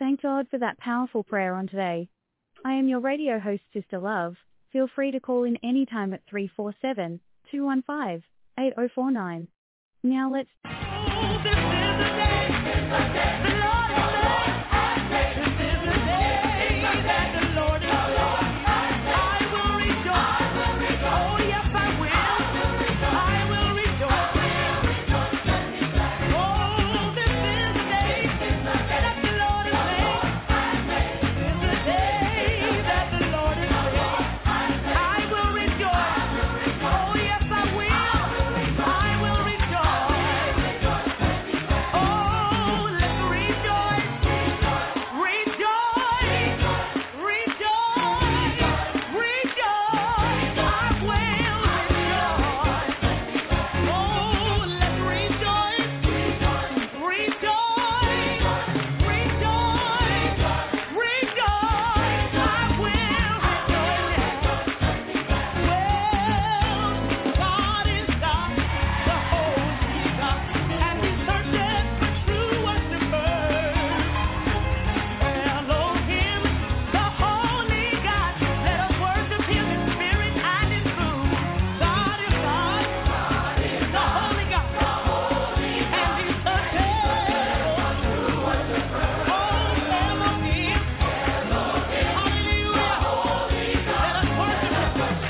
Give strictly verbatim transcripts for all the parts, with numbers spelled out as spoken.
Thank God for that powerful prayer on today. I am your radio host, Sister Love. Feel free to call in anytime at three four seven, two one five, eight zero four nine. Now let's... Oh, this is the day the Lord has made. This is the day that the Lord has made. I will rejoice. Oh, yes, I will. I will rejoice. Oh, this is the day that the Lord has made. This is the day that the Lord has made. I will rejoice. Oh, yes, I will. I will rejoice. Oh, let's rejoice. Rejoice. Rejoice. Rejoice. I will rejoice. Oh, let's rejoice. Rejoice. Rejoice. Rejoice. I will rejoice. Well, God is God, the holy God, and He searches for true worshipers. Elohim, the holy God, let us worship Him in spirit and in truth. God is God, the holy God, and He searches for true worshipers. Oh, Elohim, hallelujah, let us worship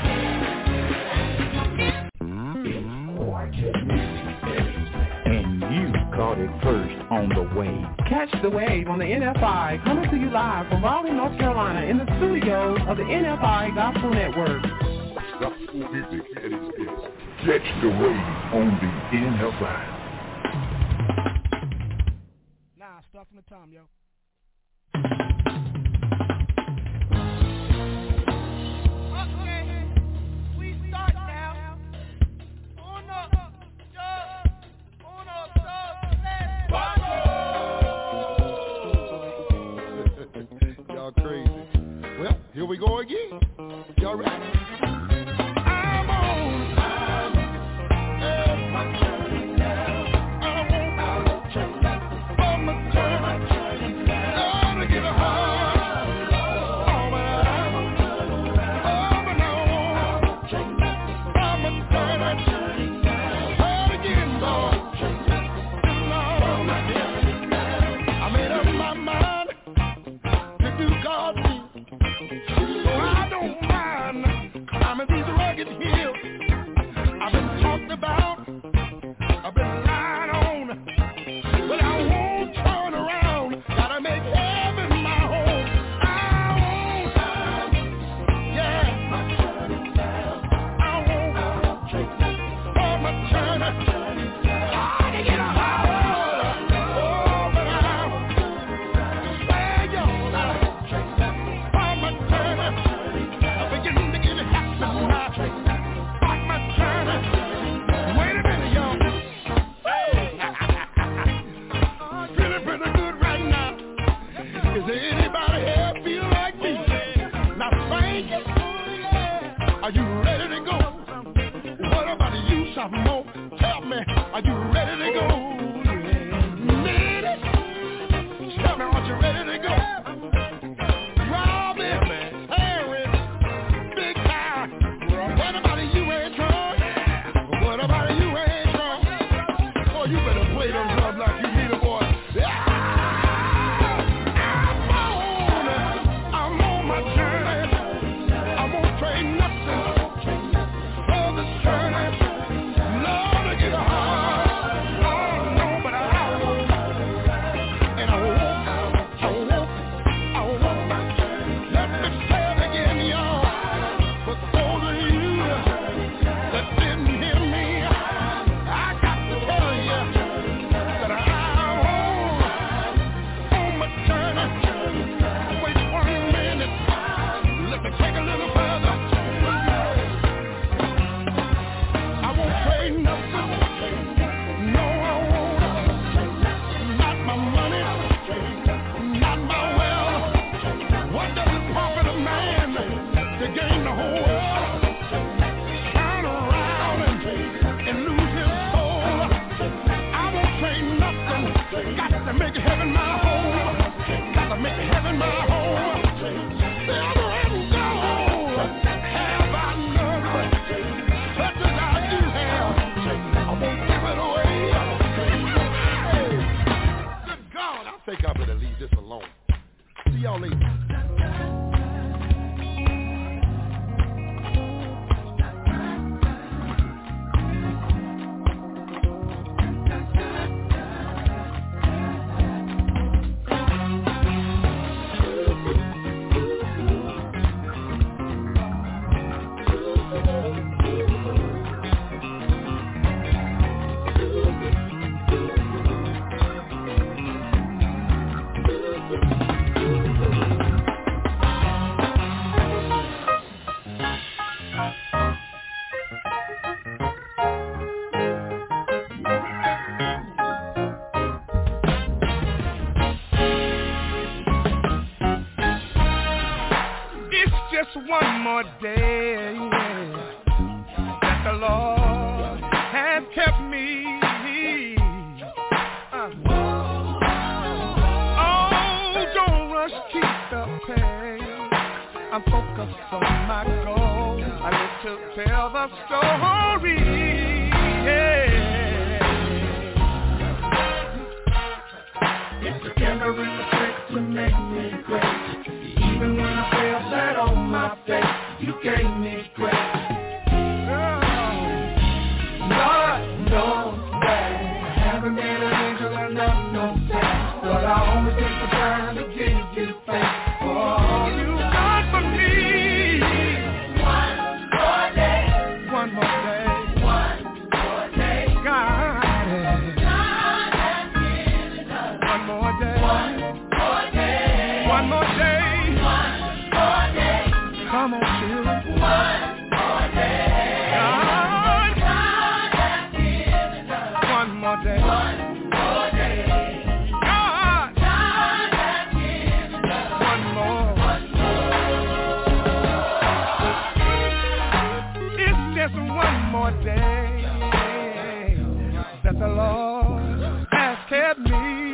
And you caught it first on the wave. Catch the wave on the N F I, coming to you live from Raleigh, North Carolina, in the studios of the N F I Gospel Network. Gospel music at its best. Catch the wave on the N F I. Nah, start from the time, yo. Okay, we start now. Uno, dos, uno, dos, tres, Y'all crazy. Well, here we go again. Y'all ready? I'm on. I'm on. I'm turning now. I'm on. I'm turning now. I'm turning now. Gotta get a heart. Nothing for this journey. Lord, to get a heart. think I better leave this alone. See y'all later. One more day that the Lord has kept me. Uh. Oh, don't rush, keep the pace. I'm focused on my goal. I live to tell the story. Yeah. It's the camera and the trick to make me great. Even when I fell flat on my face, you gave me grace. Lord knows that I haven't been an angel and I'm no saint, but I always take the time to give you thanks for all you done for me. One more day, one more day, one more day, God, God has given us one more day, one more day, one more day. Come on, children. One more day. God, God has given us one more day. One more day. God, God has given us one more. One more. It's just one more day that the Lord has kept me.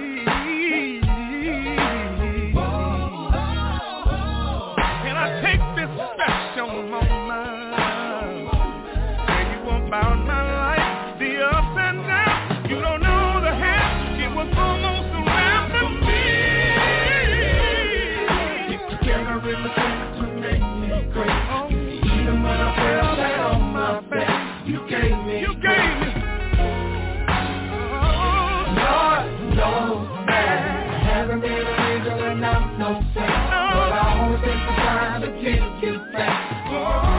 About my life, the ups and downs, you don't know the half, it was almost a wrap for me. It's together in the things to make me great. Oh, even when I fell flat on my face, you gave me, you gave me. Oh, Lord knows that I haven't been an angel and I'm no saint, but I always take the time to give you thanks. Oh,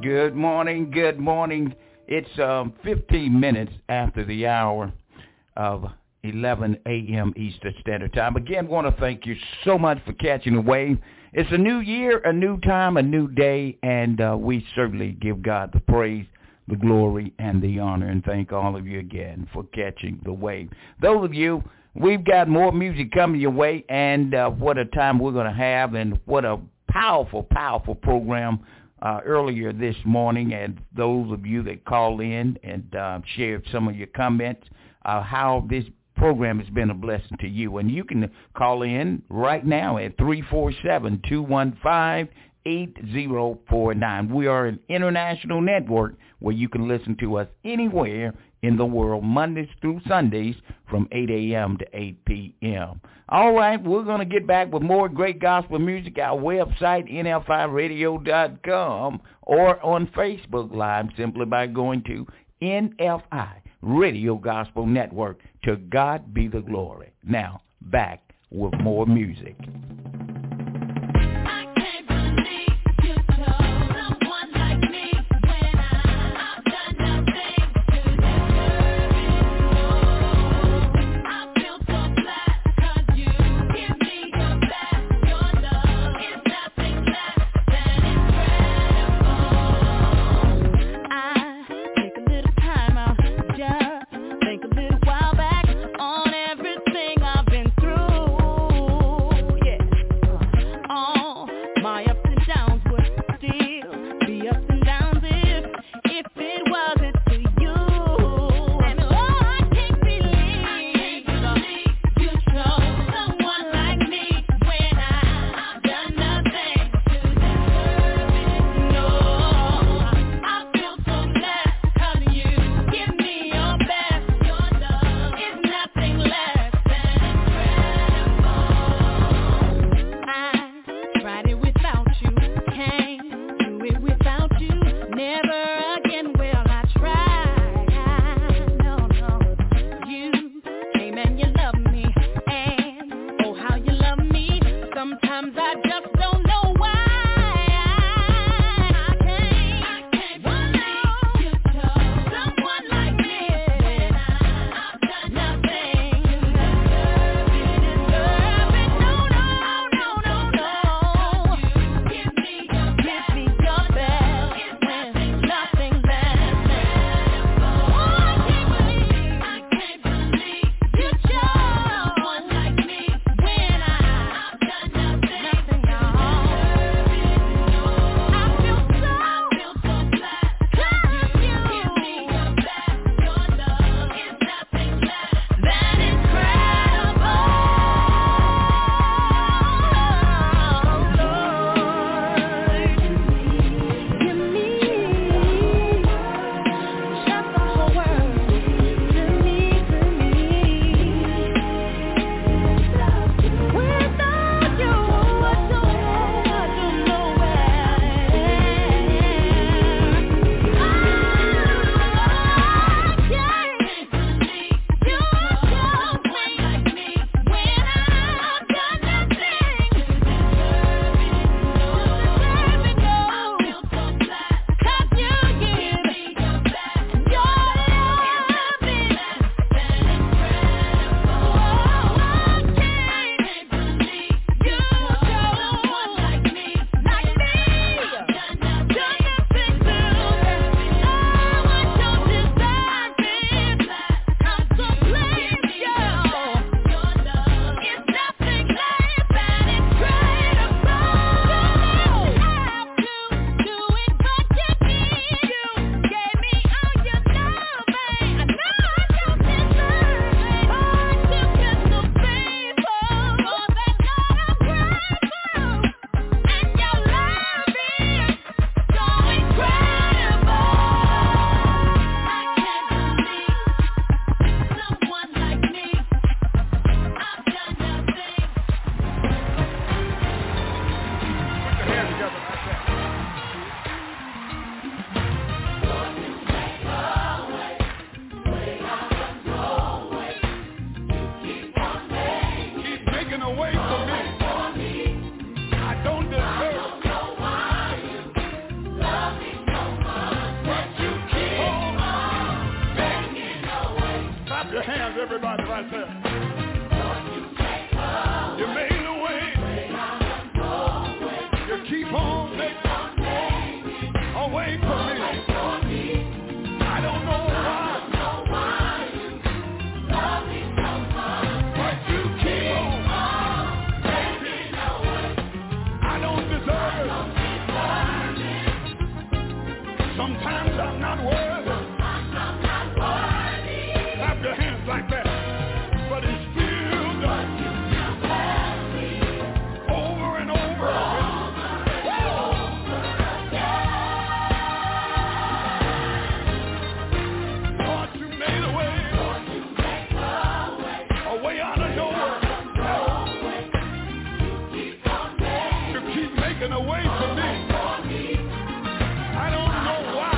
Good morning, good morning. It's um, fifteen minutes after the hour of eleven a.m. Eastern Standard Time. Again, want to thank you so much for catching the wave. It's a new year, a new time, a new day, and uh, we certainly give God the praise, the glory, and the honor, and thank all of you again for catching the wave. Those of you, we've got more music coming your way, and uh, what a time we're going to have, and what a powerful, powerful program uh, earlier this morning. And those of you that called in and uh, shared some of your comments, uh, how this program has been a blessing to you. And you can call in right now at three four seven, two one five, eight zero four nine. We are an international network where you can listen to us anywhere in the world, Mondays through Sundays from eight a.m. to eight p.m. All right, we're going to get back with more great gospel music. Our website, N F I radio dot com, or on Facebook Live simply by going to N F I Radio Gospel Network. To God be the glory. Now, back with more music. Nothing I'm not worthy. Clap your hands like that. But He still does. Over and over again. Lord, You made a way. A way out of nowhere. You keep making a way for me. I don't know why.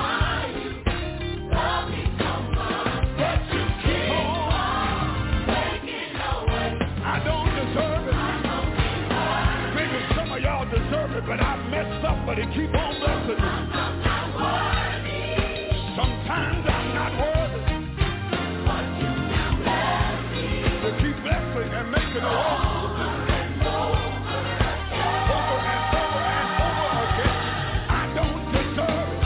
But You keep on making a way. I don't deserve it. Maybe some of y'all deserve it, but I messed up, but He keep on blessing me. Sometimes I'm not worthy. To keep blessing and making a way. Over and over and over again. I don't deserve it.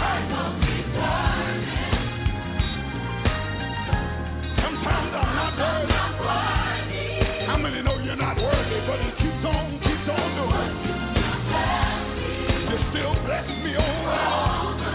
Sometimes I'm not worthy. How many know you're not worthy, but He keeps on, keeps on doing it? You still bless me over and over.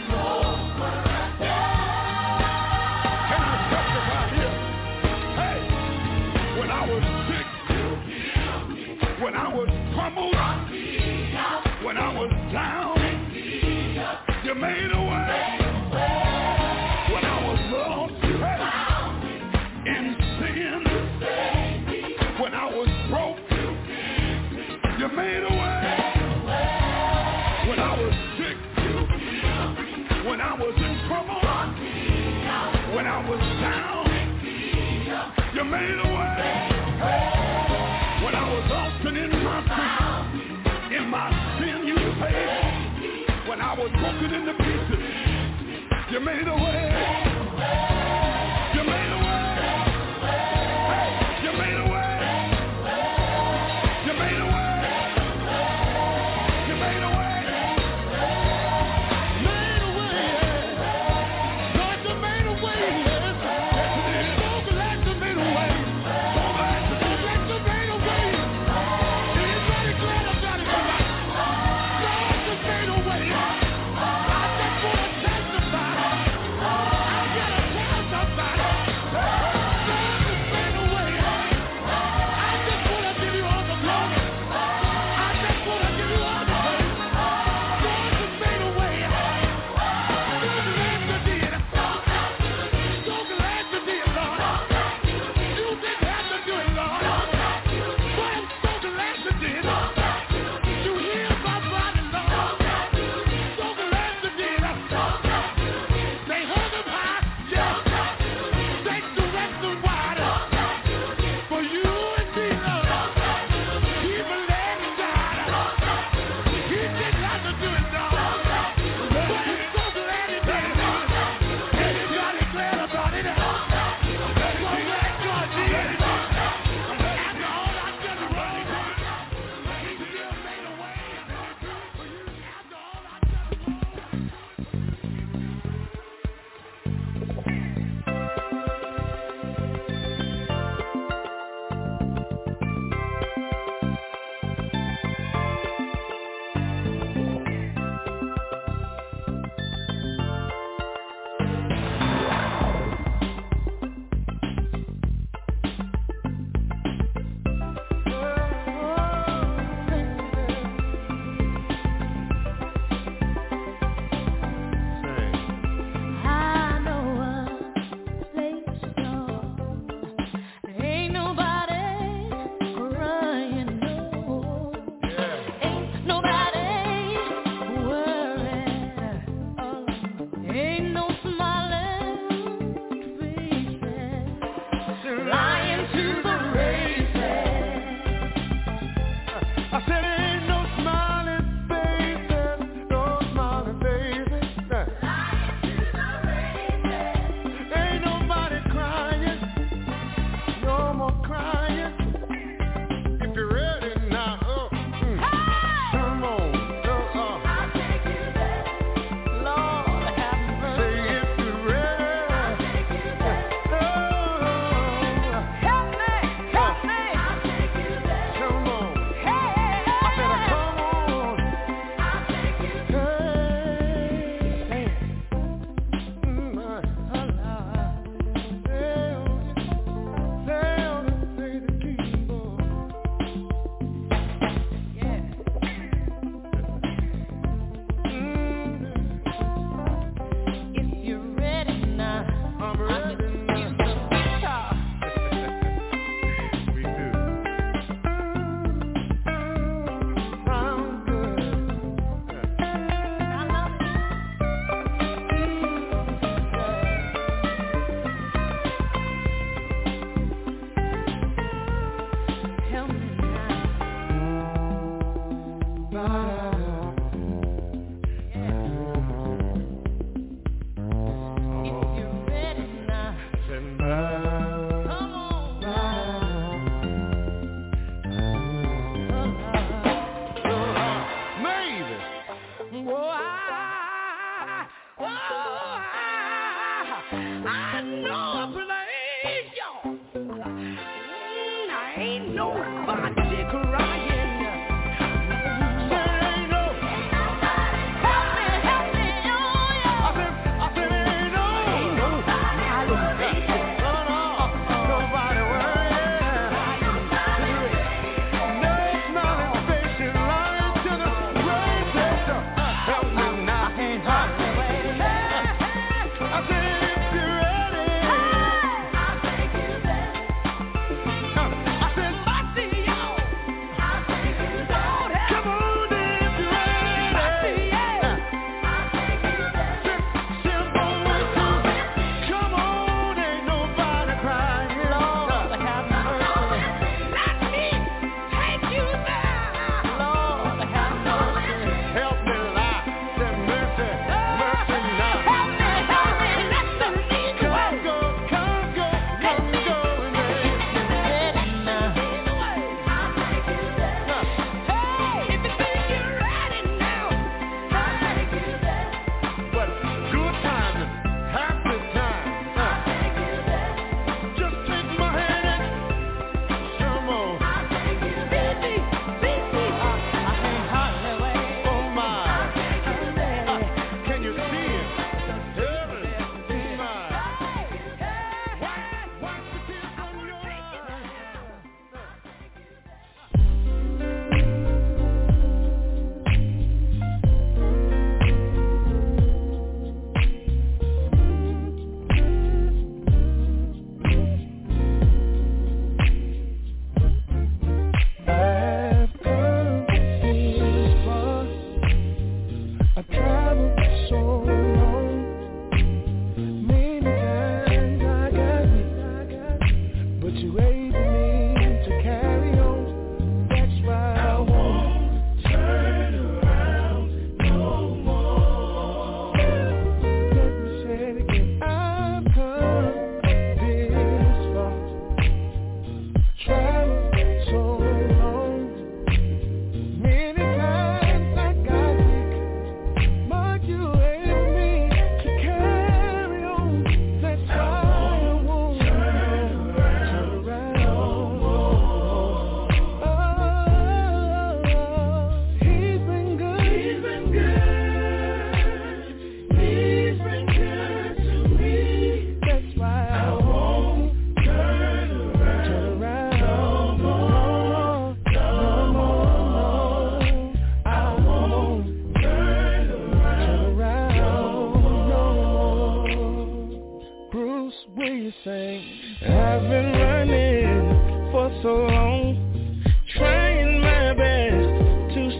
Can I testify here? Hey, when I was sick, when I was crumbled, when I was down, You made a way. When I was lost, hey, in sin, when I was broke, You made a way. When I was sick, when I was in trouble, when I was down, You made a way. When I was often in my sin, in my sin You paid. When I was broken into pieces, You made a way. You made a way. Hey, You made a way. You made a way. You made a way. Made a way. Lord, You made a way. Yes, You did. So glad You made a way. So glad You so glad You made a way. Anybody glad about it tonight? Lord, You made a way. I just want to testify.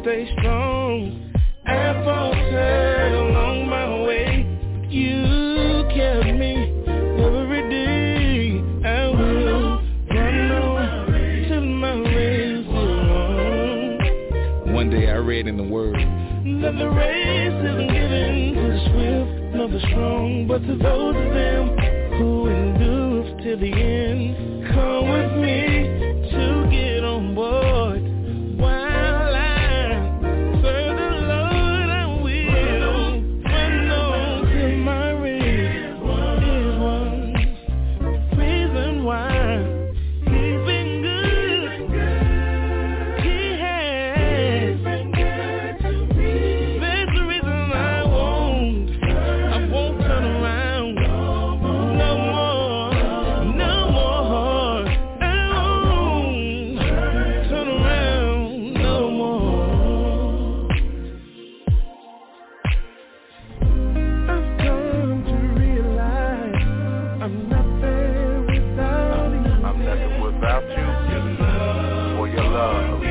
stay strong. I fought sad along my way. You kept me every day. I will run on till my race is won. One day I read in the Word that the race isn't given to the swift nor the strong, but to those of them who endure till the end. Come with me to get on board. While I serve the Lord, I will run on till my race is won. Reason why He's been good, He has. That's the reason I won't, I won't turn around no more, no more. I won't turn around no more. I've come to realize I'm nothing without you. I'm nothing without you, for your love for me.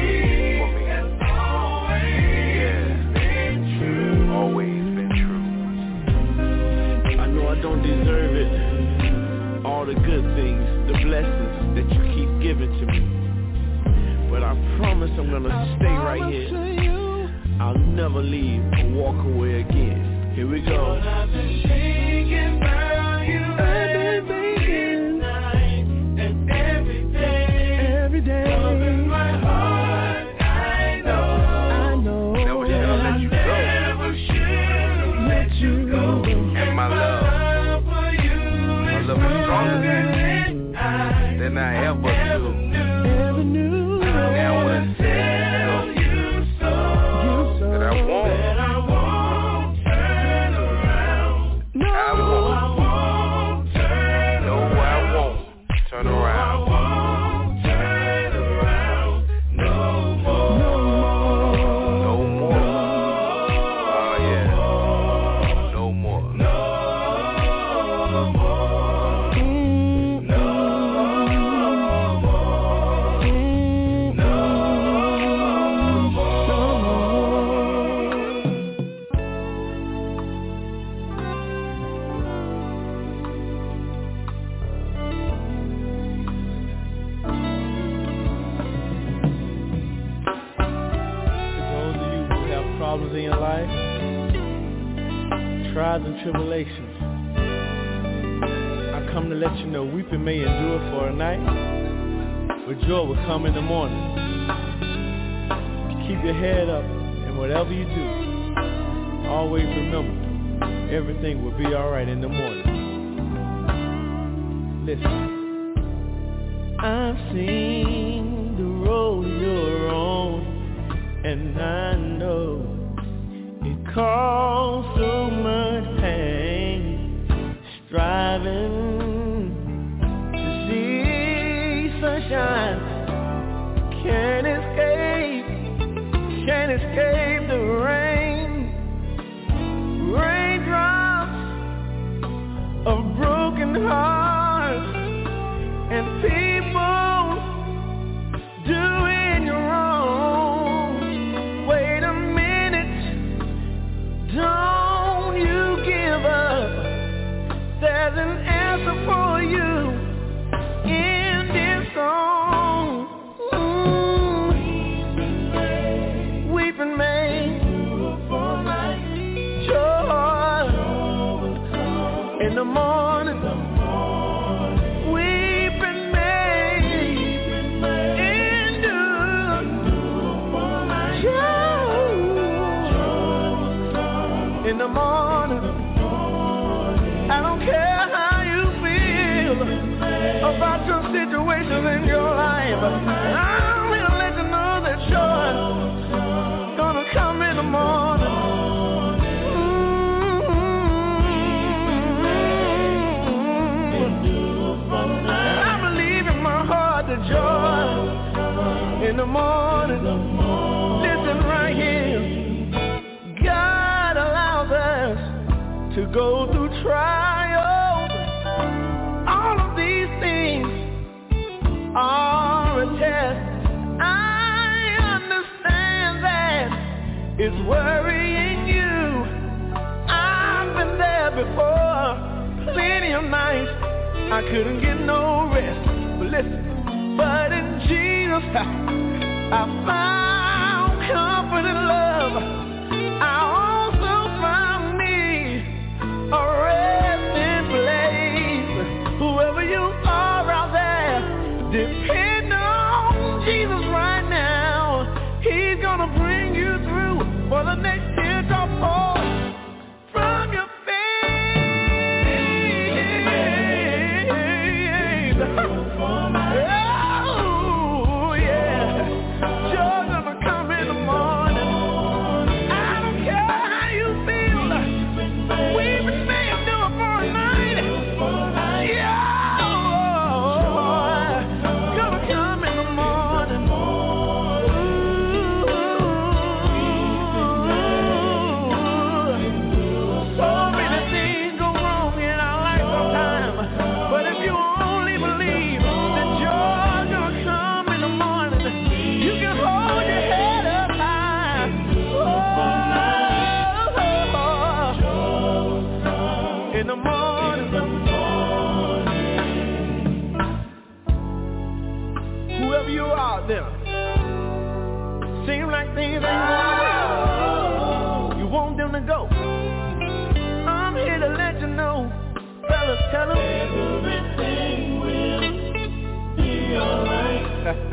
Yeah, always been true. I know I don't deserve it, all the good things, the blessings that you keep giving to me, but I promise I'm gonna stay right here. I'll never leave or walk away again. Here we go. I've been thinking about you every night and every day, every day. Love in my heart, I know, I know. Never should have let you go. Never should have let you go. And my love, for you, my love is stronger than, than I ever knew. never knew. Now when I tell you so, that I won't, that I won't turn around. No, I won't. I won't turn No, I won't turn I around. won't turn around no more. No more. Oh yeah. No more. No more. No more. No To those of you who have problems in your life, trials and tribulations, I come to let you know weeping may endure for a night, but joy will come in the morning. Keep your head up, and whatever you do, always remember, everything will be alright in the morning. Listen. I've seen the road you're on, and I know it caused so much pain, striving to see sunshine. Can't escape, can't escape the rain, raindrops of broken hearts, and people doing you wrong. Wait a minute, don't you give up. There's an answer for you in this song. Ooh. Weeping may joy in the morning. Weeping may endure joy in the morning. I don't care how you feel about your situations in your life. I'm here to let you know that joy gonna come in the morning. Mm-hmm. I believe in my heart that joy in the morning. Listen right here. God allows us to go through trials. All of these things are a test. I understand that is worrying you. I've been there before, plenty of nights I couldn't get no rest. But listen, but in Jesus I found comfort and love. I also found me a resting place. Whoever you are out there, depend on Jesus right now. He's gonna bring you through for the next teardrop fall from your face. Oh yeah, joy gonna come in the morning. I don't care how you feel. We've been made do it for a night. Yeah, gonna come in the morning. So many things go wrong in our life sometimes, but if you only believe that joy's gonna come in the morning, you can hold your head up high. Oh, in the morning, whoever you are out there, seem like things ain't going well. You want them to go. I'm here to let you know, fellas, tell them everything will be alright.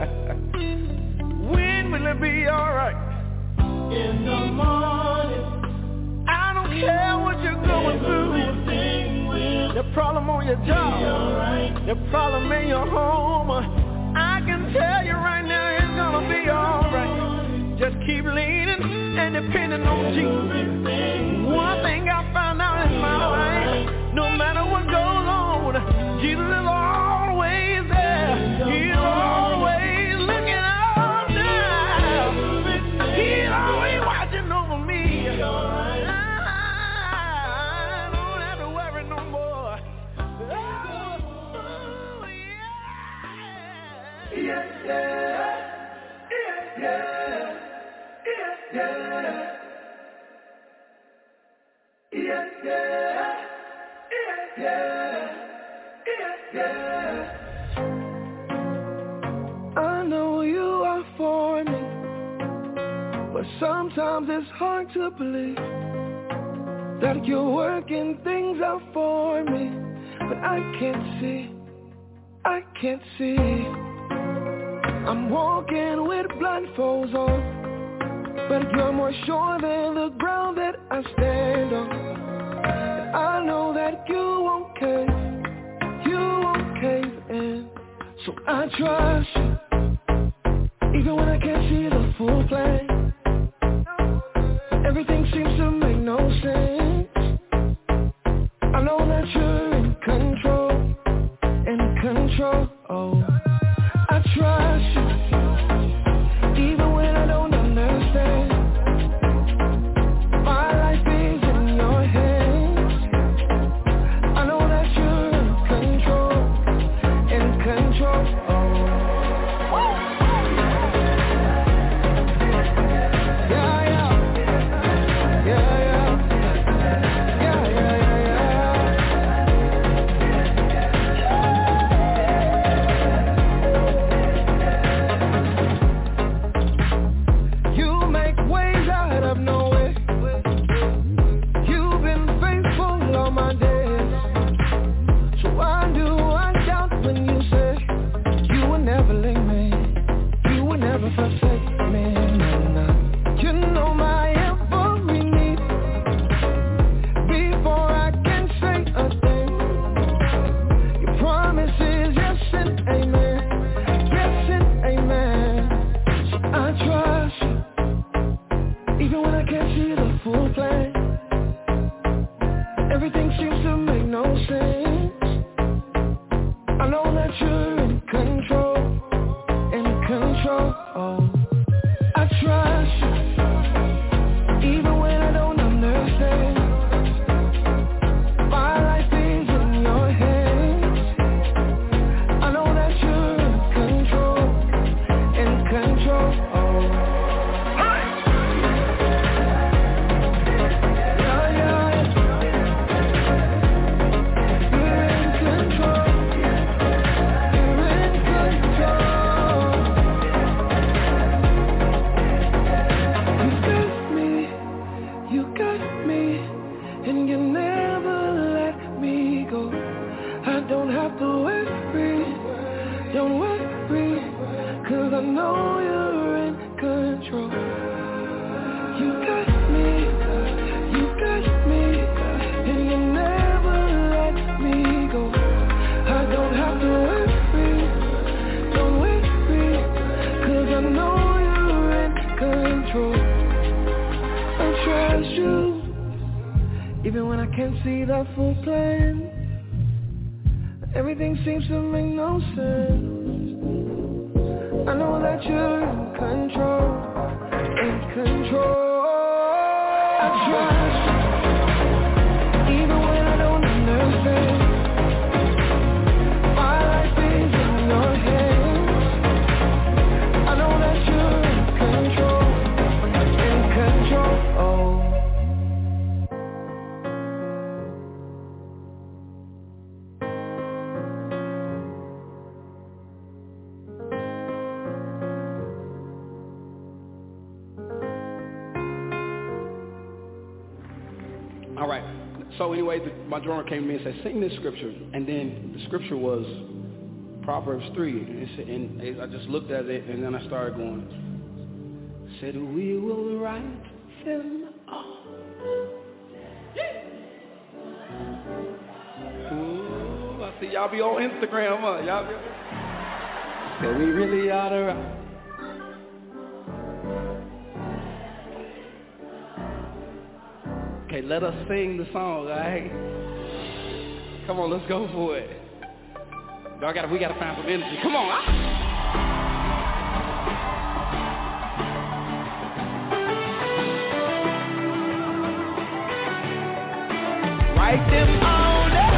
When will it be alright? In the morning. I don't care what you're going through. The problem on your job, the problem in your home, I can tell you right now it's gonna be alright. Just keep leaning and depending on Jesus. One thing I found out in my life, no matter what goes on, Jesus is always there. He's always looking out now. He's always watching over me. I don't have to worry no more. Oh, yeah. Yeah, yeah, yeah, yeah, yeah, yeah, yeah, yeah, yeah. I know you are for me, but sometimes it's hard to believe that you're working things out for me. But I can't see, I can't see. I'm walking with blindfolds on, but you're more sure than the ground that I stand on. And I know that you won't cave, you won't cave in. So I trust you, even when I can't see the full plan. Everything seems to make no sense. I know that you're in control, in control. Oh, I trust you, even when I don't understand. My life is in your hands. I know that you're in control, in control. Oh. Yeah, yeah. Yeah, yeah. Yeah, yeah, yeah, yeah. You make ways out of nowhere. You've been faithful all my days. So why do I doubt when you say you will never leave me, you will never forsake me? No, no. You know my every need before I can say a thing. Your promise is yes and amen, yes and amen. So I trust you, even when I can't see the full plan. Everything seems to make no sense. I know that you're in control, in control. Oh, I trust you, even when I don't understand. My life is in your hands. I know that you're in control, in control. Oh. trust you, even when I can't see the full plan. Everything seems to make no sense. I know that you're in control, in control. I trust you, even when I don't understand. My life is in your hands. I know that you're in control, in control. All right. So anyway, the, my drummer came to me and said, sing this scripture. And then the scripture was Proverbs three. And, it said, and I just looked at it, and then I started going, said, we will write them all. Ooh, I see y'all be on Instagram, huh? Y'all be said, we really ought to write. Okay, let us sing the song, all right? Come on, let's go for it. Y'all gotta, we gotta find some energy. Come on. Ah. Write them all down.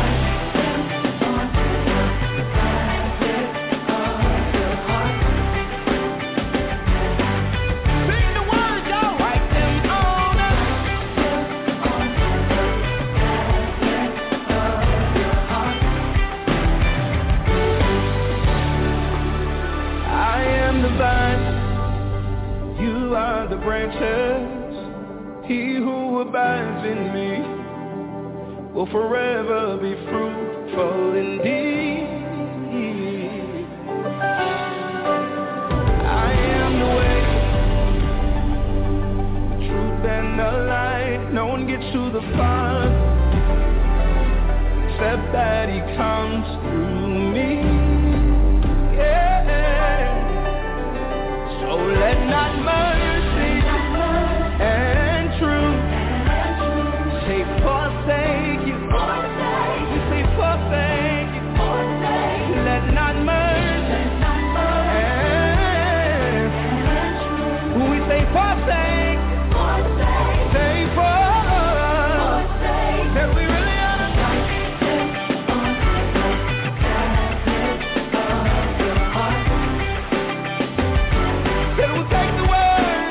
You are the branches. He who abides in me will forever be fruitful indeed. I am the way, the truth and the light. No one gets to the Father except that He comes through me. Oh, let not mercy and truth say forsake you. We say forsake you. Let not mercy and we say forsake. Say forsake. That we really understand. Take the word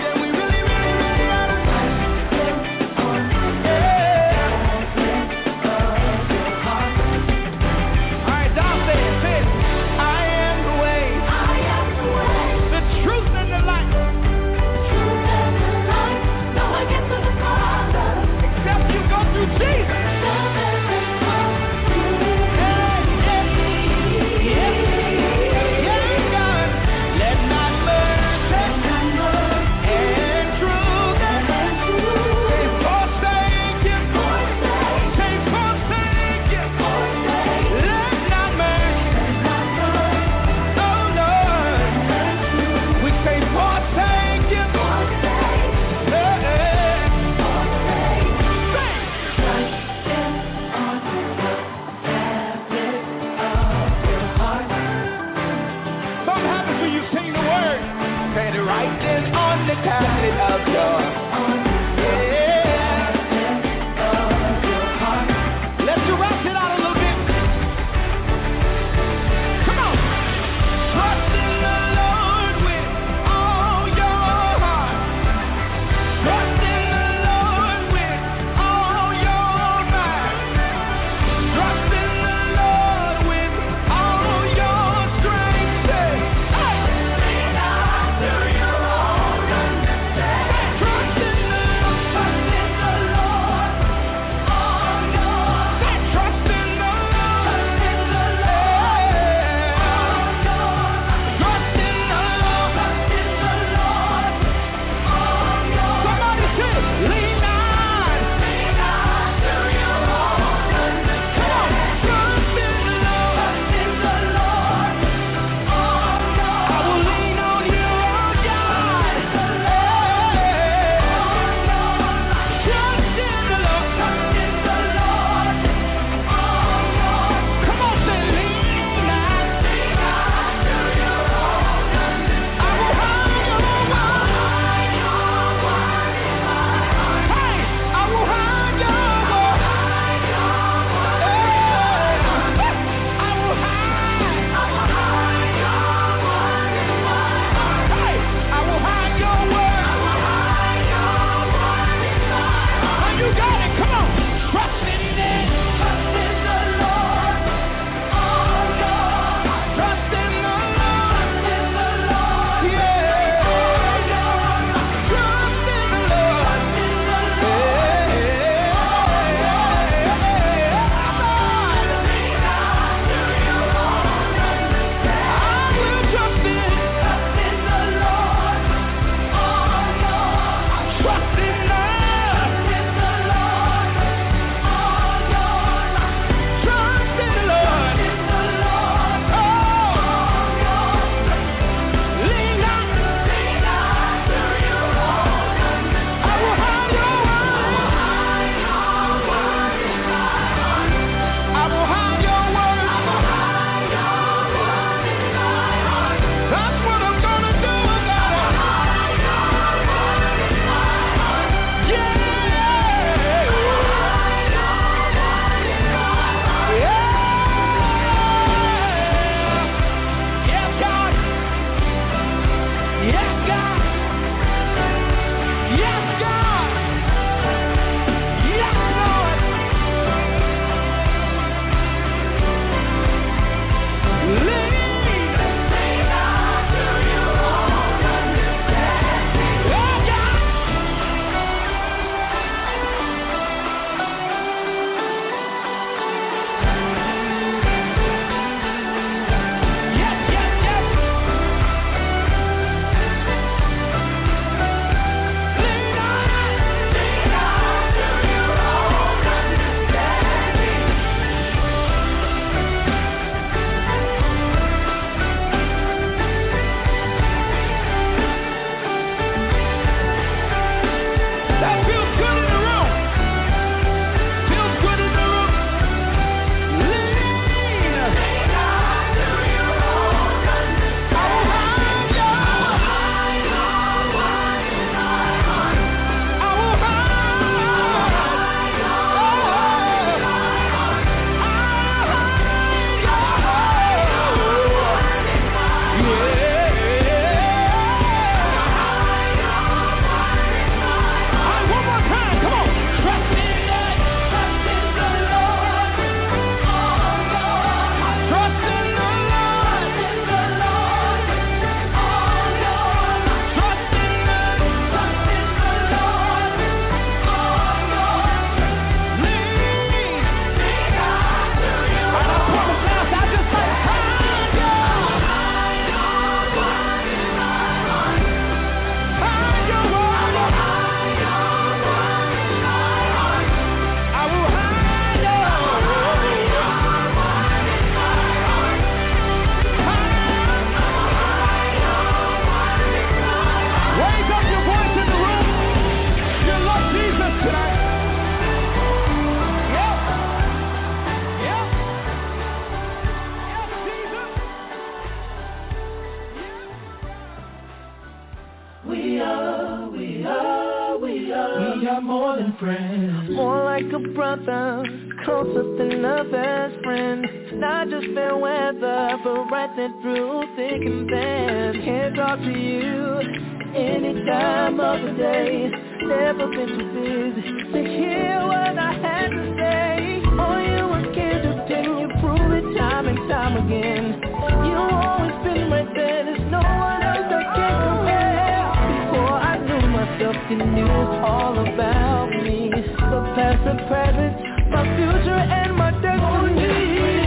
We are, we are more than friends. More like a brother, closer than a best friend. Not just fair weather, but right there through thick and thin. Can't talk to you any time of the day. Never been too busy to hear what I had to say. All you was scared to do, you prove it time and time again. You always been right there, there's no one else that can compare. Before I knew myself, you knew all about me. The past, the present, my future and my destiny.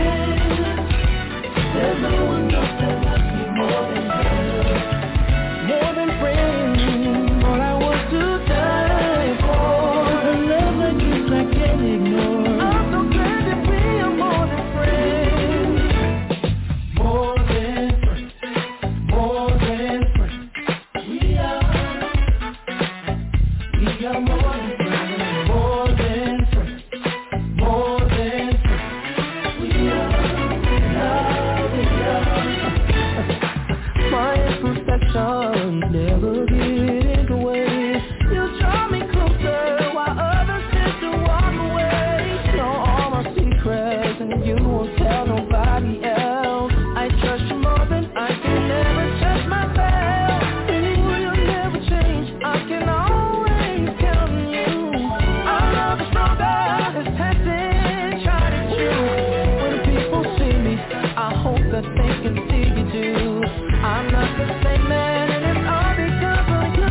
There's no one else that loves me more than you. More than friends, all I want to die for. The love like this I can't ignore. I'm so glad that we are more than friends. More than friends, more than friends. We are, we are more than friends. More than friends, more than friends. We are, we are, we are. My imperfections never get in the way. You draw me closer while others tend to walk away. Know all my secrets and you won't tell nobody else. I trust you more than I can ever trust myself. You will never change, I can always count on you. Our love is stronger, it's tested, tried and true. When people see me, I hope that they can see you too. I'm not the same man, and it's all because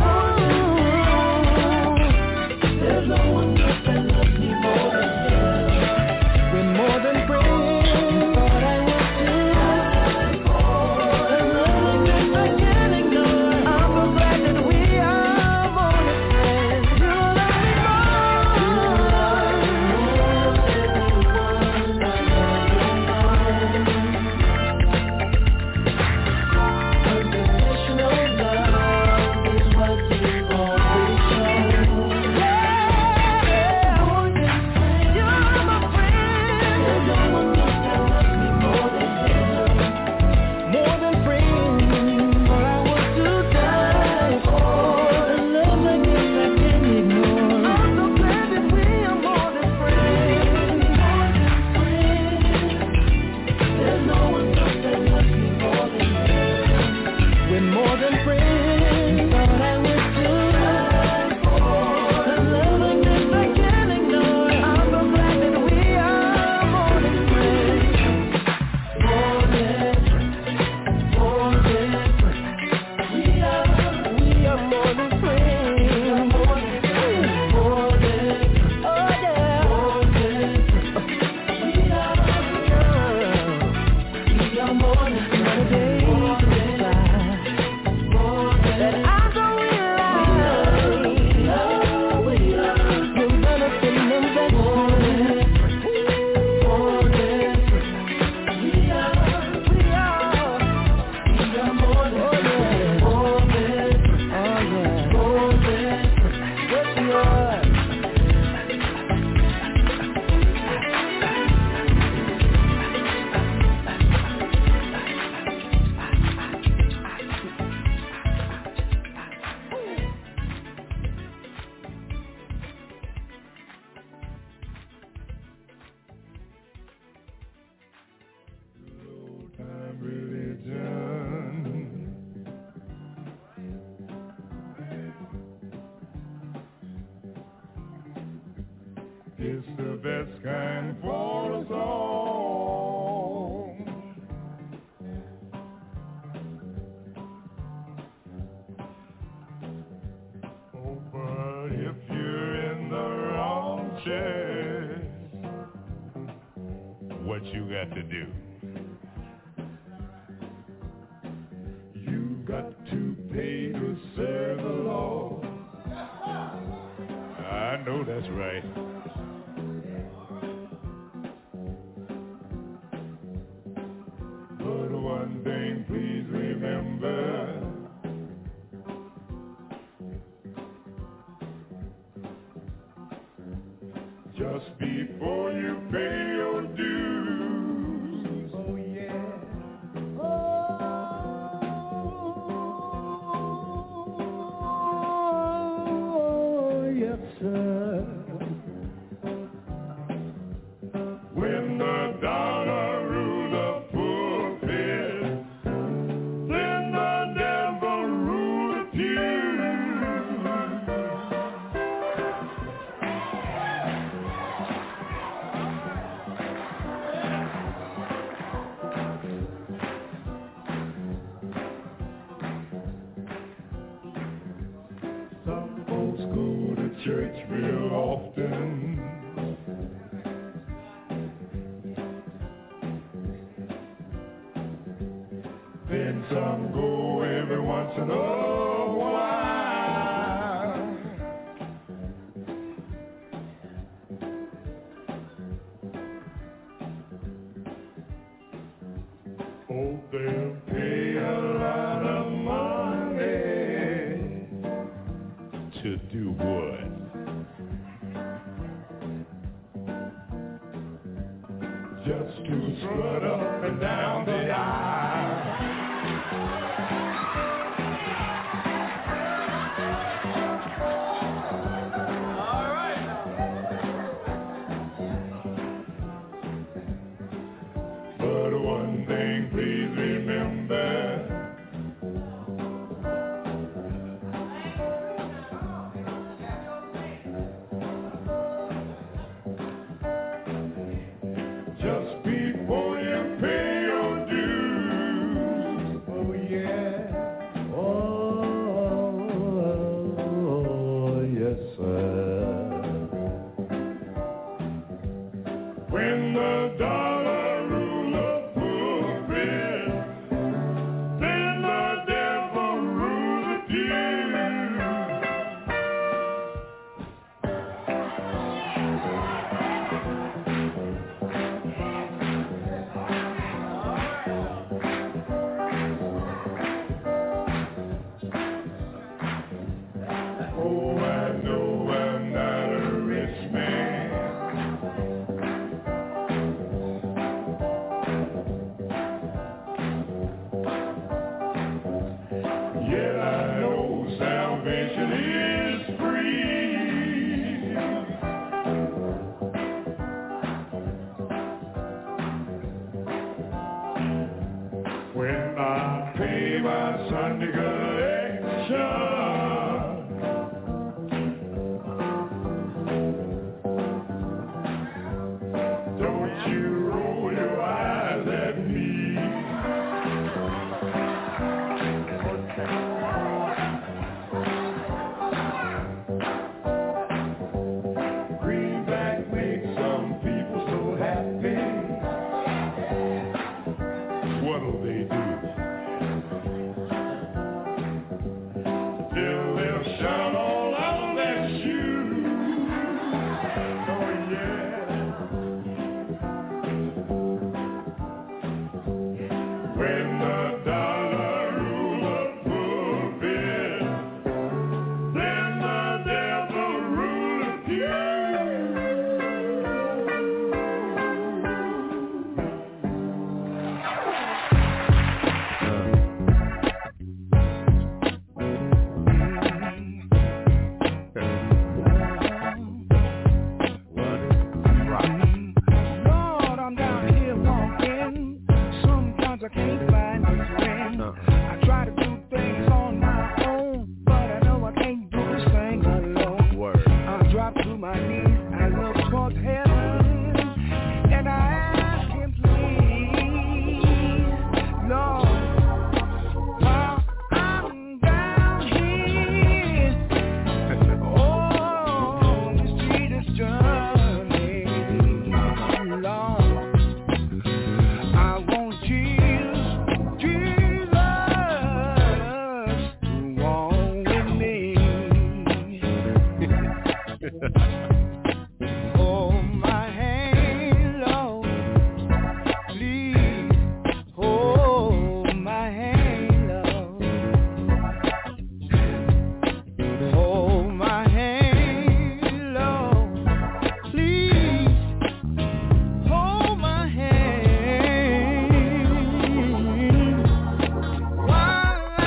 of you. There's no one else that loves me more than you. We're more than friends, but I want to die for. The love that I can't ignore. I'm so glad that we are more than friends. You love me more. You love me more than anyone. Unconditional love is what you always show. Yeah, more than friends. You're my friend. There's no one else that loves me more than you. More than friends, all I want to die for. The love like this I can't ignore. I'm so glad that we are more than friends. More than friends. There's no one else that loves me more than you. We're more than friends, all I want to die for. The love like this I can't ignore. I'm so glad that we are more than friends. More than friends, more than friends. We are, we are more than friends. More than friends, more than friends. Oh yeah, more than friends. We are, we are more than friends. More than that I don't realize. We are, we are, you're better than them best friends. More than friends. We are, we are, we are more than friends. More than friends. Oh yeah, more than friends. Yes we are. Time religion. It's the best kind for us all. Oh, but if you're in the wrong chair, what you got to do? You got to pay to serve the Lord. I know that's right. But one thing please remember, just before you pay your dues. Oh yeah. Oh yeah. church real often. Then some go every once in a while. Hope they'll pay a lot of money to do what? Just to strut up and down the aisle.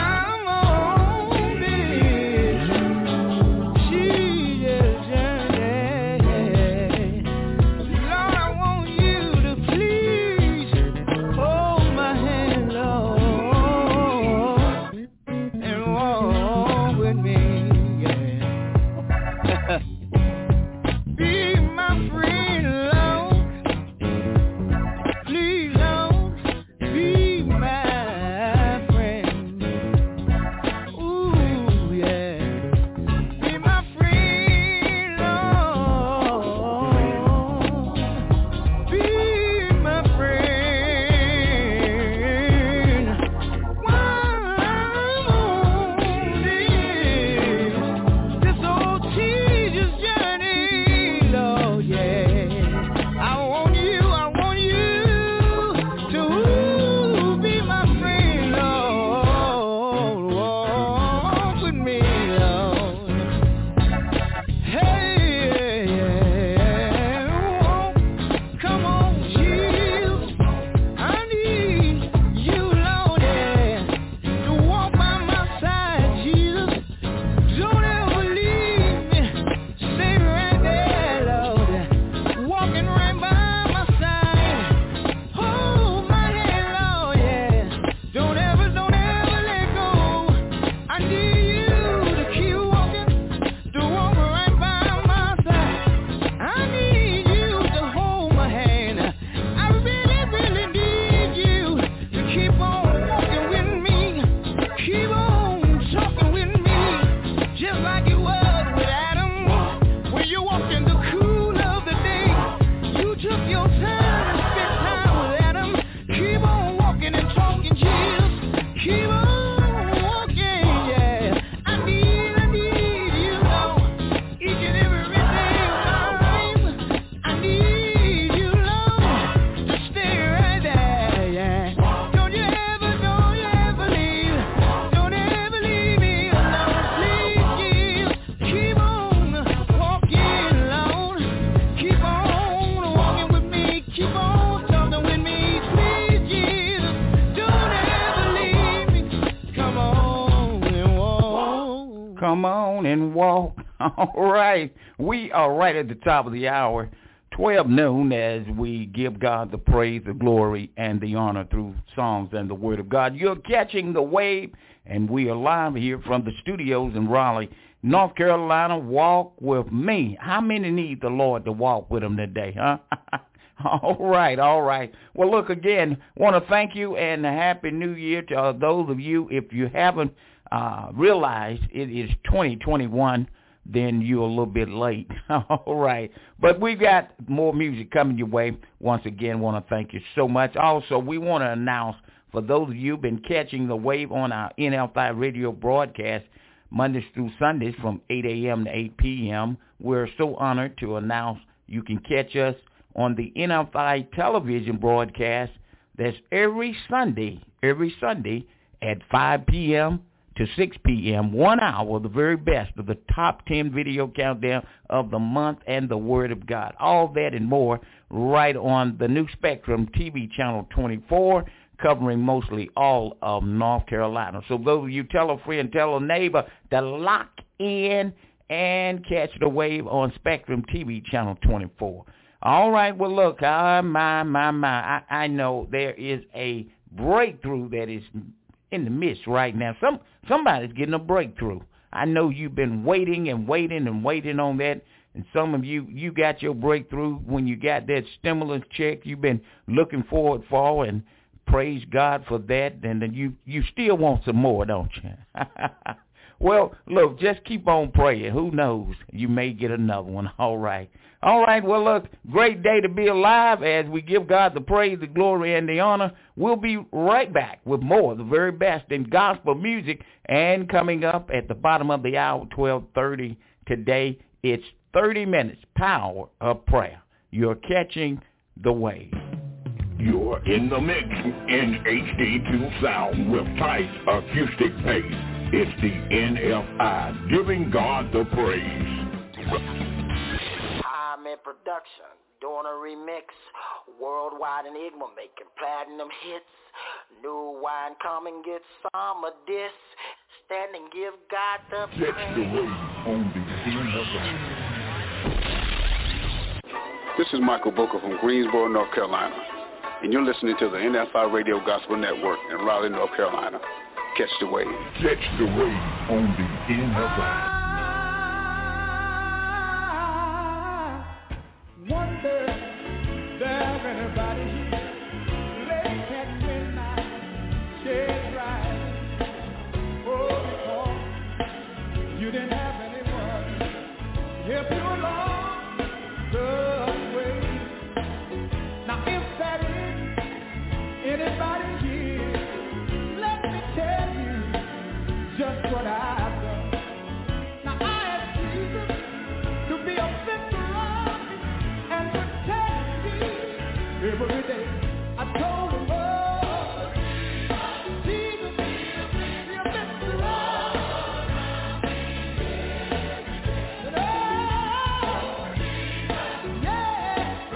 She just Come on and walk. All right. We are right at the top of the hour, twelve noon, as we give God the praise, the glory, and the honor through songs and the word of God. You're catching the wave, and we are live here from the studios in Raleigh, North Carolina. Walk with me. How many need the Lord to walk with them today, huh? All right, all right. Well, look, again, want to thank you and a Happy New Year to uh, those of you. If you haven't uh, realized it is twenty twenty-one, then you're a little bit late. All right. But we've got more music coming your way. Once again, want to thank you so much. Also, we want to announce, for those of you who've been catching the wave on our N F I radio broadcast, Mondays through Sundays from eight a.m. to eight p.m., we're so honored to announce you can catch us on the N F I television broadcast. That's every Sunday, every Sunday at five p.m. to six p.m., one hour, the very best of the top ten video countdown of the month and the Word of God. All that and more right on the new Spectrum T V channel twenty-four, covering mostly all of North Carolina. So those of you, tell a friend, tell a neighbor to lock in and catch the wave on Spectrum T V channel twenty-four. All right, well, look, uh, my, my, my, I, I know there is a breakthrough that is in the midst right now. Some Somebody's getting a breakthrough. I know you've been waiting and waiting and waiting on that, and some of you, you got your breakthrough when you got that stimulus check you've been looking forward for, and praise God for that, and then you, you still want some more, don't you? Well, look, just keep on praying. Who knows? You may get another one. All right. All right, well, look, great day to be alive as we give God the praise, the glory, and the honor. We'll be right back with more of the very best in gospel music. And coming up at the bottom of the hour, twelve thirty today, it's thirty minutes, Power of Prayer. You're catching the wave. You're in the mix in H D two sound with tight acoustic bass. It's the N F I, giving God the praise. I'm in production, doing a remix, worldwide enigma, making platinum hits. New wine, come and get some of this. Stand and give God the praise. Catch the wave on the N F I. This is Michael Booker from Greensboro, North Carolina, and you're listening to the N F I Radio Gospel Network in Raleigh, North Carolina. Catch the wave. Catch the wave on the N F I. Wonder there's anybody here late at midnight, shade right. Oh, because you didn't have anyone help you along the way. Now if that is anybody here, let me tell you just what I've done. Now I ask Jesus to be a victor and protect me every day. I told him, oh, Jesus, be a victor. And oh, yeah,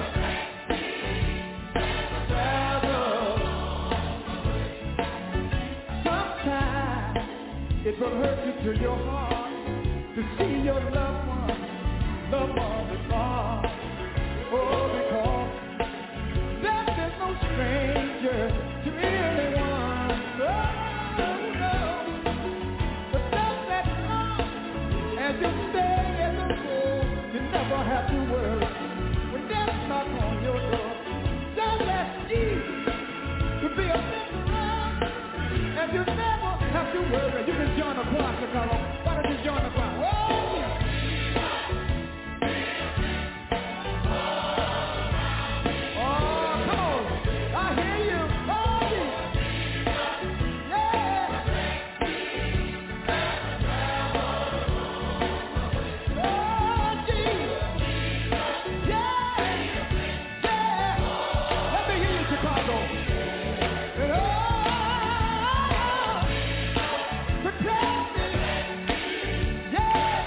sometimes it will hurt you to your heart to see your loved one, loved one is gone. Oh, because death is no stranger to anyone. Oh, no. But just that long as you stay at the door, you never have to worry when death knocks on your door. Just as easy to be a victor, and you never have to worry. You can join the choir, Chicago. Why don't you join the choir? Oh, yeah. Yeah!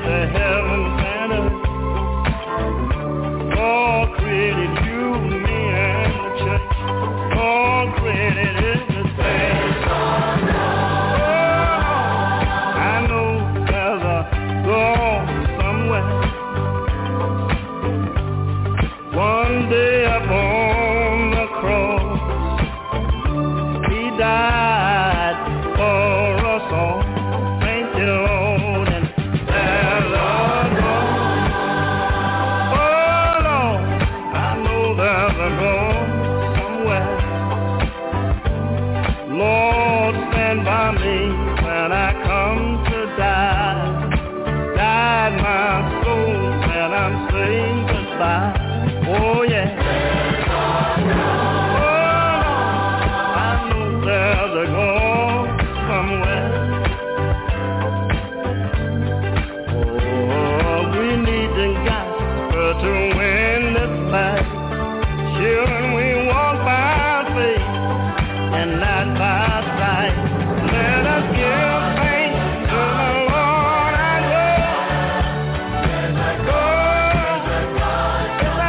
Let us give thanks to the Lord, I know.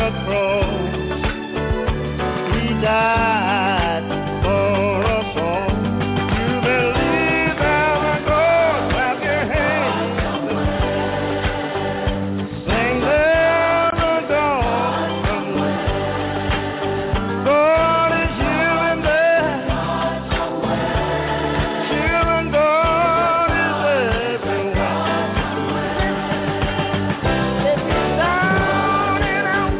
the cross. He died for us all. You believe that the God, clap your hands. Sing there the dawn. God is here and there. Here and God is everywhere. Down and out.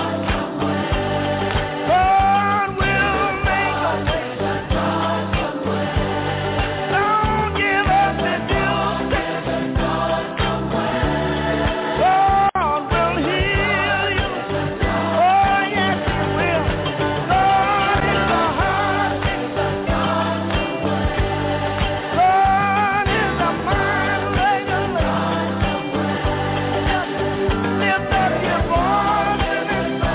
God will make a way. Don't give up if you stay. God will heal you. Oh yes, He will. God is the heart fixer. God is the mind regulator. Lift up your voice and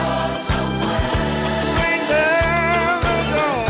sing down the dawn.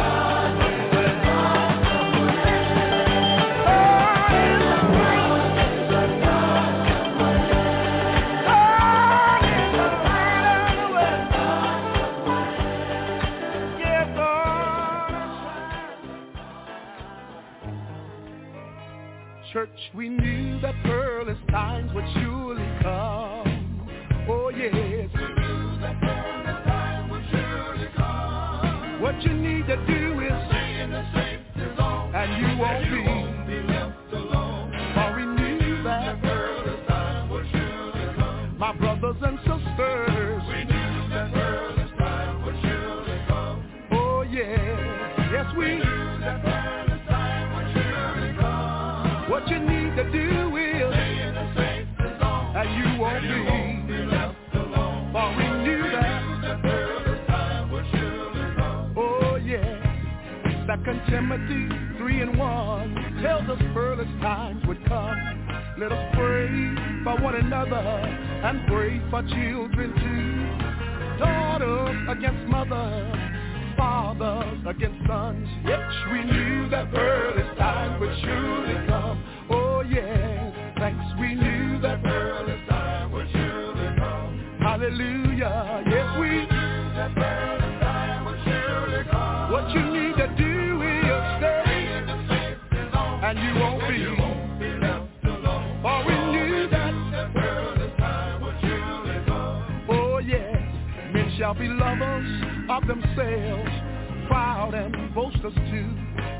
Church, we knew that perilous times would surely come. Oh yes, we knew that perilous times would surely come. What you need to do is stay in the safety zone, and you won't be left alone. For we knew that perilous times would surely come. My brothers and sisters, we knew that perilous times would surely come. Oh yes, yes we knew that perilous times would surely come. What you need to do is stay in the safety zone, and you won't be left alone. For we knew that perilous time would surely come. Oh yes, Second Timothy three and one tells us perilous times would come. Let us pray for one another and pray for children too. Daughters against mothers, fathers against sons. Yes, we knew that perilous time would surely come. Oh yes, thanks, we knew that perilous time would surely come. Hallelujah, yes we knew that perilous time would surely come. What you need to do is stay in the safety zone, and you won't be left alone. For we knew that perilous time would surely come. Oh yes, men shall be lovers of themselves, proud and boasters too,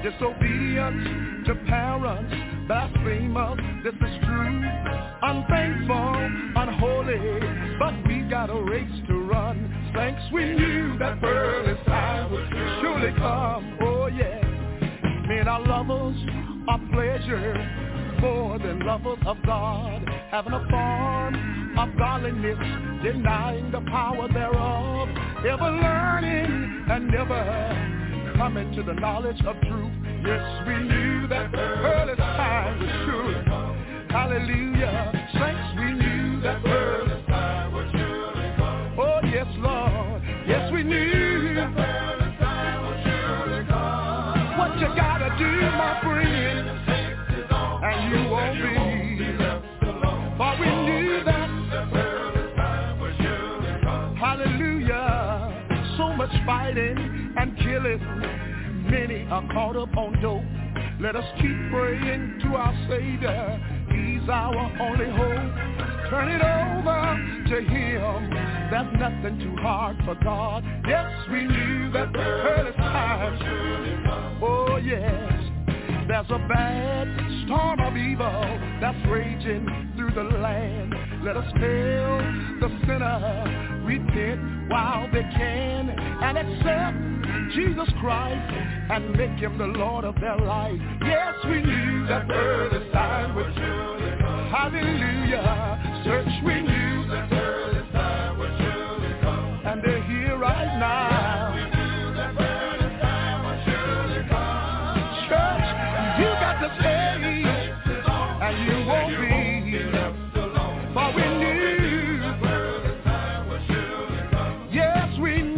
disobedient to parents, blasphemers, this is true, unfaithful, unholy, but we got a race to run. Thanks, we knew that perilous time would surely come. Oh yes, men are lovers of pleasure more than lovers of God, having a form of godliness, denying the power thereof, ever learning and never coming to the knowledge of truth. Yes, we knew that perilous time was surely come. Hallelujah, saints, we knew that perilous time was surely come. Oh yes, Lord, yes we knew that perilous time was surely come. What you gotta do, my friend, and you won't be left alone. For we knew that perilous time was surely come. Hallelujah, so much fighting and killing, many are caught up on dope. Let us keep praying to our Savior, He's our only hope. Turn it over to Him, there's nothing too hard for God. Yes, we knew that the early time. Oh yes, there's a bad storm of evil that's raging through the land. Let us tell the sinner, repent while they can, and accept Jesus Christ and make Him the Lord of their life. Yes, we knew that early time would surely come. Hallelujah, search, we knew that early time would surely come. And they're here right now. We knew that early time would surely come. Church, you got to stay, and you won't be left alone. For we knew that early time would surely come. Yes, we knew.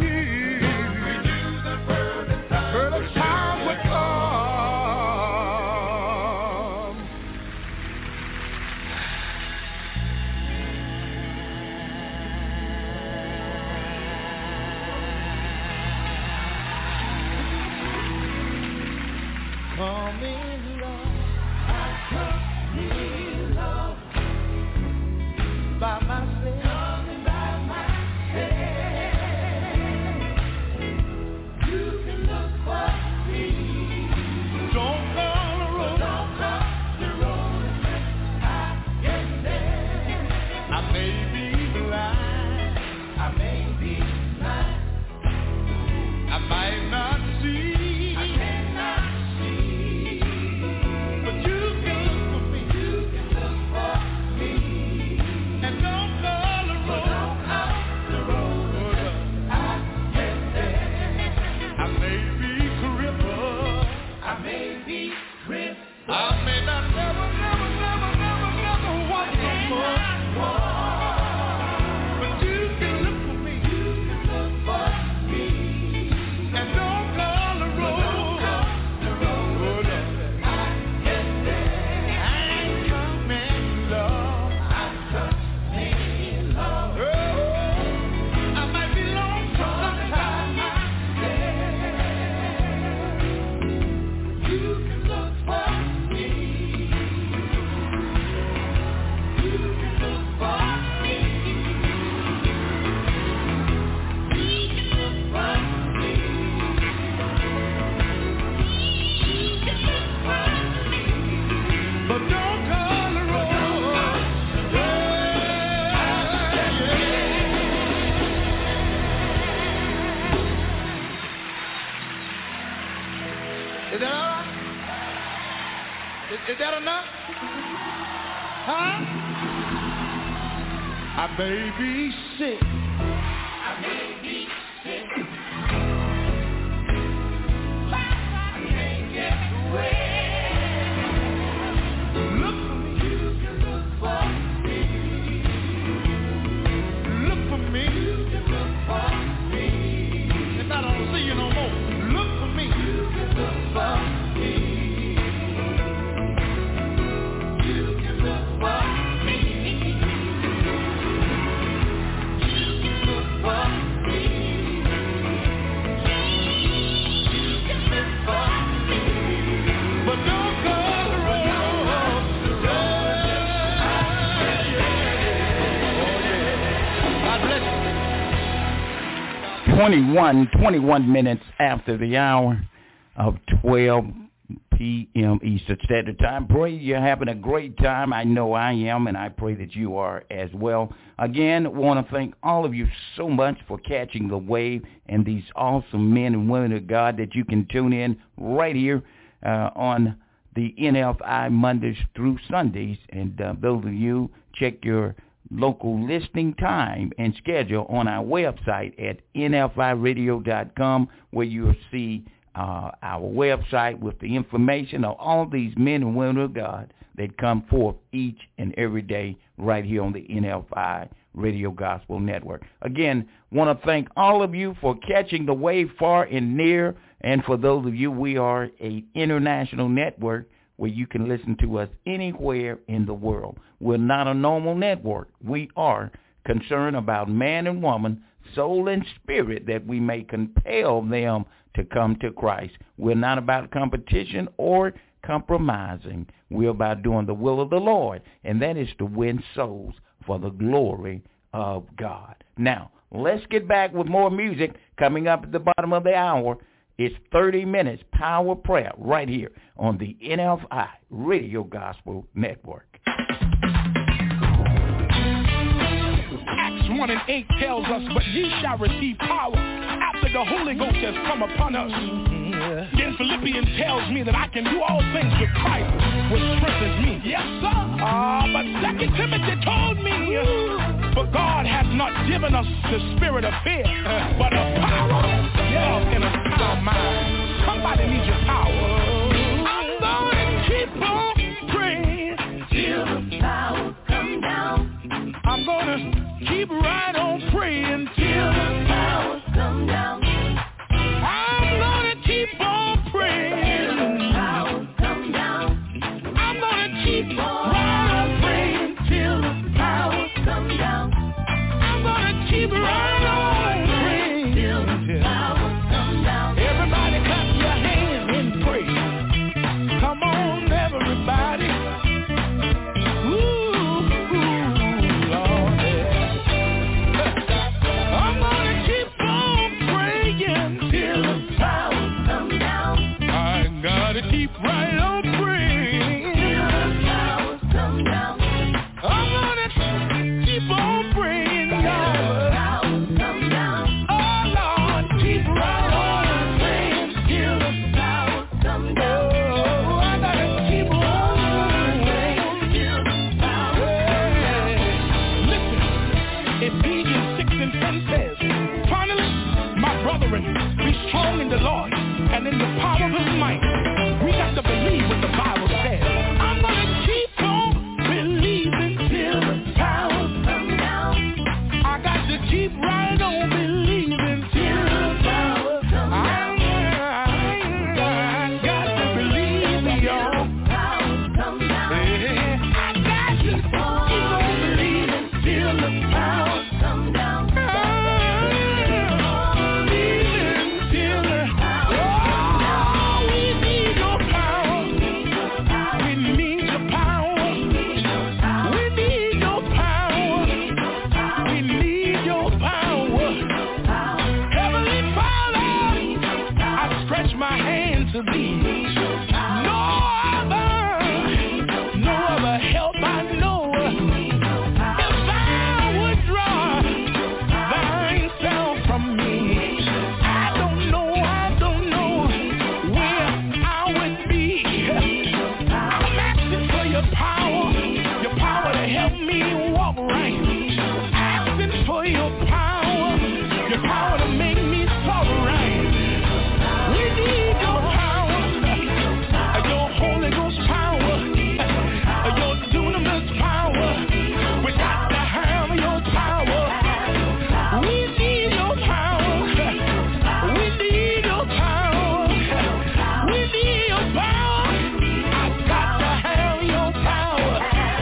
Is that enough? Huh? I may be sick. I may be sick. But I can't get well. Look for me. You can look for me. Look for me. You can look for me. If I don't see you no more, look for me. You can look for me. You can look for me. You can look for me. You can look for me. But don't go the road. God bless you. twenty-one, twenty-one minutes after the hour of twelve p.m. Eastern Standard Time. Pray you're having a great time. I know I am, and I pray that you are as well. Again, want to thank all of you so much for catching the wave and these awesome men and women of God that you can tune in right here uh, on the N F I Mondays through Sundays. And uh, those of you, check your local listening time and schedule on our website at N F I radio dot com, where you'll see uh, our website with the information of all these men and women of God that come forth each and every day right here on the N F I Radio Gospel Network. Again, want to thank all of you for catching the wave far and near, and for those of you, we are a international network where you can listen to us anywhere in the world. We're not a normal network. We are concerned about man and woman, soul and spirit, that we may compel them to come to Christ. We're not about competition or compromising. We're about doing the will of the Lord, and that is to win souls for the glory of God. Now, let's get back with more music coming up at the bottom of the hour. It's thirty minutes power prayer right here on the N F I Radio Gospel Network. Acts one and eight tells us, but ye shall receive power after the Holy Ghost has come upon us. Mm-hmm. Then Philippians tells me that I can do all things with Christ, which strengthens me. Yes, sir. Uh, but Second Timothy told me, for God has not given us the spirit of fear, but of power, love, and a sound mind. Somebody needs your power. I'm gonna keep on praying till the power come down. I'm gonna keep right on praying till the power come down. I'm gonna keep on praying till the power come down. I'm gonna keep on right on praying till the power come down. I'm gonna keep right on praying till the power come down. Everybody clap your hands and pray. Come on, everybody. Ooh, ooh, Lord, yeah. I'm gonna keep on praying till the power come down. I gotta keep right on praying till the power come down. I'm gonna keep on praying, God. Come down. Oh Lord, keep right on praying till the power come down. Oh, I gotta keep on praying till the power come down. Listen, Ephesians six and ten says, finally, my brethren, be strong in the Lord and in the power of his might. We got to believe what the Bible says. I'm gonna keep on believing till the power come down. I got to keep right on believing till the power come down. I got to believe y'all. Power come down. I got to keep on believing till the power come down. Believing till the power come down. We need your power. We need your power. We need your power. We need your power. Heavenly Father, I stretch my hand to thee. No other, no other help I know. If I would draw thine self from me, I don't know, I don't know where I would be. I'm asking Your power to make me sober right. We need your power. Your Holy Ghost power. Your dunamis power. We got to have your power. We need your power. We need your power. We need your power. I got to have your power.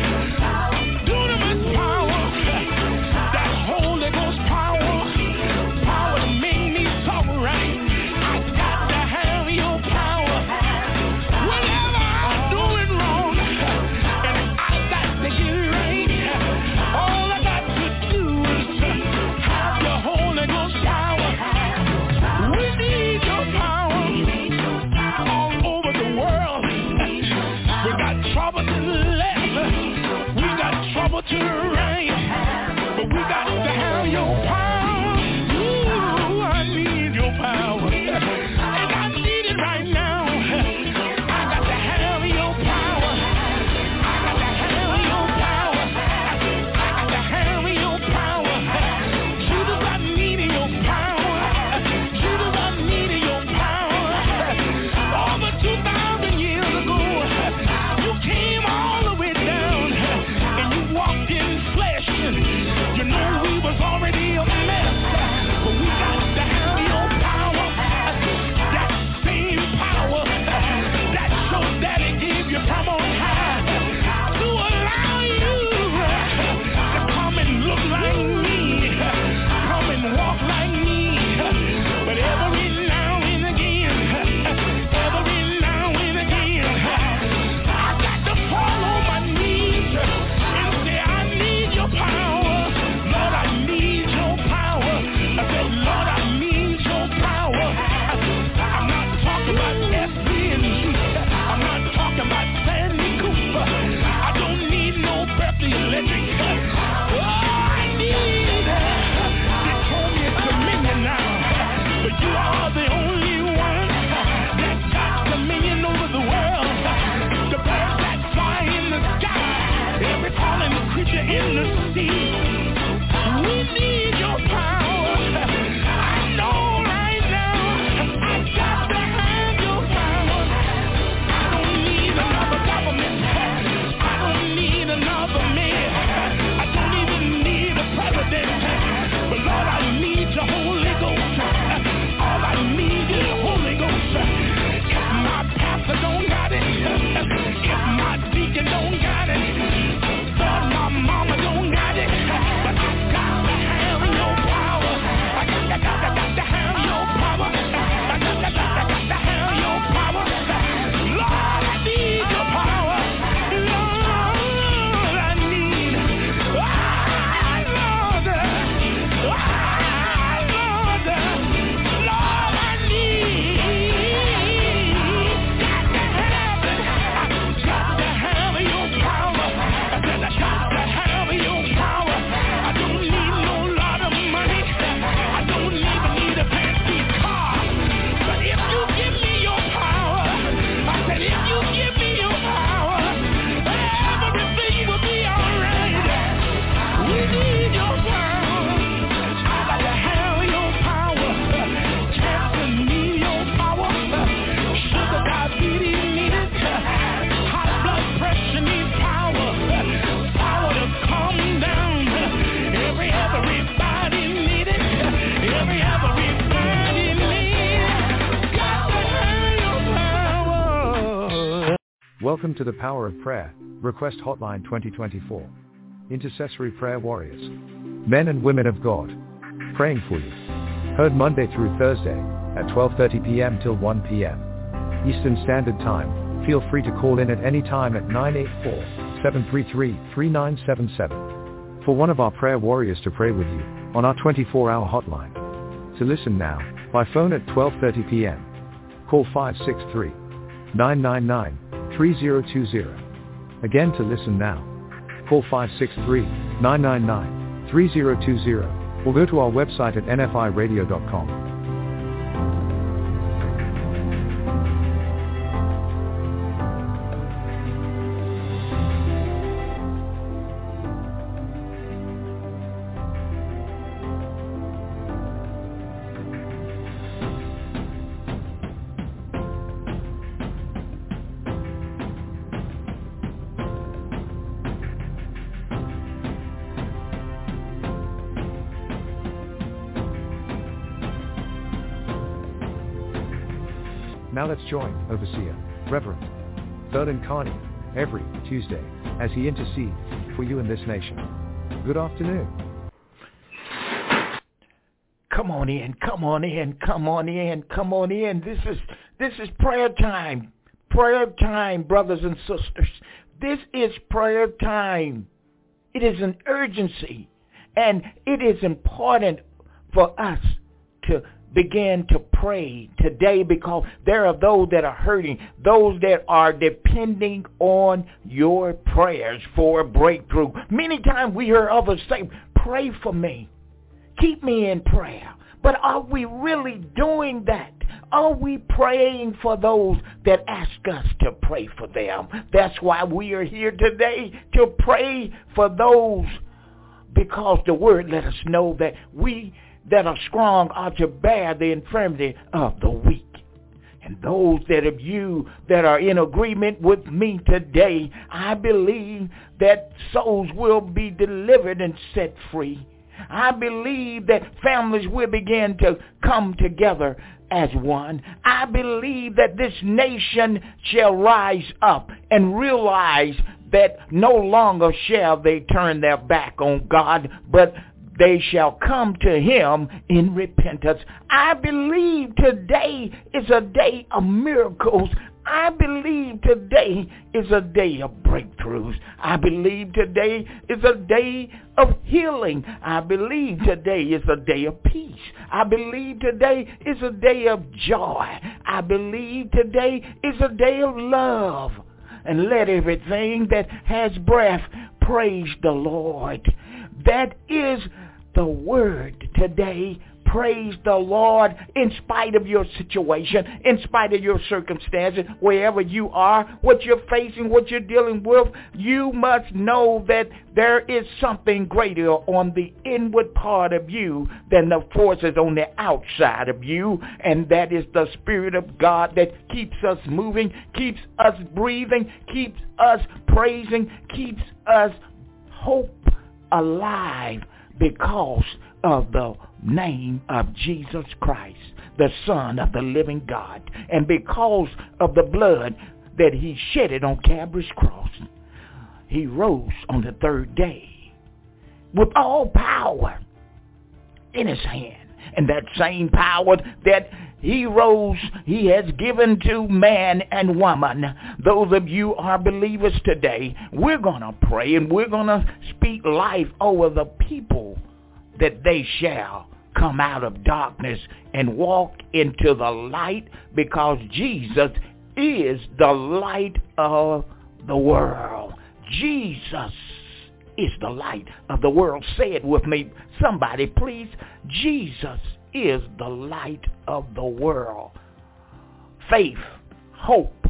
Dunamis power. That Holy Ghost power. Power to make me sober right. I got to have your power. Whenever I'm doing wrong and I got to get it right, all I got to do is have your Holy Ghost power. We need your power all over the world. We got trouble to the left, we got trouble to the right, but we got to have your power. Ooh, I need your power, and I need it right now. I got to have your power. I got to have your power. I got to have your power. Jesus, I need your power. Jesus, I need your power. Over two thousand years ago, you came all the way down and you walked in flesh. You know we was already a mess, but we got to have your power. That same power that your daddy gave you from on high to allow you to come and look like me, come and walk like me. But every now and again, every now and again, I got to fall on my knees and say, I need your power. Lord, I need your power. I said, Lord, I need your power. I'm not talking about S B and G. I'm not talking about Sandy Cooper. I don't need no Berkeley Electric. Oh, I need Detroit dominion now. But you are the only one that got dominion over the world. The birds that fly in the sky, every fallen creature in the sea. We need your power. I know right now I got to have your power. I don't need another government. I don't need another man. I don't even need a president. But Lord, I need your Holy Ghost. All I need is Holy Ghost. If my pastor don't got it, if my deacon don't got it, Lord, my mama don't got it, but I got to have your power. I got to, got to, got to have your power. I got to, got to, got to have your power. Lord, I need your power. Lord, I need. Ah, Lord. Ah, Lord. Lord, I need. Got to have it. I got to have your power. I said I got to have your power. I don't need no lot of money. I don't even need a fancy car. But if you give me your power, I said if you give me your power, everything will be alright. We need your power. I got to have your power. Cancer need your power. Sugar diabetes need it. High blood pressure needs power. Power to calm down. Every everybody need it. Every everybody need it. Got to have your power. Welcome to the Power of Prayer, Request Hotline twenty twenty-four. Intercessory Prayer Warriors. Men and women of God. Praying for you. Heard Monday through Thursday at twelve thirty p.m. till one p.m. Eastern Standard Time. Feel free to call in at any time at nine eight four, seven three three, three nine seven seven for one of our prayer warriors to pray with you on our twenty-four hour hotline. To listen now, by phone at twelve thirty p.m. Call five six three, nine nine nine, three zero two zero. Again, to listen now, call five six three, nine nine nine, three zero two zero or go to our website at n f i radio dot com. Now let's join Overseer Reverend Vernon Carney every Tuesday as he intercedes for you in this nation. Good afternoon. Come on in, come on in, come on in, come on in. This is this is prayer time. Prayer time, brothers and sisters. This is prayer time. It is an urgency, and it is important for us to begin to pray today because there are those that are hurting, those that are depending on your prayers for a breakthrough. Many times we hear others say, pray for me, keep me in prayer. But are we really doing that? Are we praying for those that ask us to pray for them? That's why we are here today, to pray for those, because the word let us know that we that are strong are to bear the infirmity of the weak. And those that of you that are in agreement with me today, I believe that souls will be delivered and set free. I believe that families will begin to come together as one. I believe that this nation shall rise up and realize that no longer shall they turn their back on God, but they shall come to him in repentance. I believe today is a day of miracles. I believe today is a day of breakthroughs. I believe today is a day of healing. I believe today is a day of peace. I believe today is a day of joy. I believe today is a day of love. And let everything that has breath praise the Lord. That is the word today. Praise the Lord in spite of your situation, in spite of your circumstances, wherever you are, what you're facing, what you're dealing with. You must know that there is something greater on the inward part of you than the forces on the outside of you, and that is the Spirit of God that keeps us moving, keeps us breathing, keeps us praising, keeps us hope alive because of the name of Jesus Christ, the Son of the living God, and because of the blood that he shedded on Calvary's cross. He rose on the third day with all power in his hand, and that same power that he rose, he has given to man and woman. Those of you are believers today. We're going to pray and we're going to speak life over the people, that they shall come out of darkness and walk into the light, because Jesus is the light of the world. Jesus is the light of the world. Say it with me, somebody, please. Jesus is the light of the world. Faith, hope.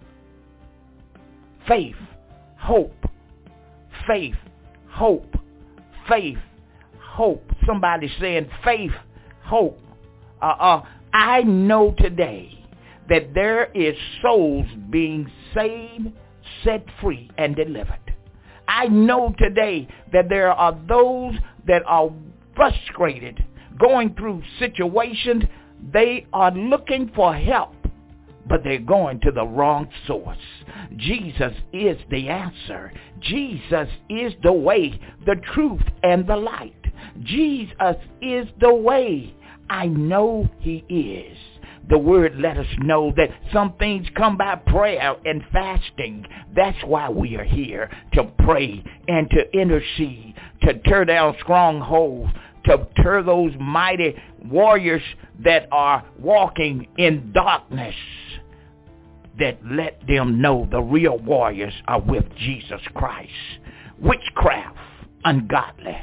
Faith, hope. Faith, hope. Faith, hope. Somebody saying faith, hope. Uh, uh, I know today that there is souls being saved, set free, and delivered. I know today that there are those that are frustrated, going through situations. They are looking for help, but they're going to the wrong source. Jesus is the answer. Jesus is the way, the truth, and the light. Jesus is the way. I know he is. The word let us know that some things come by prayer and fasting. That's why we are here, to pray and to intercede, to tear down strongholds, to tear those mighty warriors that are walking in darkness, that let them know the real warriors are with Jesus Christ. Witchcraft, ungodly,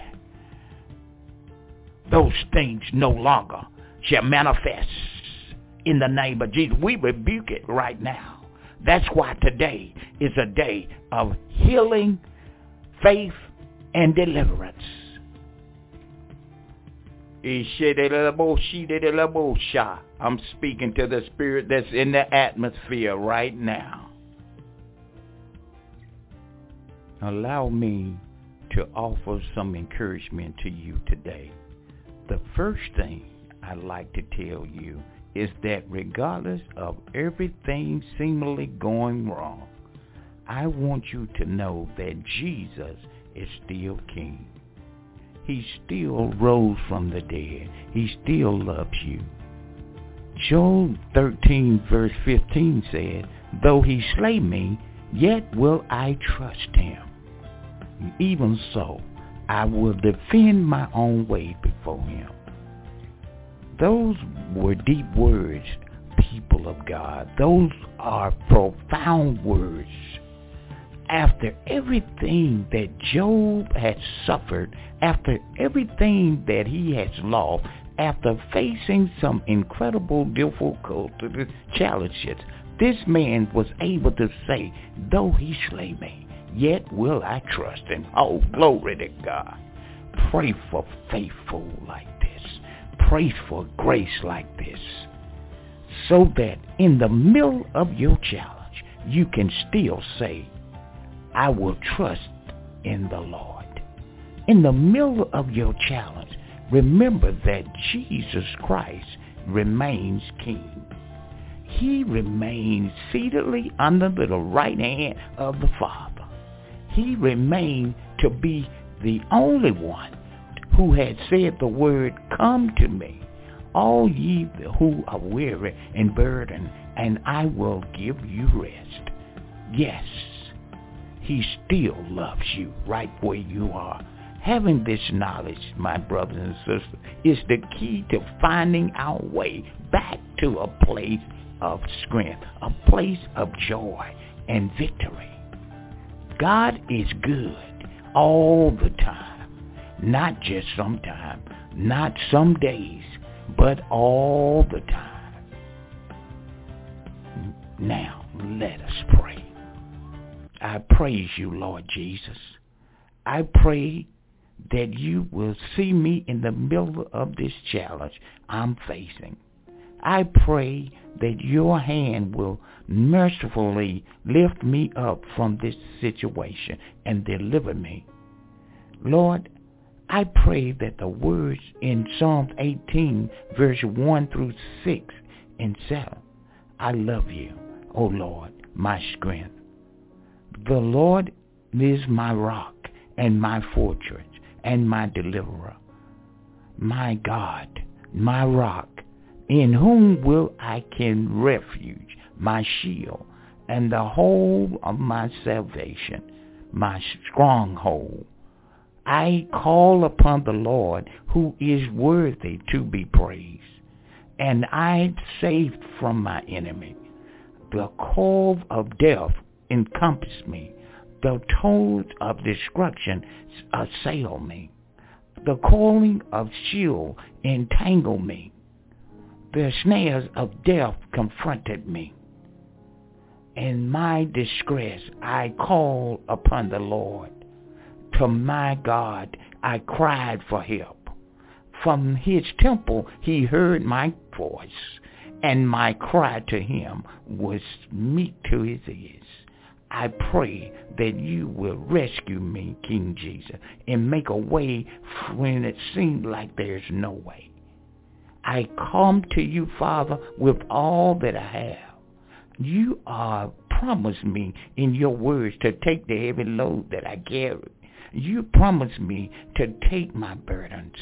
those things no longer shall manifest in the name of Jesus. We rebuke it right now. That's why today is a day of healing, faith, and deliverance. I'm speaking to the spirit that's in the atmosphere right now. Allow me to offer some encouragement to you today. The first thing I'd like to tell you is that regardless of everything seemingly going wrong, I want you to know that Jesus is still King. He still rose from the dead. He still loves you. Job thirteen verse fifteen said, though he slay me, yet will I trust him. Even so, I will defend my own way before him. Those were deep words, people of God. Those are profound words. After everything that Job had suffered, after everything that he has lost, after facing some incredible difficult challenges, this man was able to say, though he slay me, yet will I trust him. Oh, glory to God. Pray for faithful like this. Pray for grace like this. So that in the middle of your challenge, you can still say, I will trust in the Lord. In the middle of your challenge, remember that Jesus Christ remains King. He remains seatedly under the right hand of the Father. He remained to be the only one who had said the word, come to me, all ye who are weary and burdened, and I will give you rest. Yes, he still loves you right where you are. Having this knowledge, my brothers and sisters, is the key to finding our way back to a place of strength, a place of joy and victory. God is good all the time, not just sometime, not some days, but all the time. Now, let us pray. I praise you, Lord Jesus. I pray that you will see me in the middle of this challenge I'm facing. I pray that your hand will mercifully lift me up from this situation and deliver me. Lord, I pray that the words in Psalm eighteen, verse one through six and seven, I love you, O Lord, my strength. The Lord is my rock and my fortress and my deliverer. My God, my rock, in whom will I can refuge, my shield, and the whole of my salvation, my stronghold. I call upon the Lord, who is worthy to be praised, and I saved from my enemy. The cove of death encompassed me. The toils of destruction assail me. The coiling of Sheol entangled me. The snares of death confronted me. In my distress, I called upon the Lord. To my God, I cried for help. From his temple, he heard my voice, and my cry to him was meet to his ears. I pray that you will rescue me, King Jesus, and make a way when it seems like there's no way. I come to you, Father, with all that I have. You are promised me in your words to take the heavy load that I carry. You promised me to take my burdens.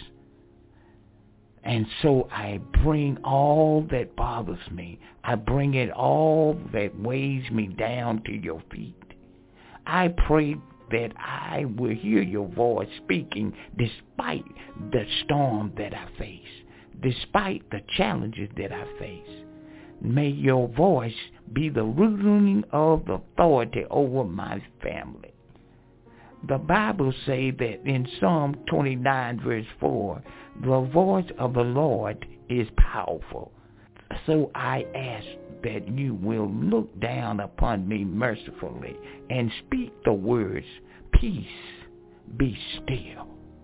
And so I bring all that bothers me. I bring it all that weighs me down to your feet. I pray that I will hear your voice speaking despite the storm that I face, despite the challenges that I face. May your voice be the ruling of authority over my family. The Bible says that in Psalm twenty-nine verse four, the voice of the Lord is powerful. So I ask that you will look down upon me mercifully and speak the words, peace, be still.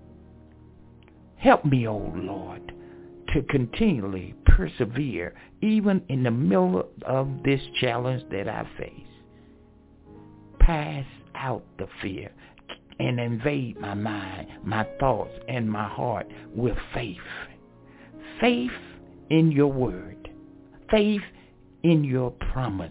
Help me, O Lord, to continually persevere even in the middle of this challenge that I face. Pass out the fear and invade my mind, my thoughts, and my heart with faith. Faith in your word. faith in your promises.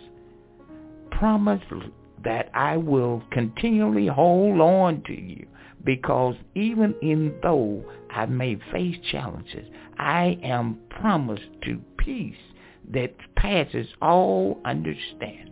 Promise that I will continually hold on to you, because even in though I may face challenges, I am promised to peace that passes all understanding.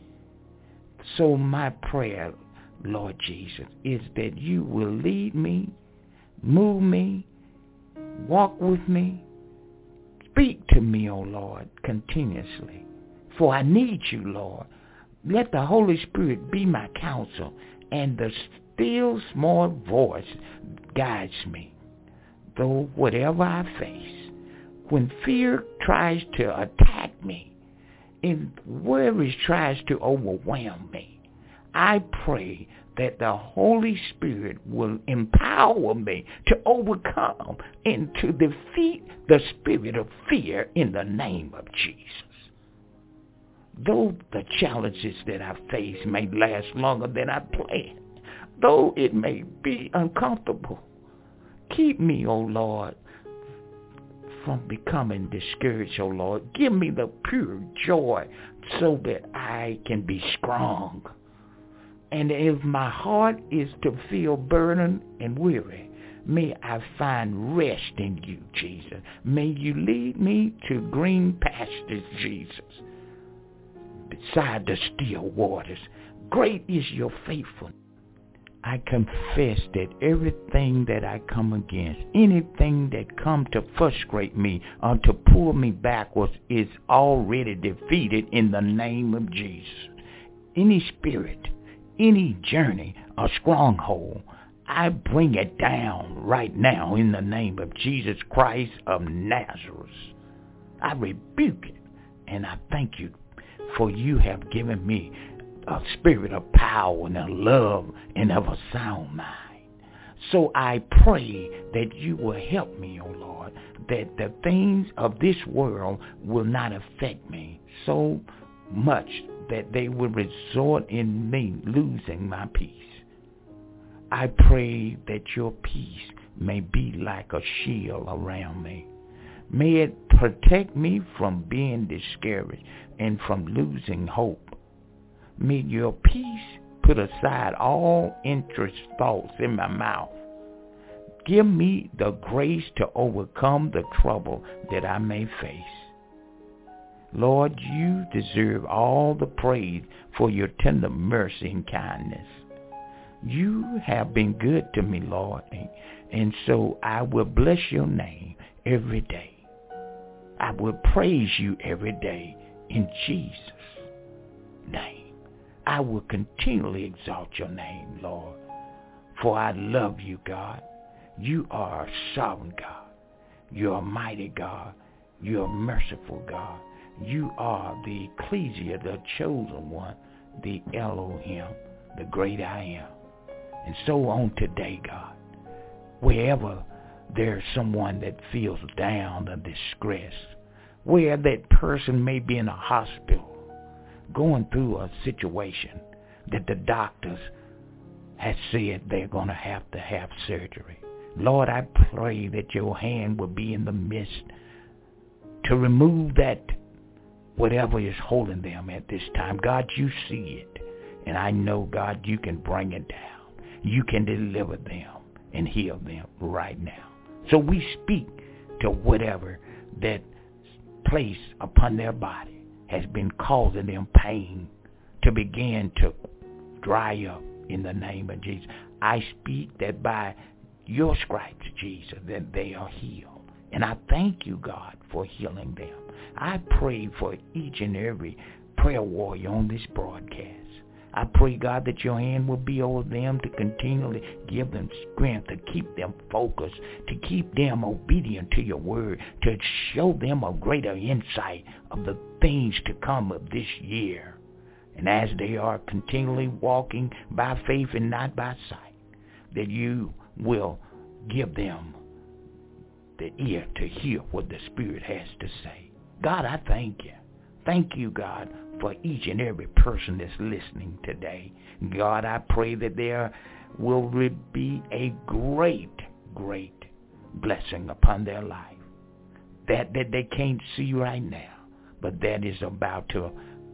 So my prayer, Lord Jesus, is that you will lead me, move me, walk with me, speak to me, O Lord, continuously. For I need you, Lord. Let the Holy Spirit be my counsel, and the still small voice guides me. Though whatever I face, when fear tries to attack me, and worry tries to overwhelm me, I pray that the Holy Spirit will empower me to overcome and to defeat the spirit of fear in the name of Jesus. Though the challenges that I face may last longer than I planned, though it may be uncomfortable, keep me, O Lord, from becoming discouraged, O Lord. Give me the pure joy so that I can be strong. And if my heart is to feel burdened and weary, may I find rest in you, Jesus. May you lead me to green pastures, Jesus, beside the still waters. Great is your faithfulness. I confess that everything that I come against, anything that come to frustrate me or to pull me backwards, is already defeated in the name of Jesus. Any spirit, any journey or stronghold, I bring it down right now in the name of Jesus Christ of Nazareth. I rebuke it, and I thank you, for you have given me a spirit of power and of love and of a sound mind. So I pray that you will help me, O Lord, that the things of this world will not affect me so much that they will result in me losing my peace. I pray that your peace may be like a shield around me. May it protect me from being discouraged and from losing hope. May your peace put aside all interest thoughts in my mouth. Give me the grace to overcome the trouble that I may face. Lord, you deserve all the praise for your tender mercy and kindness. You have been good to me, Lord, and so I will bless your name every day. I will praise you every day in Jesus' name. I will continually exalt your name, Lord, for I love you, God. You are a sovereign God. You're a mighty God. You're a merciful God. You are the ecclesia, the chosen one, the Elohim, the great I am. And so on today, God, wherever there's someone that feels down or distressed, where that person may be in a hospital, going through a situation that the doctors have said they're going to have to have surgery. Lord, I pray that your hand will be in the midst to remove that, whatever is holding them at this time. God, you see it. And I know, God, you can bring it down. You can deliver them and heal them right now. So we speak to whatever that place upon their body has been causing them pain to begin to dry up in the name of Jesus. I speak that by your stripes, Jesus, that they are healed. And I thank you, God, for healing them. I pray for each and every prayer warrior on this broadcast. I pray, God, that your hand will be over them to continually give them strength, to keep them focused, to keep them obedient to your word, to show them a greater insight of the things to come of this year. And as they are continually walking by faith and not by sight, that you will give them the ear to hear what the Spirit has to say. God, I thank you. Thank you, God, for each and every person that's listening today. God, I pray that there will be a great, great blessing upon their life. That, that they can't see right now, but that is about to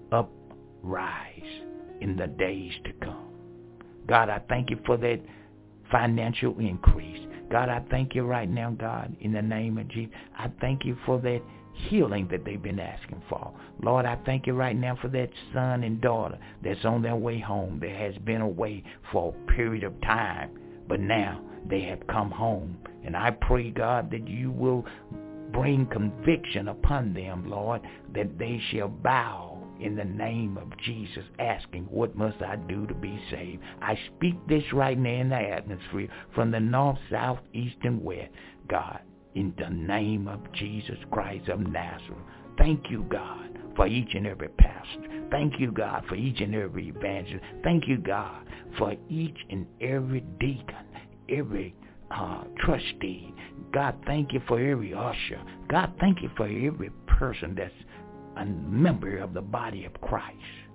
uprise in the days to come. God, I thank you for that financial increase. God, I thank you right now, God, in the name of Jesus. I thank you for that healing that they've been asking for. Lord, I thank you right now for that son and daughter that's on their way home, that has been away for a period of time, but now they have come home. And I pray, God, that you will bring conviction upon them, Lord, that they shall bow in the name of Jesus, asking, what must I do to be saved? I speak this right now in the atmosphere from the north, south, east, and west, God, in the name of Jesus Christ of Nazareth. Thank you, God, for each and every pastor. Thank you, God, for each and every evangelist. Thank you, God, for each and every deacon, every uh, trustee. God, thank you for every usher. God, thank you for every person that's a member of the body of Christ.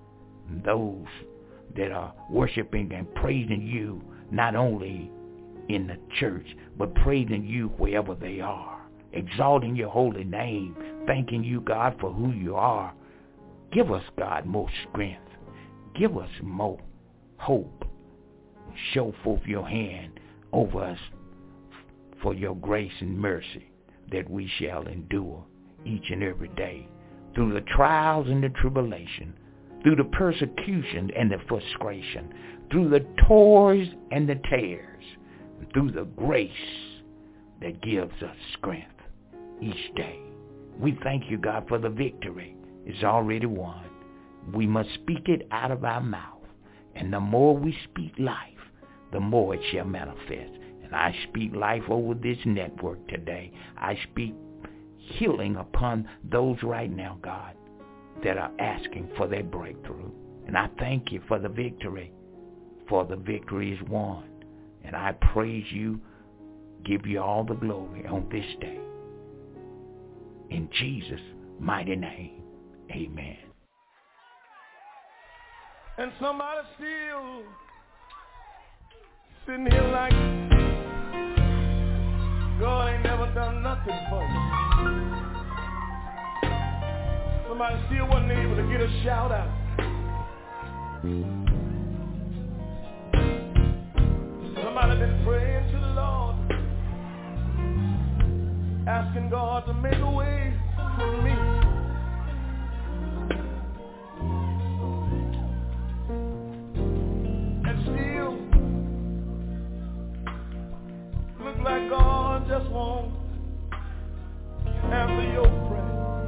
Those that are worshiping and praising you, not only in the church, but praising you wherever they are, exalting your holy name, thanking you, God, for who you are. Give us, God, more strength. Give us more hope. Show forth your hand over us for your grace and mercy that we shall endure each and every day, through the trials and the tribulation, through the persecution and the frustration, through the toils and the tears, through the grace that gives us strength each day. We thank you, God, for the victory. It's already won. We must speak it out of our mouth. And the more we speak life, the more it shall manifest. And I speak life over this network today. I speak healing upon those right now, God, that are asking for their breakthrough. And I thank you for the victory, for the victory is won. And I praise you, give you all the glory on this day. In Jesus' mighty name, amen. And somebody still sitting here like God ain't never done nothing for you. Somebody still wasn't able to get a shout out. Somebody been praying to the Lord, asking God to make a way for me. And still look like God just won't answer your prayer.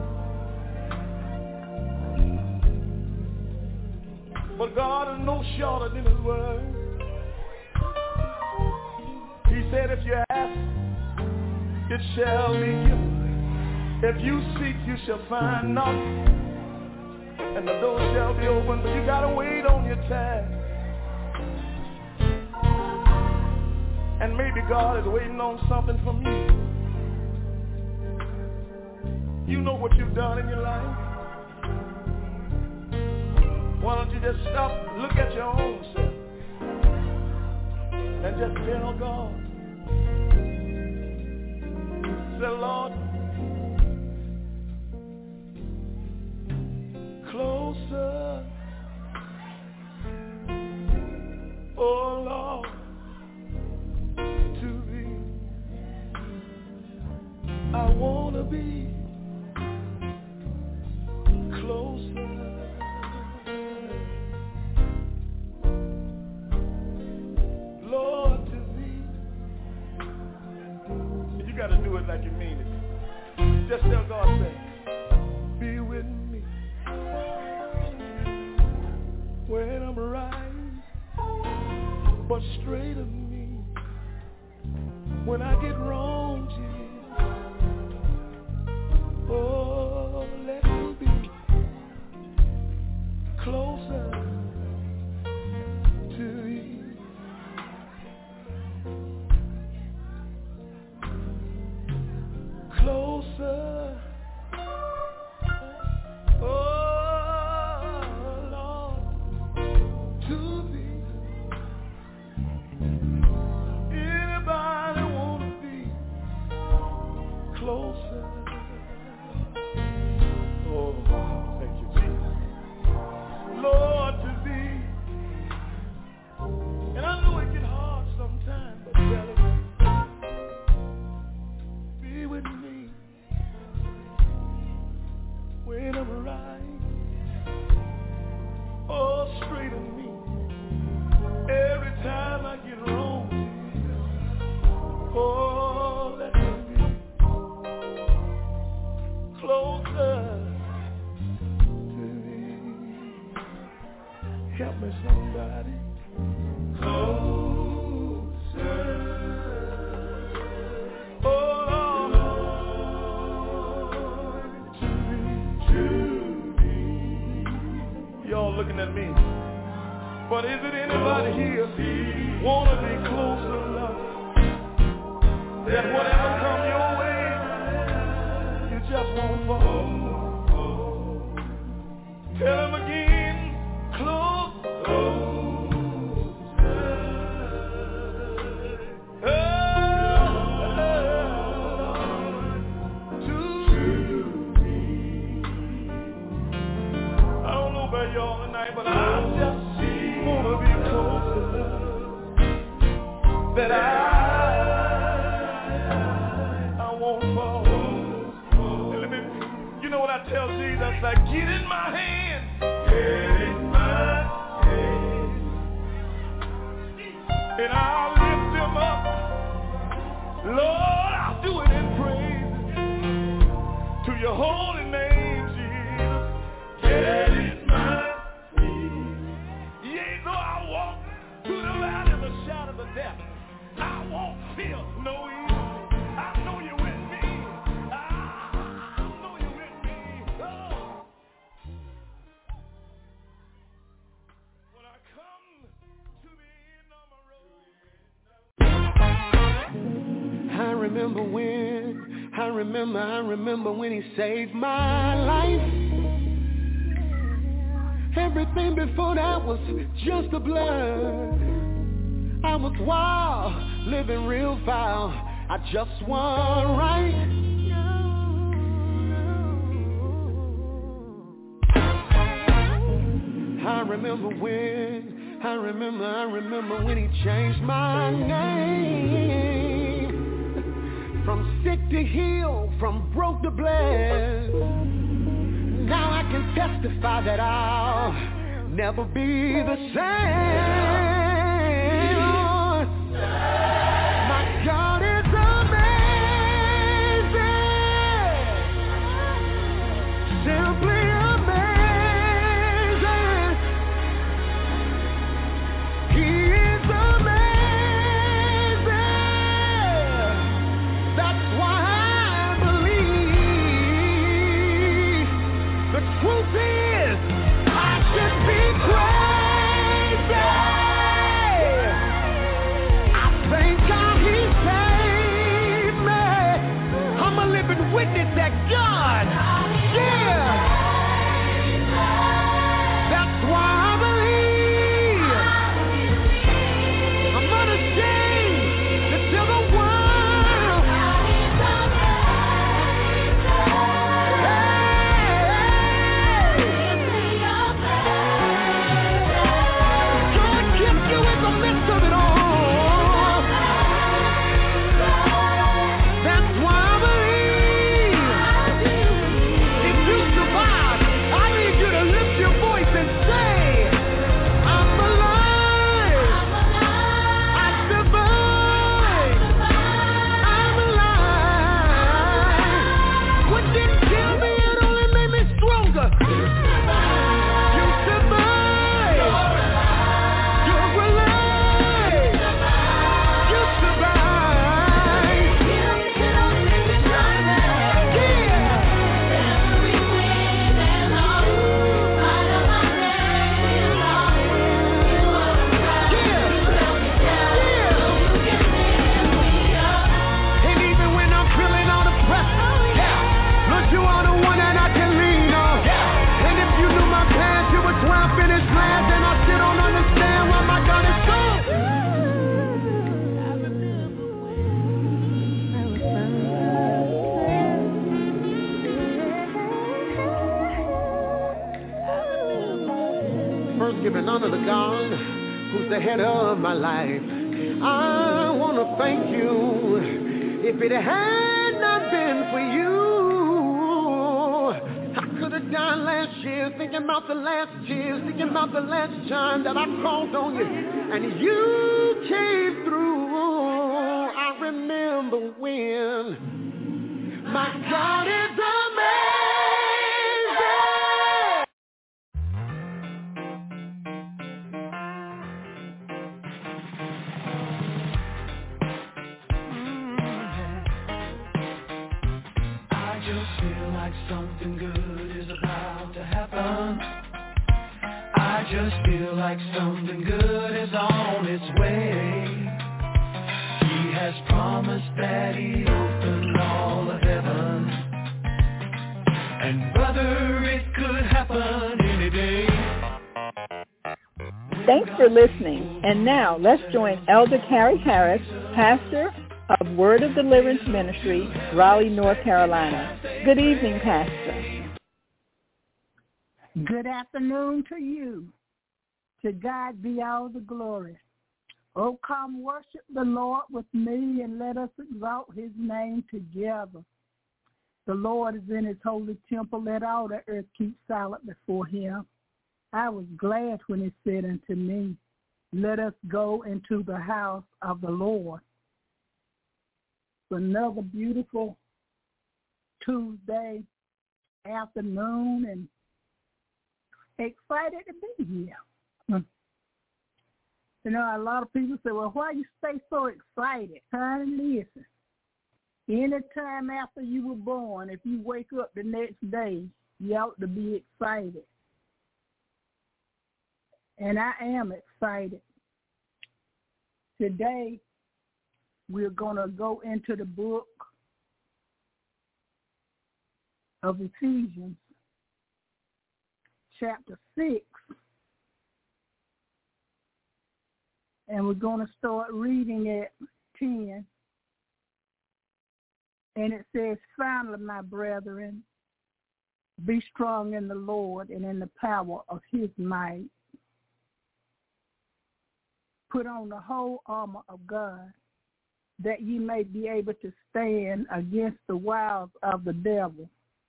But God is no shorter than his word. He said if you ask, it shall be given. If you seek, you shall find. Knock, and the door shall be open. But you gotta wait on your time. And maybe God is waiting on something from you. You know what you've done in your life. Why don't you just stop, look at your own self, and just tell God, say, Lord, closer, oh Lord, to thee. I want to be closer. Lord, to thee. You got to do it like you mean it. Just tell God, say, be with me when I'm right, but straight of me when I get wrong, Jesus. Oh, let me be closer to thee. Closer, oh Lord, to thee. Anybody wanna be closer? Oh. Lord, to thee. And I know it get hard sometimes, but better be with me when I'm right. Oh, straighten me every time I get wrong. Oh, let me be closer to thee. Help me, somebody. Closer. Oh, Lord, to thee, to thee. Y'all looking at me. But is it anybody here wanna be closer, love? That whatever come your way, you just won't fall. Tell him again, close, close. Oh, to me. I don't know about y'all tonight, but I just wanna be closer, love. That I tell Jesus, like, get in my hand, get in my hand, and I'll lift him up. Lord, I'll do it in praise to your holy name, Jesus. Get in my feet. Yea, though I walk through the valley of the shadow of death, I won't fear no evil. I know you're with me. I remember when, I remember, I remember when he saved my life. Everything before that was just a blur. I was wild, living real foul. I just want right. I remember when, I remember, I remember when he changed my name. From sick to heal, from broke to blessed. Now I can testify that I'll never be the same. My God is amazing, simply amazing. He is amazing. That's why I believe. The truth is, I should be crazy. was giving honor to God, who's the head of my life. I want to thank you. If it had not been for you, I could have died last year thinking about the last tears, thinking about the last time that I called on you, and you came through. I remember when. My God is something good is about to happen. I just feel like something good is on its way. He has promised that he'd open all of heaven. And brother, it could happen any day. Thanks for listening. And now let's join Elder Carrie Harris, pastor of Word of Deliverance Ministry, Raleigh, North Carolina. Good evening, Pastor. Good afternoon to you. To God be all the glory. Oh, come worship the Lord with me and let us exalt his name together. The Lord is in his holy temple. Let all the earth keep silent before him. I was glad when he said unto me, let us go into the house of the Lord. Another beautiful Tuesday afternoon and excited to be here. You know, a lot of people say, well, why you stay so excited? Honey, listen, anytime after you were born, if you wake up the next day, you ought to be excited. And I am excited. Today, we're going to go into the book of Ephesians, chapter six. And we're going to start reading at ten. And it says, finally, my brethren, be strong in the Lord and in the power of his might. Put on the whole armor of God, that ye may be able to stand against the wiles of the devil.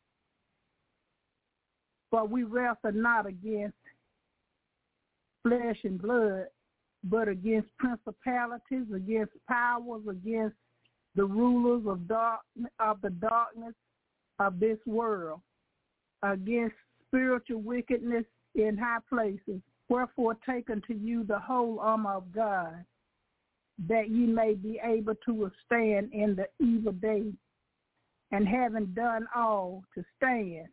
For we wrestle not against flesh and blood, but against principalities, against powers, against the rulers of dark of the darkness of this world, against spiritual wickedness in high places. Wherefore take unto you the whole armor of God, that ye may be able to withstand in the evil day, and having done all, to stand.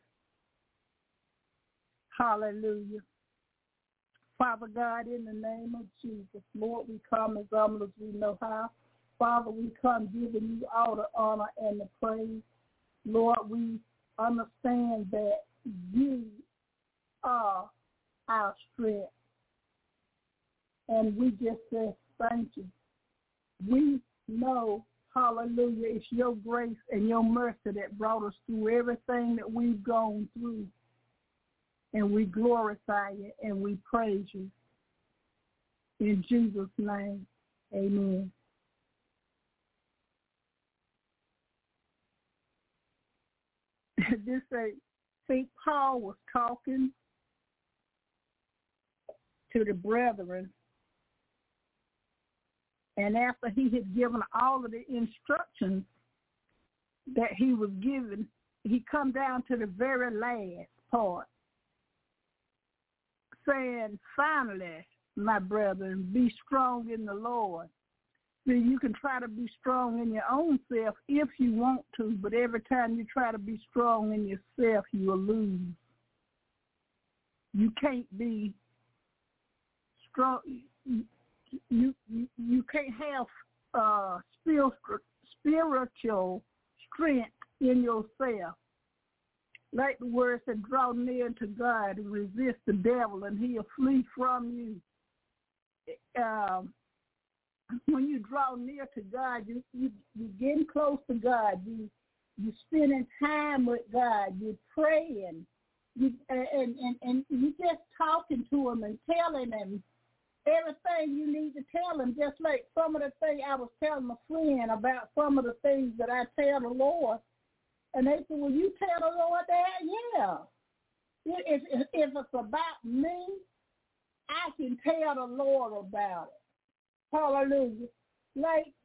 Hallelujah. Father God, in the name of Jesus, Lord, we come as humble as we know how. Father, we come giving you all the honor and the praise. Lord, we understand that you are our strength. And we just say thank you. We know, hallelujah, it's your grace and your mercy that brought us through everything that we've gone through. And we glorify you and we praise you. In Jesus' name, amen. This uh, Saint Paul was talking to the brethren, and after he had given all of the instructions that he was given, he come down to the very last part, saying, finally, my brethren, be strong in the Lord. See, you can try to be strong in your own self if you want to, but every time you try to be strong in yourself, you will lose. You can't be strong. You, you, you can't have uh, spiritual strength in yourself. Like the word said, draw near to God and resist the devil, and he'll flee from you. Um, when you draw near to God, you, you, you're getting close to God. You, you're spending time with God. You're praying. You, and, and, and you just talking to him and telling him everything you need to tell him, just like some of the things I was telling my friend about some of the things that I tell the Lord. And they said, well, you tell the Lord that? Yeah. If, if, if it's about me, I can tell the Lord about it. Hallelujah. Like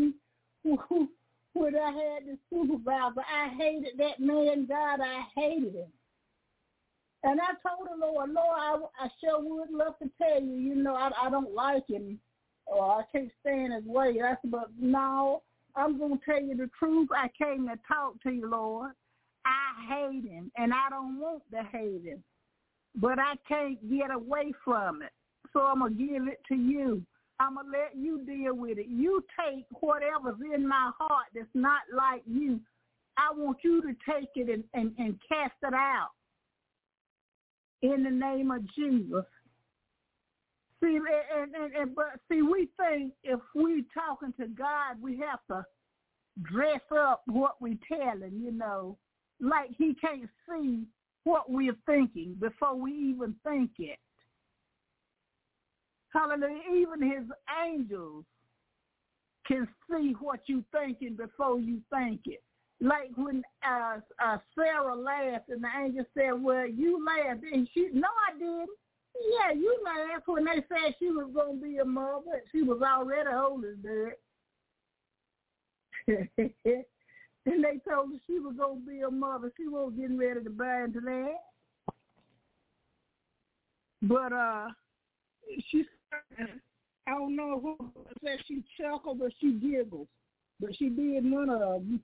when I had the supervisor, I hated that man, God, I hated him. And I told the Lord, Lord, I, I sure would love to tell you, you know, I, I don't like him or I can't stand his way. I said, but no, I'm going to tell you the truth. I came to talk to you, Lord. I hate him, and I don't want to hate him, but I can't get away from it. So I'm going to give it to you. I'm going to let you deal with it. You take whatever's in my heart that's not like you. I want you to take it and, and, and cast it out. In the name of Jesus. See, and, and, and but see, we think if we talking to God, we have to dress up what we telling, you know, like he can't see what we're thinking before we even think it. Hallelujah. Even his angels can see what you're thinking before you think it. Like when uh, uh, Sarah laughed and the angel said, well, you laughed. And she, no, I didn't. Yeah, you laughed when they said she was going to be a mother. She was already old as that. And they told her she was going to be a mother. She wasn't getting ready to buy into that. But uh, she, I don't know who said she chuckled or she giggled, but she did none of them.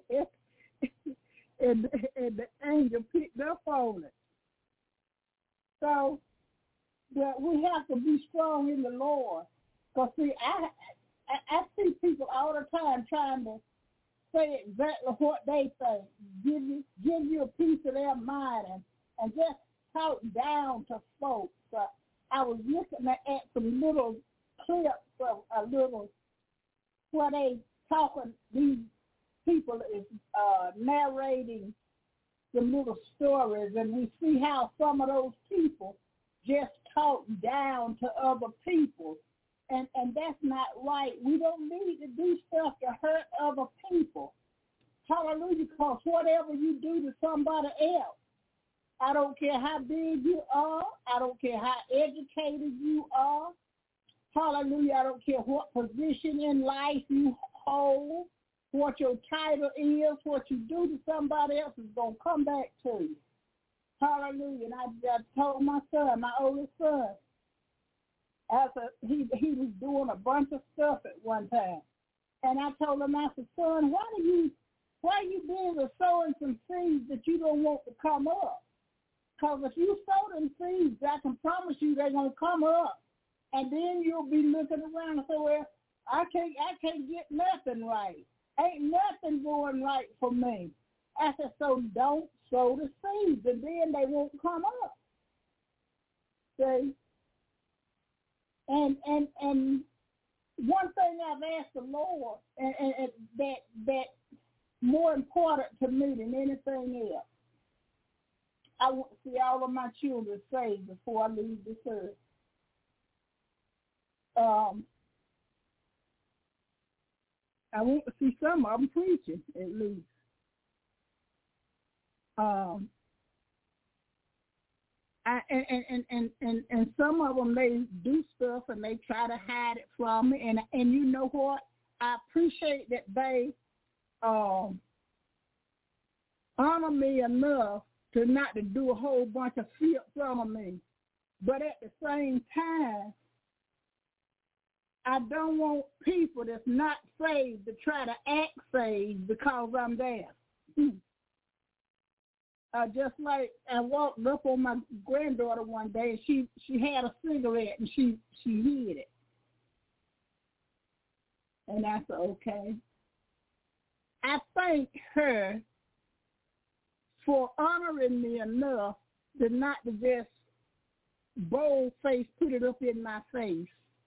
and, and the angel picked up on it. So, but we have to be strong in the Lord. Because, see, I, I I see people all the time trying to say exactly what they think, give you give you a piece of their mind, and, and just talk down to folks. Uh, I was looking at, at some little clips of a little, where they talking, these people is uh, narrating the little stories, and we see how some of those people just talk down to other people, and and that's not right. We don't need to do stuff to hurt other people. Hallelujah, because whatever you do to somebody else, I don't care how big you are, I don't care how educated you are, hallelujah, I don't care what position in life you hold, what your title is, what you do to somebody else is going to come back to you. Hallelujah. And I, I told my son, my oldest son, after he, he was doing a bunch of stuff at one time. And I told him, I said, son, why do you, why are you busy sowing some seeds that you don't want to come up? Because if you sow them seeds, I can promise you they're going to come up. And then you'll be looking around and say, well, I can't, I can't get nothing right. Ain't nothing going right for me. I said, so don't sow the seeds, and then they won't come up. See? And and and one thing I've asked the Lord, and, and, and that that's more important to me than anything else, I want to see all of my children saved before I leave this earth. Um. I want to see some of them preaching, at least. Um, I, and, and, and, and, and some of them, they do stuff and they try to hide it from me. And, and you know what? I appreciate that they um, honor me enough to not to do a whole bunch of filth from me. But at the same time, I don't want people that's not saved to try to act saved because I'm there. Uh, just like I walked up on my granddaughter one day, and she, she had a cigarette, and she, she hid it. And I said, okay. I thank her for honoring me enough to not to just bold-face put it up in my face.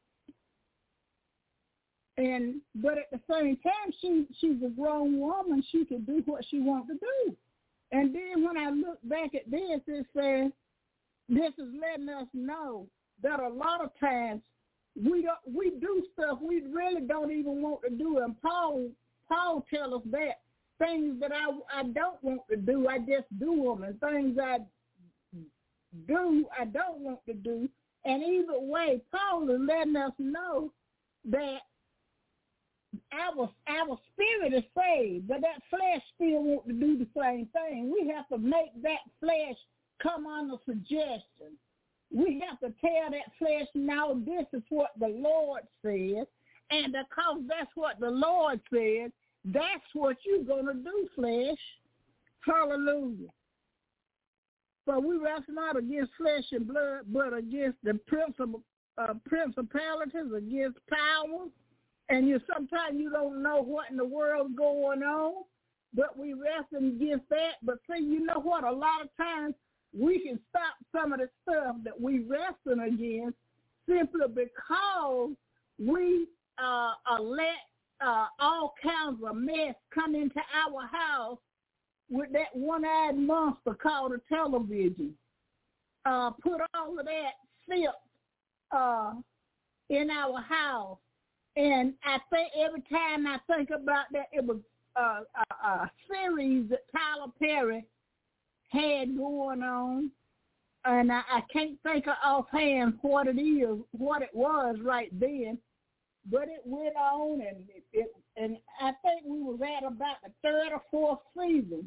And but at the same time, she she's a grown woman. She can do what she wants to do. And then when I look back at this, it says, this is letting us know that a lot of times we don't, we do stuff we really don't even want to do. And Paul Paul tells us that things that I, I don't want to do, I just do them. And things I do, I don't want to do. And either way, Paul is letting us know that our our spirit is saved, but that flesh still wants to do the same thing. We have to make that flesh come under suggestion. We have to tell that flesh, now this is what the Lord said, and because that's what the Lord said, that's what you're going to do, flesh. Hallelujah. So we wrestle not against flesh and blood, but against the principal, uh, principalities, against power. And you sometimes you don't know what in the world's going on, but we wrestle against that. But see, you know what? A lot of times we can stop some of the stuff that we wrestle against simply because we uh, uh, let uh, all kinds of mess come into our house with that one-eyed monster called a television. Uh, put all of that filth uh, in our house. And I think every time I think about that, it was uh, a, a series that Tyler Perry had going on, and I, I can't think of offhand what it is, what it was right then, but it went on, and it, it and I think we was at about the third or fourth season,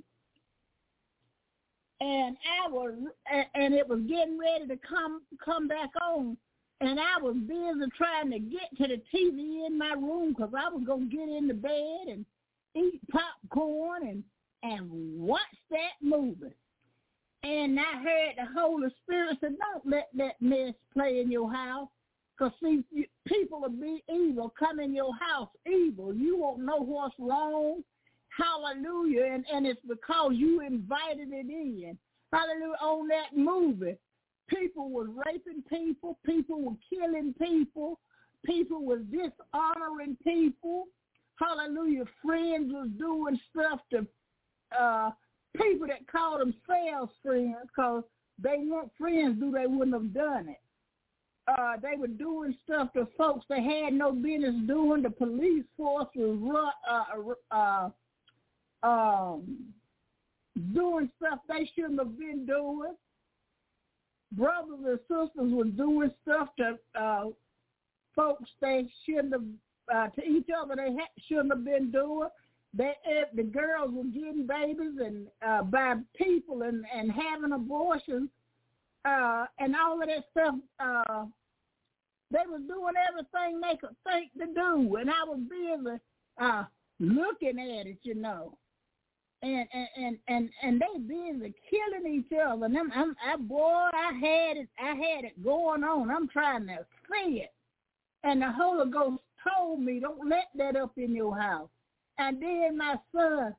and I was, and it was getting ready to come come back on. And I was busy trying to get to the T V in my room because I was going to get into bed and eat popcorn and, and watch that movie. And I heard the Holy Spirit say, don't let that mess play in your house, because, see, you, people will be evil, come in your house evil. You won't know what's wrong. Hallelujah. And, and it's because you invited it in. Hallelujah. On that movie. People were raping people. People were killing people. People were dishonoring people. Hallelujah. Friends was doing stuff to uh, people that called themselves friends because they weren't friends, do they wouldn't have done it. Uh, they were doing stuff to folks they had no business doing. The police force was uh, uh, uh, um, doing stuff they shouldn't have been doing. Brothers and sisters were doing stuff to uh, folks they shouldn't have, uh, to each other they ha- shouldn't have been doing. They, uh, the girls were getting babies and uh, by people and, and having abortions uh, and all of that stuff. Uh, they were doing everything they could think to do, and I was busy uh, looking at it, you know. And and, and, and and they busy killing each other. And I'm, I'm, I, boy, I had it, I had it going on. I'm trying to see it. And the Holy Ghost told me, don't let that up in your house. And then my son,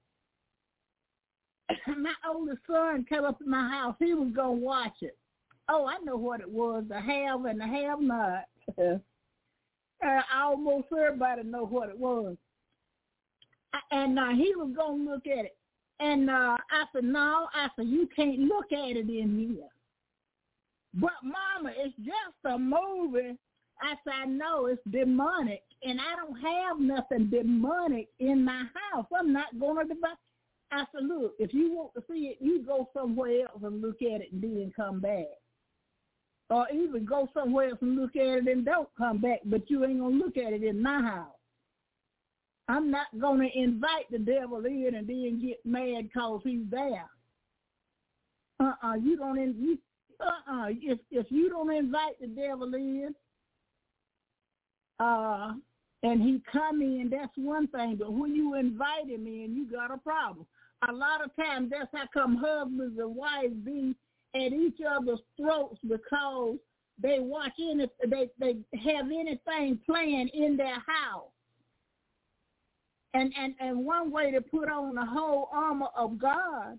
my oldest son came up in my house. He was going to watch it. Oh, I know what it was, the have and the have not. uh, almost everybody know what it was. And uh, he was going to look at it. And uh, I said, no, I said, you can't look at it in here. But, Mama, it's just a movie. I said, I know it's demonic, and I don't have nothing demonic in my house. I'm not going to divide. I said, look, if you want to see it, you go somewhere else and look at it and then come back. Or even go somewhere else and look at it and don't come back, but you ain't going to look at it in my house. I'm not going to invite the devil in and then get mad because he's there. Uh-uh, you don't, in, you, uh-uh, if, if you don't invite the devil in, uh, and he come in, that's one thing, but when you invite him in, you got a problem. A lot of times that's how come husbands and wives be at each other's throats because they watch any, they, they have anything playing in their house. And, and and one way to put on the whole armor of God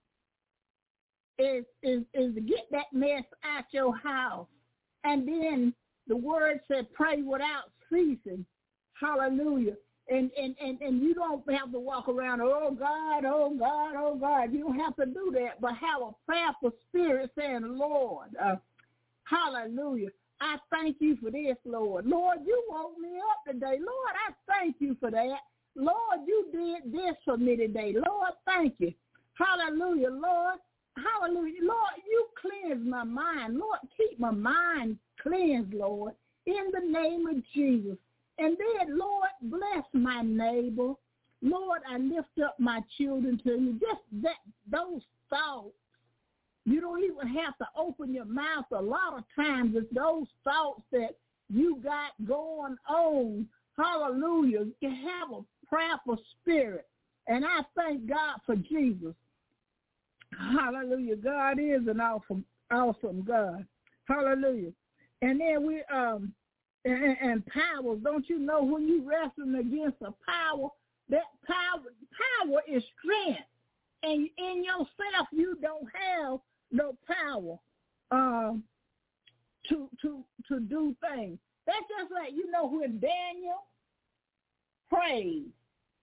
is, is is to get that mess out your house. And then the word said pray without ceasing. Hallelujah. And, and, and, and you don't have to walk around, oh, God, oh, God, oh, God. You don't have to do that, but have a prayerful spirit saying, Lord, uh, hallelujah. I thank you for this, Lord. Lord, you woke me up today. Lord, I thank you for that. Lord, you did this for me today. Lord, thank you. Hallelujah, Lord. Hallelujah. Lord, you cleanse my mind. Lord, keep my mind cleansed, Lord, in the name of Jesus. And then, Lord, bless my neighbor. Lord, I lift up my children to you. Just that, those thoughts. You don't even have to open your mouth. A lot of times it's those thoughts that you got going on. Hallelujah. You have a prayerful spirit. And I thank God for Jesus. Hallelujah. God is an awesome, awesome God. Hallelujah. And then we, um, and, and powers, don't you know when you wrestling against a power, that power, power is strength. And in yourself, you don't have no power um, to to to do things. That's just like, you know, when Daniel prayed,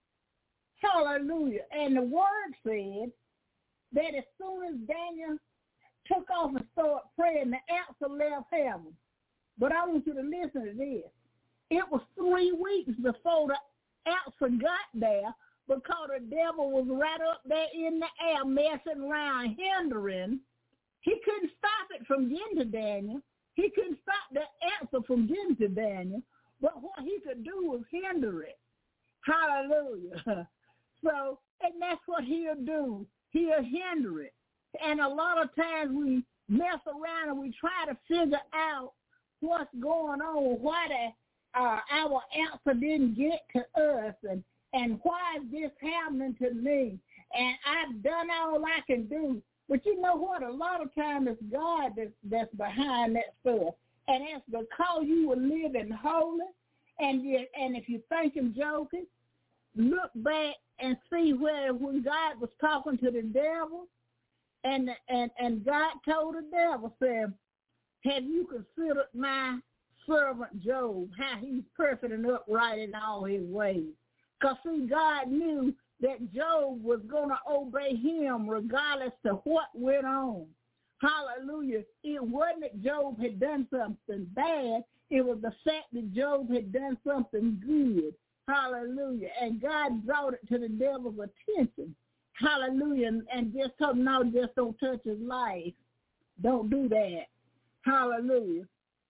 hallelujah, and the word said that as soon as Daniel took off and started praying, the answer left heaven. But I want you to listen to this. It was three weeks before the answer got there because the devil was right up there in the air messing around, hindering. He couldn't stop it from getting to Daniel. He couldn't stop the answer from getting to Daniel. But what he could do was hinder it. Hallelujah. So, and that's what he'll do. He'll hinder it. And a lot of times we mess around and we try to figure out what's going on, why the, uh, our answer didn't get to us, and, and why is this happening to me? And I've done all I can do. But you know what? A lot of times it's God that's, that's behind that stuff. And it's because you were living holy, and you, and if you think I'm joking, look back and see where when God was talking to the devil, and and and God told the devil, said, have you considered my servant Job, how he's perfect and upright in all his ways? Because, see, God knew that Job was going to obey him regardless of what went on. Hallelujah. It wasn't that Job had done something bad. It was the fact that Job had done something good. Hallelujah. And God brought it to the devil's attention. Hallelujah. And, and just told him, no, just don't touch his life. Don't do that. Hallelujah.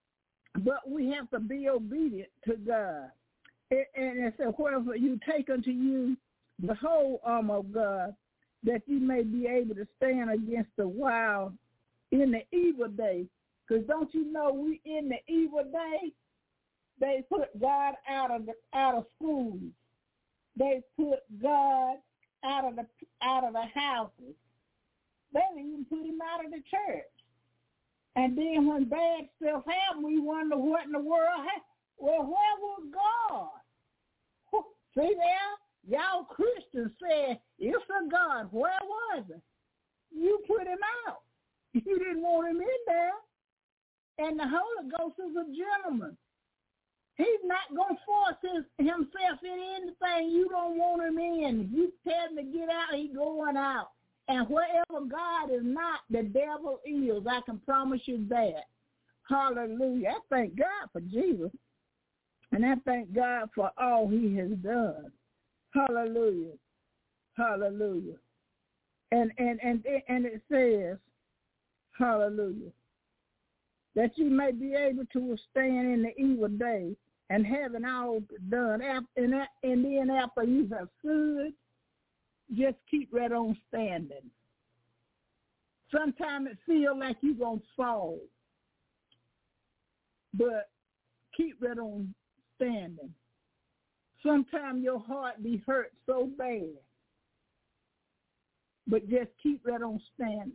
But we have to be obedient to God. And, and it said, wherefore you take unto you the whole armor of God, that you may be able to stand against the wild in the evil day. Because don't you know we in the evil day, they put God out of the, out of schools. They put God out of the out of the houses. They even put him out of the church. And then when bad stuff happened, we wonder what in the world happened. Well, where was God? See there? Y'all Christians said, it's a God. Where was it? You put him out. You didn't want him in there. And the Holy Ghost is a gentleman. He's not going to force his, himself in anything you don't want him in. If you tell him to get out, he's going out. And wherever God is not, the devil is. I can promise you that. Hallelujah. I thank God for Jesus. And I thank God for all he has done. Hallelujah. Hallelujah. And and and and it says, hallelujah, that you may be able to withstand in the evil day, and having all done, and, and then after you have stood, just keep right on standing. Sometimes it feels like you're going to fall, but keep right on standing. Sometimes your heart be hurt so bad, but just keep right on standing.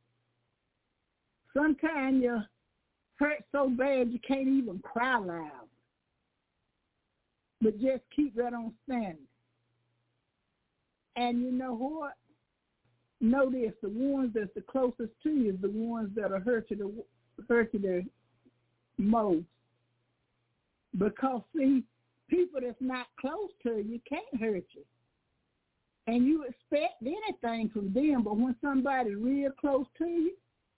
Sometimes you're hurt so bad you can't even cry loud, but just keep right on standing. And you know what? Know this, the ones that's the closest to you is the ones that are hurt you the, hurt you the most. Because, see, people that's not close to you can't hurt you. And you expect anything from them, but when somebody's real close to you,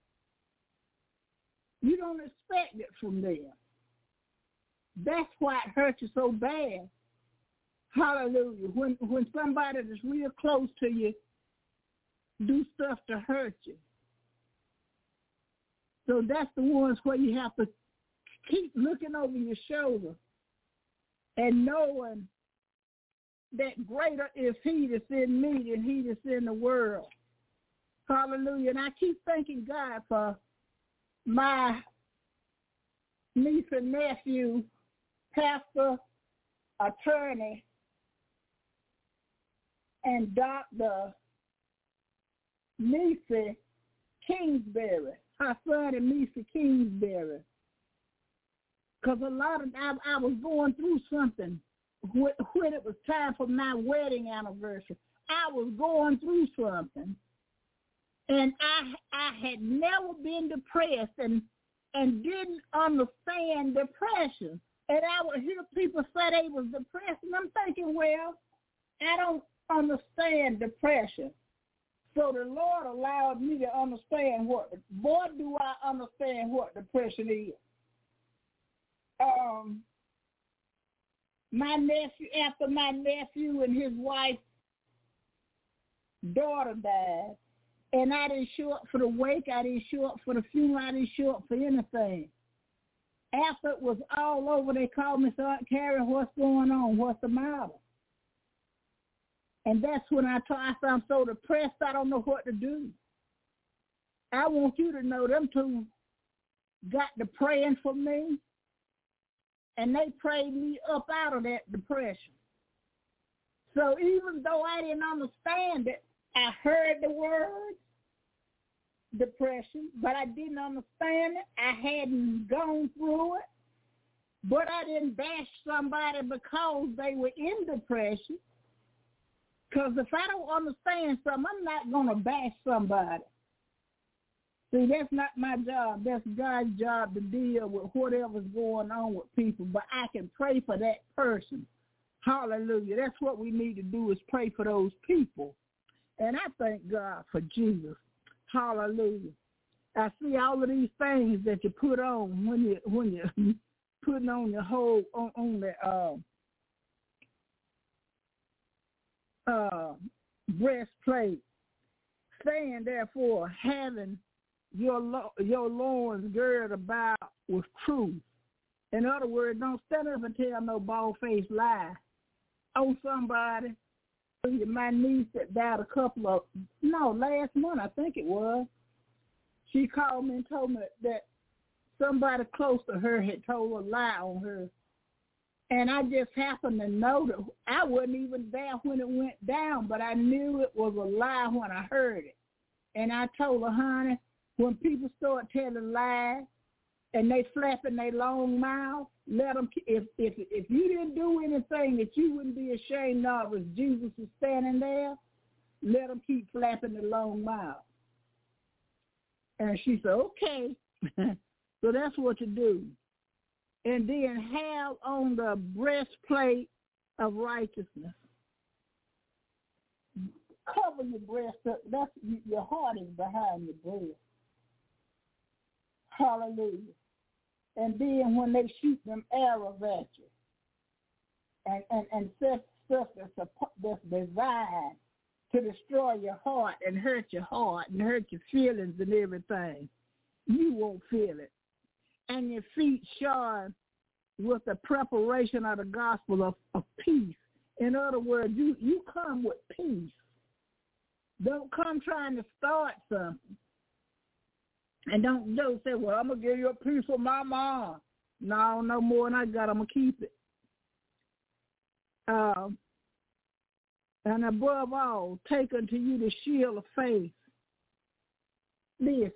you don't expect it from them. That's why it hurts you so bad. Hallelujah. When when somebody that's real close to you do stuff to hurt you. So that's the ones where you have to keep looking over your shoulder and knowing that greater is he that's in me than he that's in the world. Hallelujah. And I keep thanking God for my niece and nephew, pastor, attorney, and Doctor Nisa Kingsbury, her son and Nisa Kingsbury. Because a lot of I, I was going through something when, when it was time for my wedding anniversary. I was going through something, and I I had never been depressed and and didn't understand depression. And I would hear people say they was depressed, and I'm thinking, well, I don't understand depression. So the Lord allowed me to understand what, boy, do I understand what depression is. Um, my nephew, after my nephew and his wife's daughter died, and I didn't show up for the wake, I didn't show up for the funeral, I didn't show up for anything. After it was all over, they called me, Aunt Carrie, what's going on? What's the matter? And that's when I told I said, I'm so depressed, I don't know what to do. I want you to know them two got to praying for me, and they prayed me up out of that depression. So even though I didn't understand it, I heard the word depression, but I didn't understand it. I hadn't gone through it, but I didn't bash somebody because they were in depression. Because if I don't understand something, I'm not going to bash somebody. See, that's not my job. That's God's job to deal with whatever's going on with people. But I can pray for that person. Hallelujah. That's what we need to do is pray for those people. And I thank God for Jesus. Hallelujah. I see all of these things that you put on when you when you're putting on your whole on, on the uh, uh, breastplate. Saying therefore, having your lo- your loins girded about with truth. In other words, don't stand up and tell no bald-faced lie on somebody. My niece that died a couple of, no, last month I think it was, she called me and told me that somebody close to her had told a lie on her. And I just happened to know that I wasn't even there when it went down, but I knew it was a lie when I heard it. And I told her, honey, when people start telling lies and they flapping their long mouth, let them, if, if, if you didn't do anything that you wouldn't be ashamed of as Jesus was standing there, let them keep flapping their long mouth. And she said, okay. So that's what you do. And then have on the breastplate of righteousness. Cover your breast up. That's, your heart is behind your breast. Hallelujah. And then when they shoot them arrows at you, and, and, and stuff, stuff that's, a, that's designed to destroy your heart and hurt your heart and hurt your feelings and everything, you won't feel it. And your feet shod with the preparation of the gospel of, of peace. In other words, you, you come with peace. Don't come trying to start something. And don't, don't say, well, I'm going to give you a piece of my mom. No, no more than I got, I'm going to keep it. Um, and above all, take unto you the shield of faith. Listen,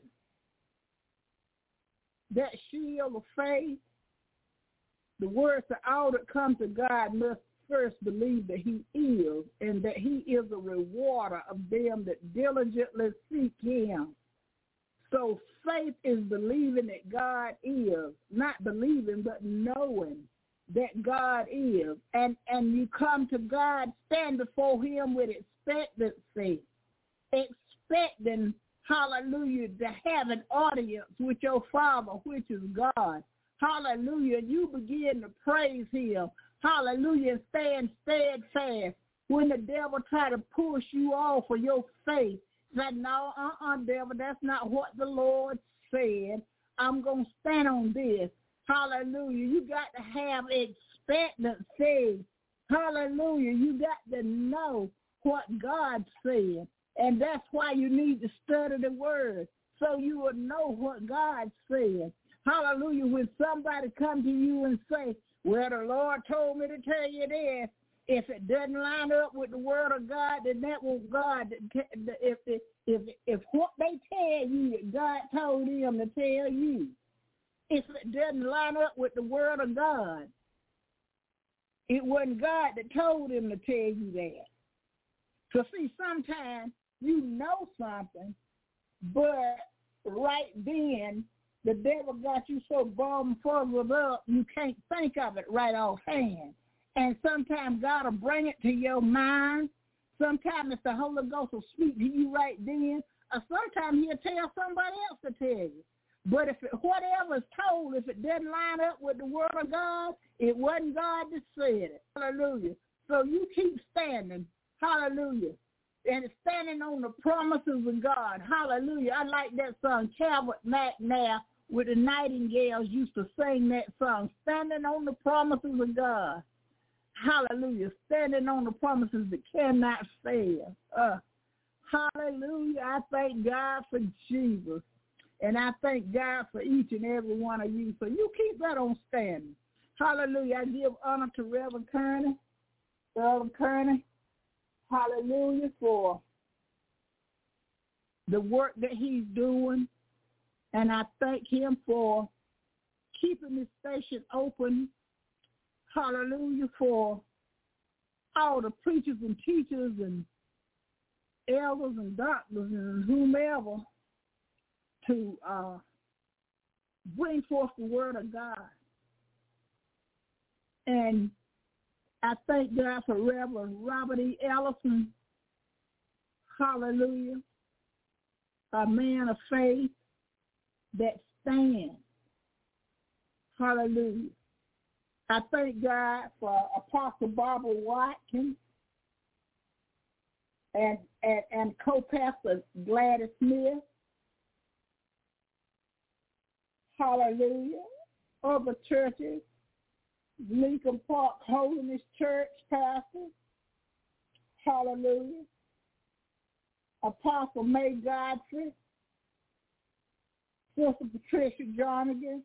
that shield of faith, the words that all that come to God must first believe that he is, and that he is a rewarder of them that diligently seek him. So faith is believing that God is, not believing, but knowing that God is. And, and you come to God, stand before him with expectancy, expecting, hallelujah, to have an audience with your Father, which is God. Hallelujah. You begin to praise him. Hallelujah. Stand steadfast. When the devil try to push you off of your faith, like, no, uh-uh, devil, that's not what the Lord said. I'm going to stand on this. Hallelujah. You got to have expectancy. Hallelujah. You got to know what God said. And that's why you need to study the word, so you will know what God said. Hallelujah. When somebody comes to you and say, well, the Lord told me to tell you this, if it doesn't line up with the word of God, then that was God. If, if, if, if what they tell you, God told them to tell you. If it doesn't line up with the word of God, it wasn't God that told him to tell you that. So see, sometimes you know something, but right then, the devil got you so bummed fuzzled up, you can't think of it right offhand. And sometimes God will bring it to your mind. Sometimes it's the Holy Ghost will speak to you right then. Or sometimes he'll tell somebody else to tell you. But if it, whatever is told, if it doesn't line up with the word of God, it wasn't God that said it. Hallelujah. So you keep standing. Hallelujah. And standing on the promises of God. Hallelujah. I like that song, Calvert McNair with the Nightingales used to sing that song, standing on the promises of God. Hallelujah. Standing on the promises that cannot fail. Uh, hallelujah. I thank God for Jesus. And I thank God for each and every one of you. So you keep that on standing. Hallelujah. I give honor to Reverend Kearney. Reverend Kearney. Hallelujah, for the work that he's doing. And I thank him for keeping this station open. Hallelujah, for all the preachers and teachers and elders and doctors and whomever to uh, bring forth the word of God. And I thank God for Reverend Robert E. Ellison. Hallelujah. A man of faith that stands. Hallelujah. I thank God for Apostle Barbara Watkins and, and, and co-pastor Gladys Smith. Hallelujah. Other churches. Lincoln Park Holiness Church pastor. Hallelujah. Apostle May Godfrey. Sister Patricia Jernigan.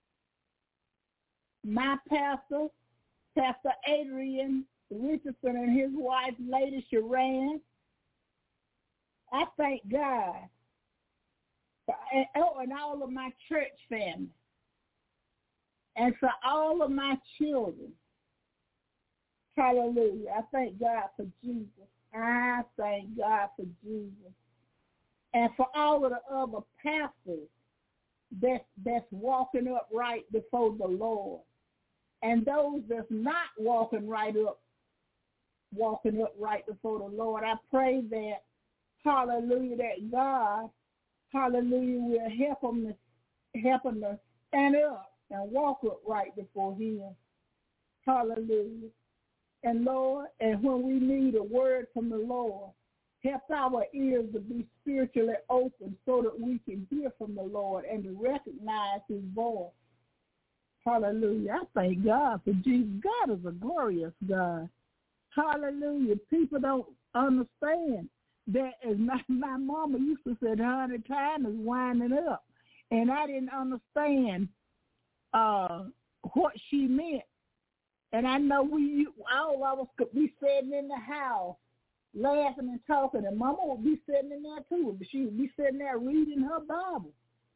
My pastor, Pastor Adrian Richardson and his wife, Lady Sharan. I thank God. For, and, oh, and all of my church family. And for all of my children. Hallelujah. I thank God for Jesus. I thank God for Jesus. And for all of the other pastors that's, that's walking upright before the Lord. And those that's not walking right up, walking upright before the Lord, I pray that, hallelujah, that God, hallelujah, will help them to, help them to stand up and walk upright before him. Hallelujah. And Lord, and when we need a word from the Lord, help our ears to be spiritually open so that we can hear from the Lord and to recognize his voice. Hallelujah. I thank God for Jesus. God is a glorious God. Hallelujah. People don't understand that, as my, my mama used to say, honey, time is winding up. And I didn't understand uh, what she meant. And I know we all of us could be sitting in the house laughing and talking, and Mama would be sitting in there too. But she would be sitting there reading her Bible.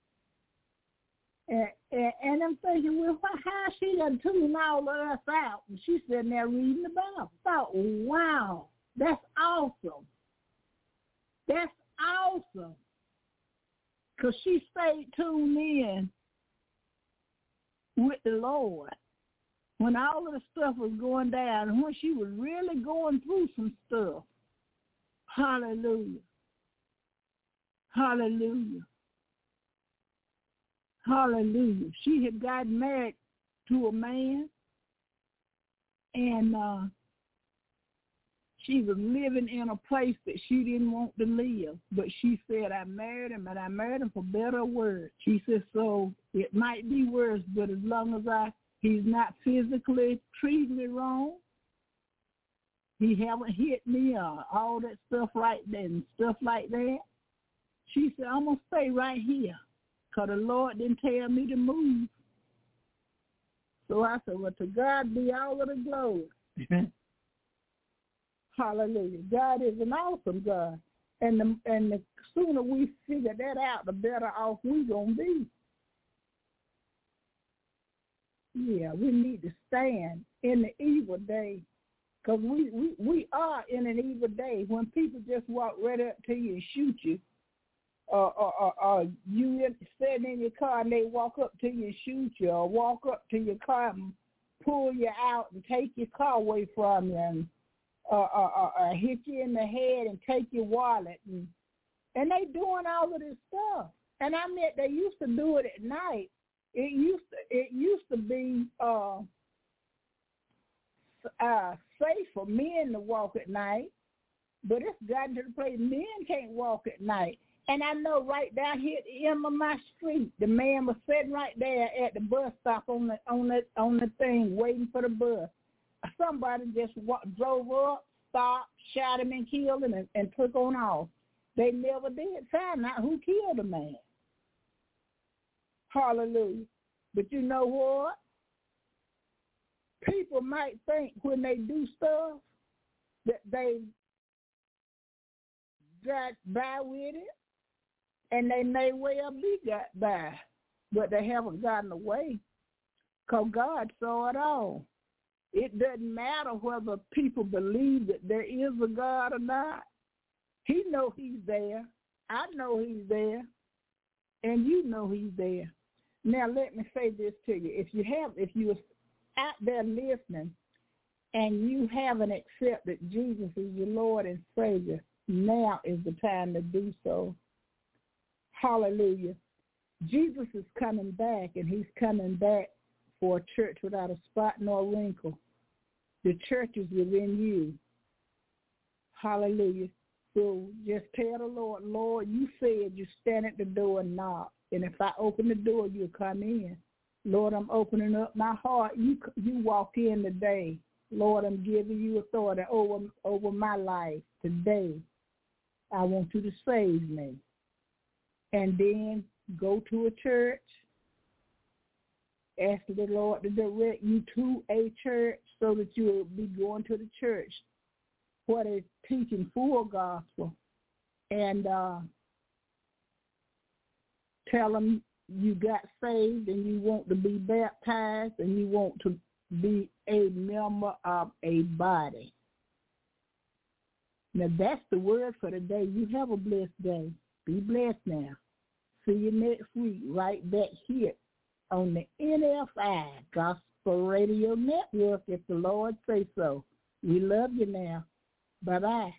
And, and, and I'm thinking, well, how she done tuned all of us out? And she's sitting there reading the Bible. I thought, wow, that's awesome. That's awesome. Because she stayed tuned in with the Lord when all of the stuff was going down, and when she was really going through some stuff. Hallelujah. Hallelujah. Hallelujah. She had gotten married to a man, and uh, she was living in a place that she didn't want to live. But she said, I married him, and I married him for better or worse. She said, so it might be worse, but as long as I he's not physically treating me wrong, he haven't hit me or all that stuff right there and stuff like that. She said, I'm going to stay right here because the Lord didn't tell me to move. So I said, well, to God be all of the glory. Hallelujah. God is an awesome God. And the, and the sooner we figure that out, the better off we're going to be. Yeah, we need to stand in the evil day because we, we, we are in an evil day when people just walk right up to you and shoot you. Or, or, or, or you sitting in your car and they walk up to you and shoot you, or walk up to your car and pull you out and take your car away from you, and or, or, or, or hit you in the head and take your wallet, and and they doing all of this stuff. And I mean, they used to do it at night. It used to it used to be uh, uh, safe for men to walk at night, but it's gotten to the place men can't walk at night. And I know right down here at the end of my street, the man was sitting right there at the bus stop on the on the on the thing, waiting for the bus. Somebody just walked, drove up, stopped, shot him and killed him, and, and took on off. They never did find out who killed the man. Hallelujah. But you know what? People might think when they do stuff that they got by with it, and they may well be got by, but they haven't gotten away because God saw it all. It doesn't matter whether people believe that there is a God or not. He knows he's there. I know he's there. And you know he's there. Now let me say this to you. If you have, if you're out there listening and you haven't accepted Jesus as your Lord and Savior, now is the time to do so. Hallelujah. Jesus is coming back, and he's coming back for a church without a spot nor wrinkle. The church is within you. Hallelujah. So just tell the Lord, Lord, you said you stand at the door and knock. And if I open the door, you'll come in. Lord, I'm opening up my heart. You you walk in today. Lord, I'm giving you authority over, over my life today. I want you to save me. And then go to a church. Ask the Lord to direct you to a church so that you will be going to the church what is teaching full gospel. And uh, tell them you got saved and you want to be baptized and you want to be a member of a body. Now, that's the word for today. You have a blessed day. Be blessed now. See you next week right back here on the N F I Gospel Radio Network, if the Lord say so. We love you now. Bye-bye.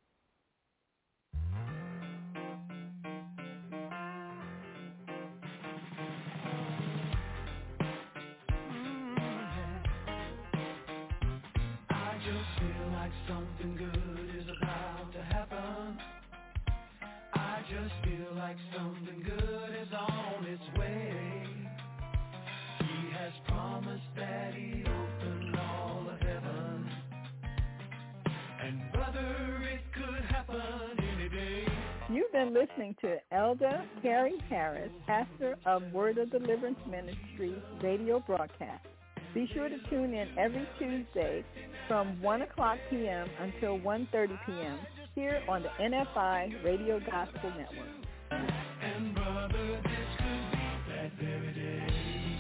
I just feel like something good is about to happen. I just feel like something good is on its way. He has promised that he'd open all of heaven. And brother, it could happen any day. You've been listening to Elder Carrie Harris, pastor of Word of Deliverance Ministries radio broadcast. Be sure to tune in every Tuesday from one o'clock p.m. until one thirty p.m. here on the N F I Radio Gospel Network. And brother, this could be that very day.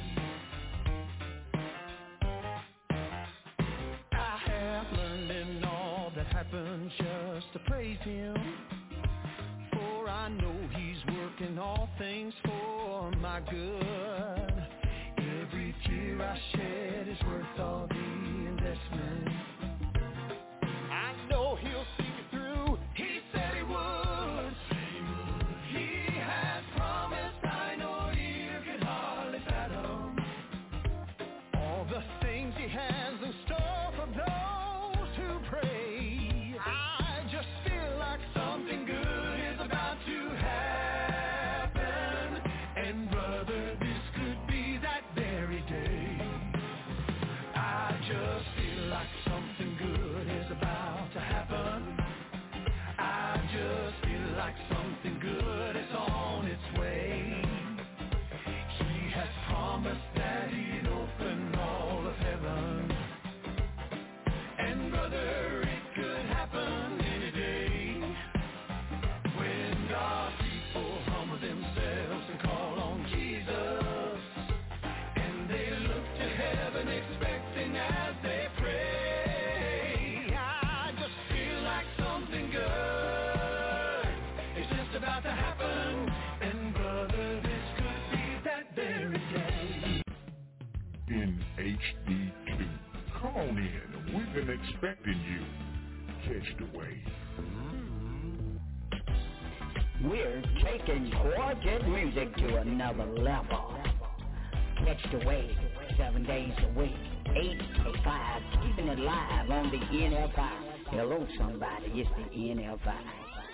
I have learned in all that happens just to praise him. For I know he's working all things for my good. Every tear I shed is worth all the investment. I know he'll see me through. He said he would. He has promised. I know you can hardly fathom all the things he has in store for those who pray. I just feel like something good is about to happen. And brother, this could be that very day. I just feel like something good is about to happen. I just feel like something good is on its way. He has promised that he'd open all of heaven. And brother, it could happen any day. When God's people humble themselves and call on Jesus, and they look to heaven expecting as they pray. I just feel like something good is just about to happen. And brother, this could be that very day. In H D two. Come on in. We've been expecting you. Catch the wave. We're taking Quartet music to another level. Catch the wave, seven days a week, eight to five, keeping it live on the N F I. Hello, somebody, it's the N F I.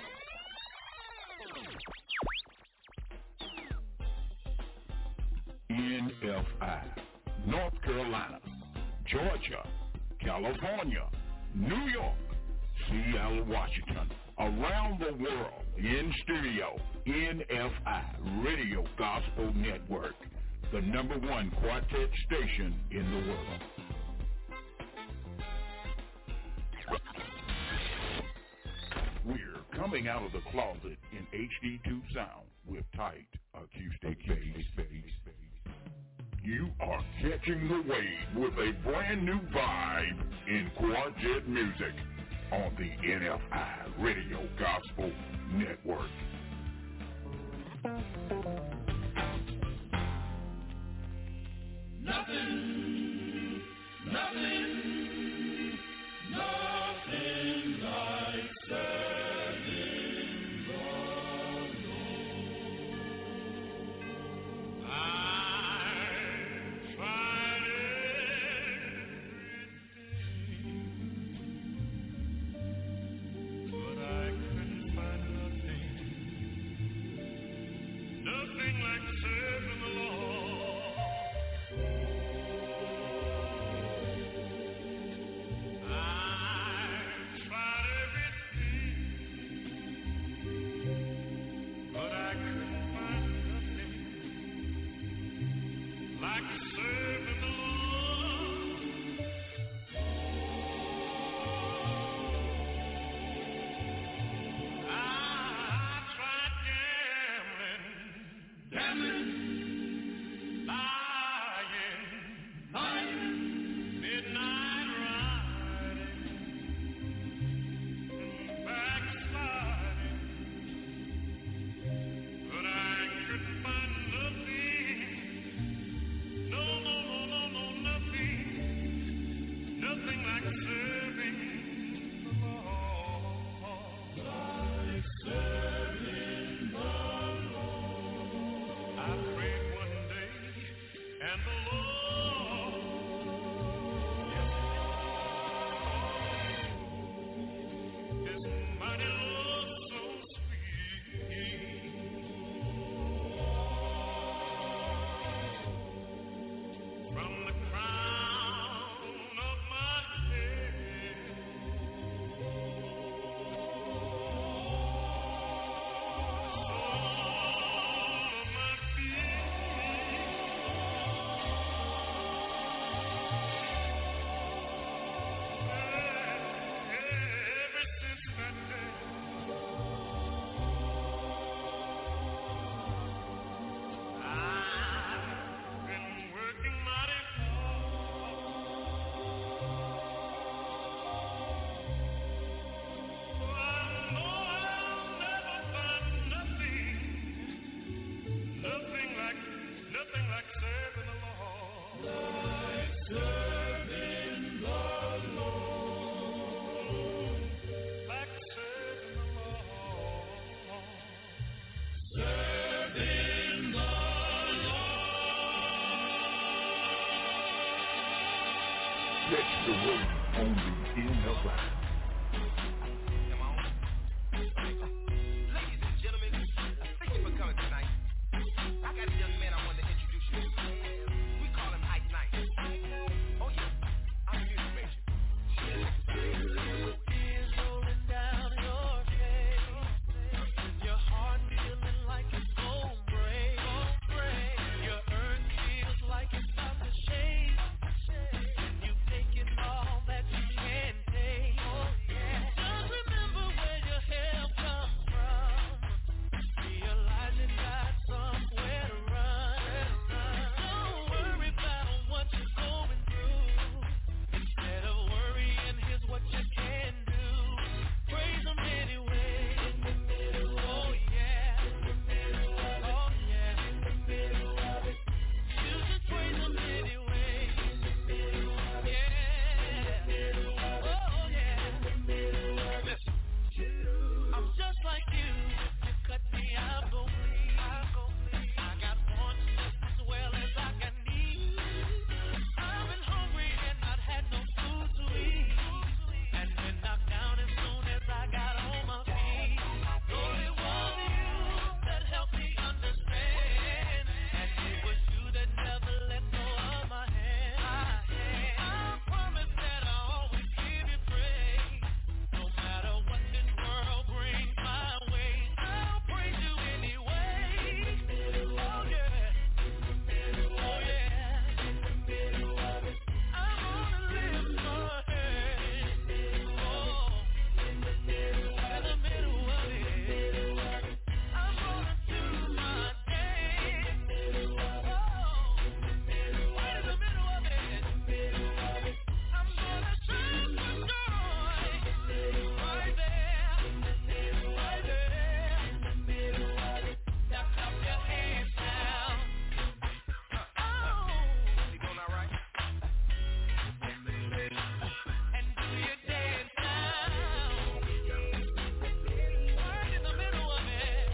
N F I. North Carolina, Georgia, California, New York, Seattle, Washington, around the world, in studio, N F I Radio Gospel Network, the number one quartet station in the world. We're coming out of the closet in H D two sound with tight acoustic bass. You are catching the wave with a brand new vibe in quartet music on the N F I Radio Gospel Network. Nothing, nothing, nothing like serving the Lord. I tried everything, but I couldn't find nothing, nothing like serving the Lord. I Catch the wave only in the line. Ladies and gentlemen, thank you for coming tonight. I got a young man I want to introduce you to. We call him Ike Knight. Oh yeah, I'm a music major. Tears rolling down your face, your heart feeling like it's gon' break. Your earth feels like it's about to shake. You've taken all that you can take. Just remember where your help comes from. Realize you got somewhere to run. Don't worry about what you're going through. Instead of worrying, here's what you can do. Praise Him anyway. Oh yeah. Oh yeah. You should praise Him anyway. Yeah. Oh yeah. Listen, I'm just like you. You cut me, I'm gon' bleed. I got wants just as well as I got needs. I've been hungry and not had no food to eat, and been knocked down as soon as I got on my feet. Lord, it was you that helped me understand, and it was you that never let go of my hand. I promise that I'll always give you praise, no matter what this world brings my way. I'll praise you anyway. Oh yeah, oh yeah. I'm gonna lift my hand. Oh, in the middle of it, I'm gonna do my dance. Oh, right in the middle of it, I'm gonna shout for joy. Right there, right there. Now clap your hands now. Oh, we doing all right? And do your dance now. Right in the middle of it.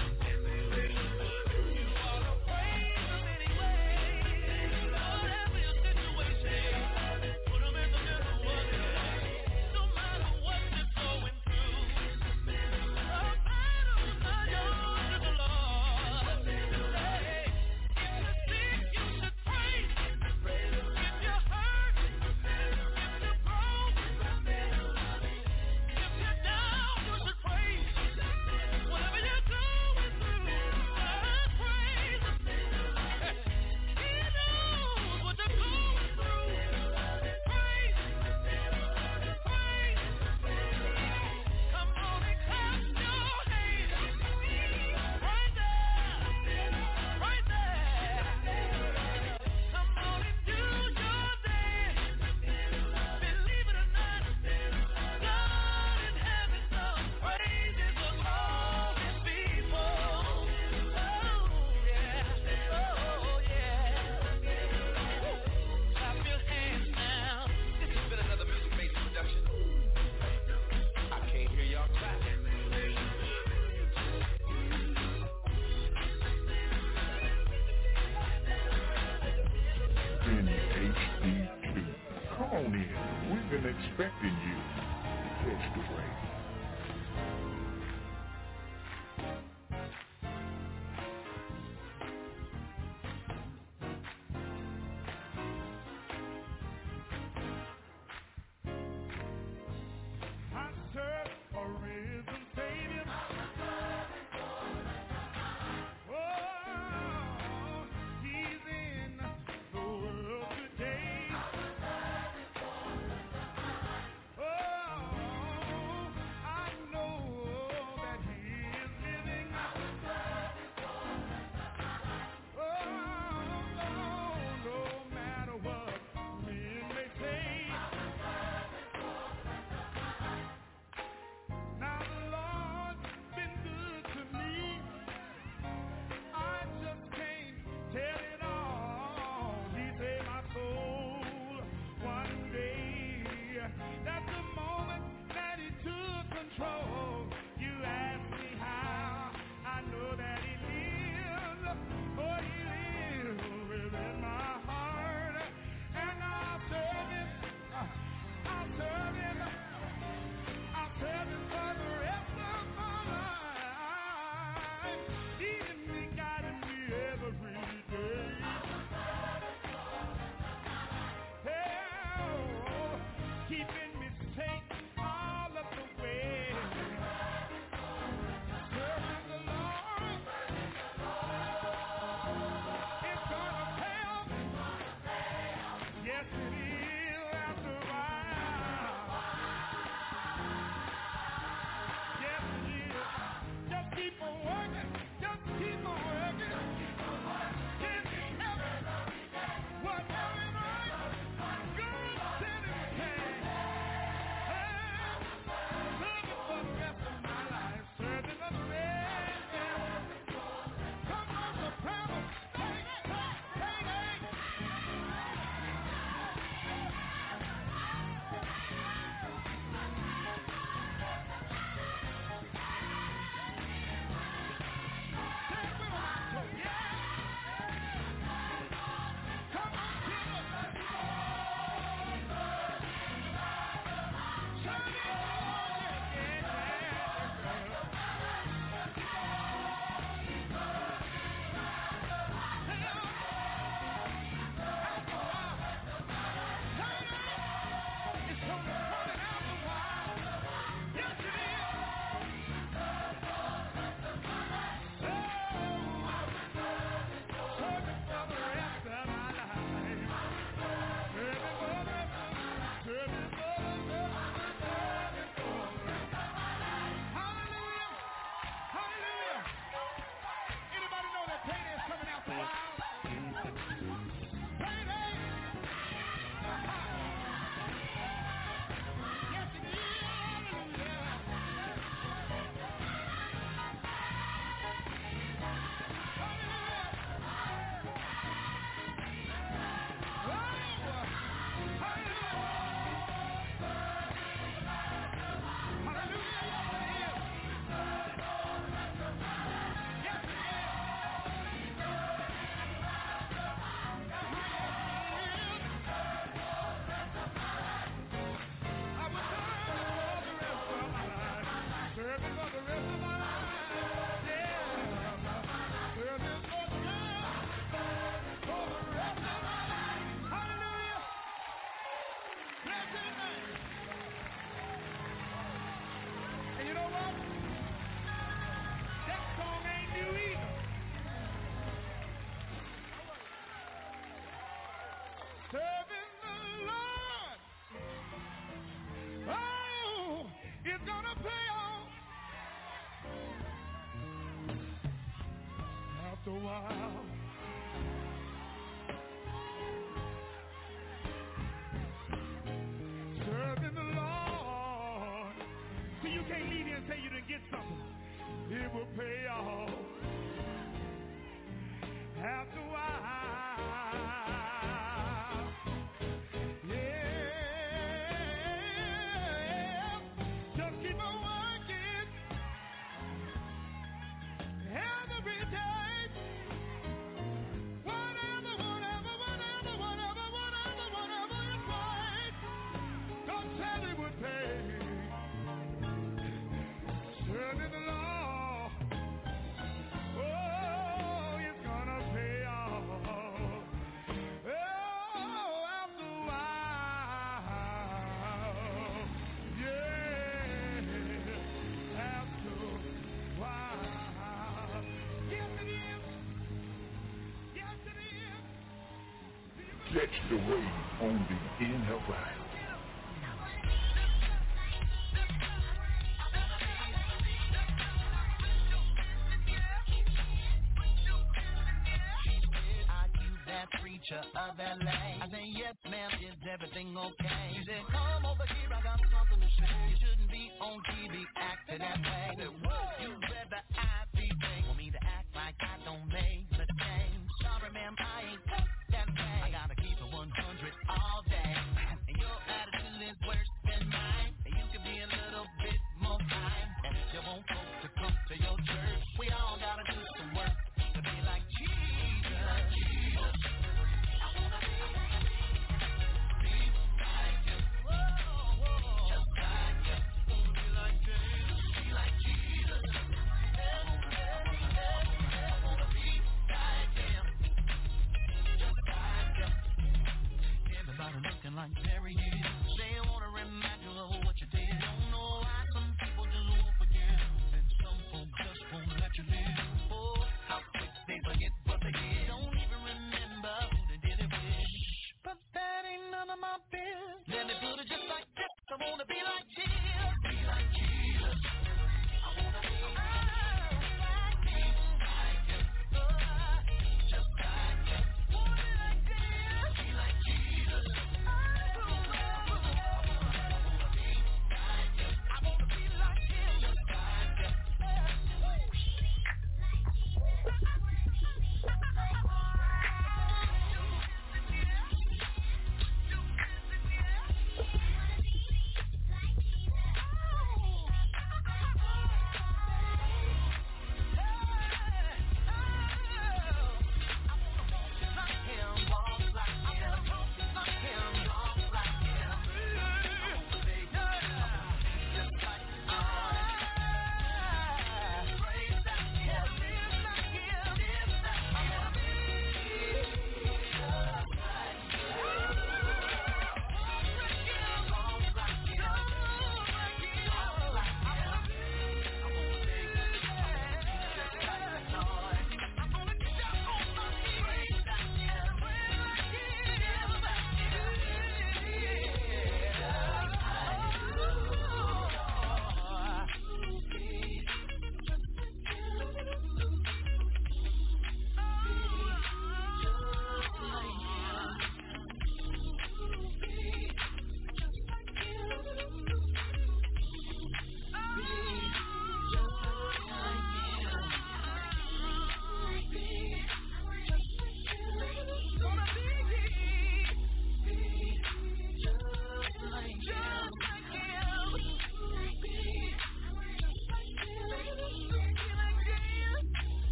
You ought to praise Him anyway. Whatever your situation, put Him in the middle of it. No matter what you're going through, the battle's not yours, it's the Lord. Hey, if you're sick, you should praise Him. If you're hurt, if you're broke, if you're down, you should praise Him. Whatever you're going through, just praise Him. He knows what you're going through. Praise Him. Praise Him. Come on and clap your hands. Right there. Right there. Come on and do your dance. Believe it or not, God in heaven sung praises of all His people. Oh yeah, oh yeah. Clap your hands now. This has been another Music Major production. I can't hear y'all clapping. In H D two. Come on in. We've been expecting you. Catch the wave. I serve a risen Savior. Oh, He's in the world today. Oh, Catch the wave on the N F I. Of L A. I say, yes, ma'am, is everything okay? She said, come over here, I got something to say. You shouldn't be on T V acting that way. I said, whoa, you rather I be fake. Want me to act like I don't make the change. Sorry, ma'am, I ain't that way. I gotta keep it one hundred all day. And your attitude is worse than mine. And you can be a little bit more kind. And if you want folks to come to your church, we all gotta do some work to be like Jesus. Jesus.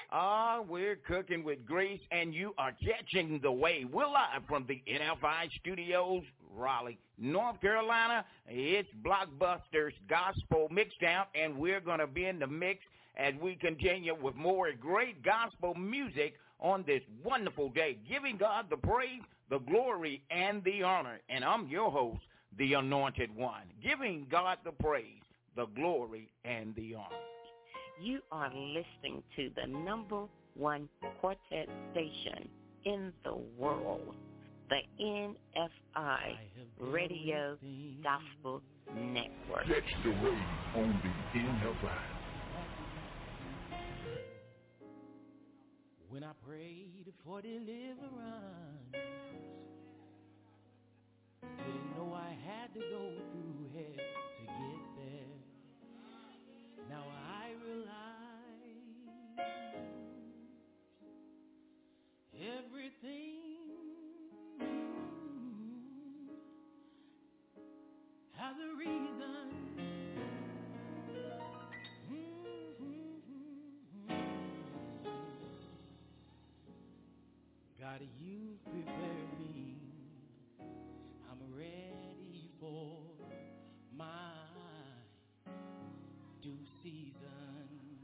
Ah, we're cooking with grace, and you are catching the wave. We're live from the N F I Studios, Raleigh, North Carolina. It's Blockbuster's Gospel Mixdown, and we're going to be in the mix as we continue with more great gospel music on this wonderful day, giving God the praise, the glory, and the honor. And I'm your host, the Anointed One, giving God the praise, the glory, and the honor. You are listening to the number one quartet station in the world, the N F I Radio Gospel Network. Catch the wave on the N F I. When I prayed for deliverance, didn't know I had to go through hell to get there. Now I realize everything has a reason. God, you've prepared me. I'm ready for my due season.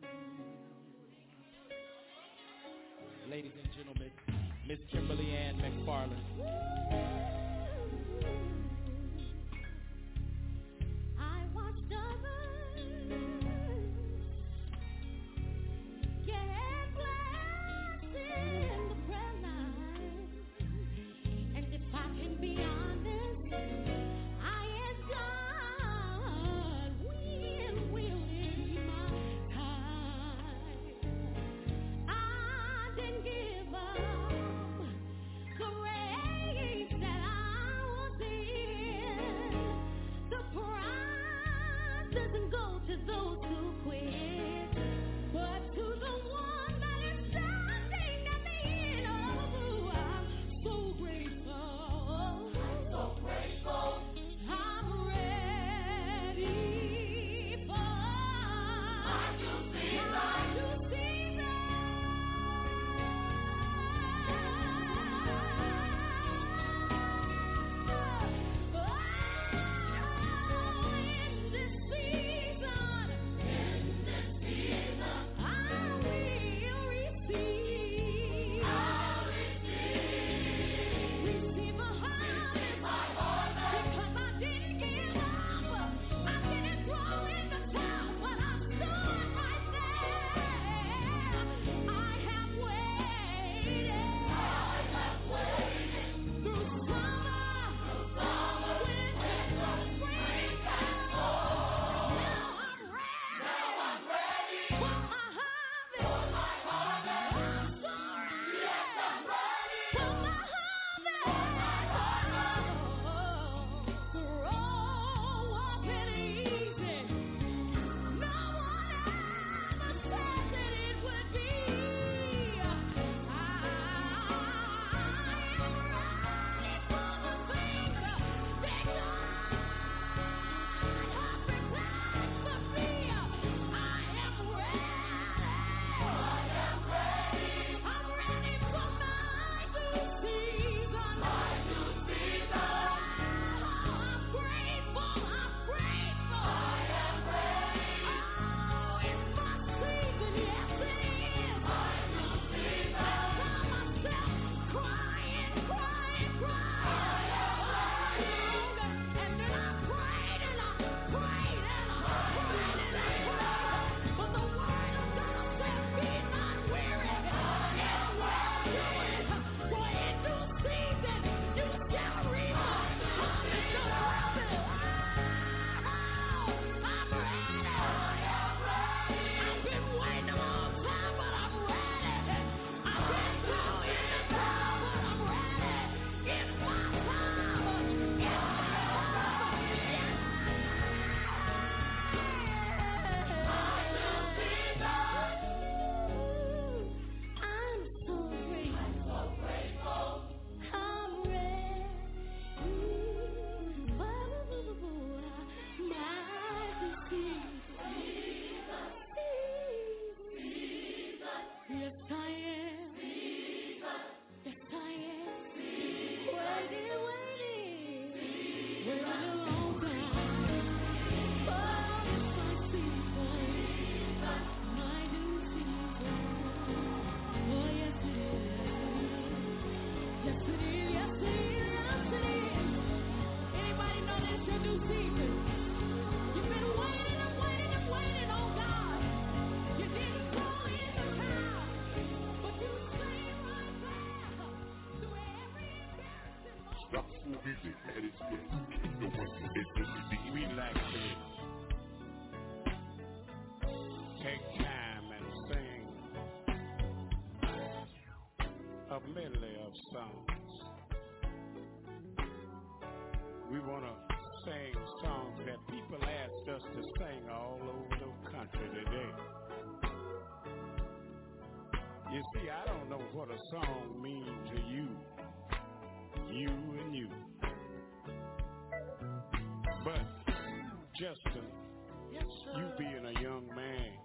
Ladies and gentlemen, Miss Kimberly Ann McFarland. I watched others get blessed in the prayer line, and if I can be honest, I asked God, when will it be my time? I didn't give up the race that I Gospel music at its best. The one is the We like to take time and sing a medley of songs. We want to sing songs that people ask us to sing all over the country today. You see, I don't know what a song means to you, you and you. But, Justin, yes, you being a young man,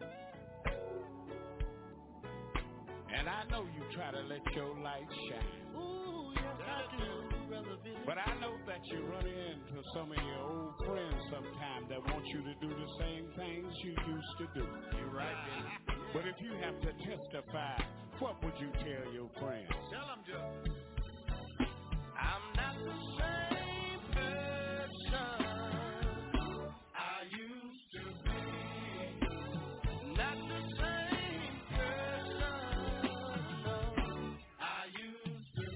and I know you try to let your light shine. Ooh, yes, I do, Brother Billy. But I know that you run into some of your old friends sometime that want you to do the same things you used to do. You're right, Billy. But if you have to testify, what would you tell your friends? Tell them, Justin. I'm not the same person I used to be. Not the same person no, I used to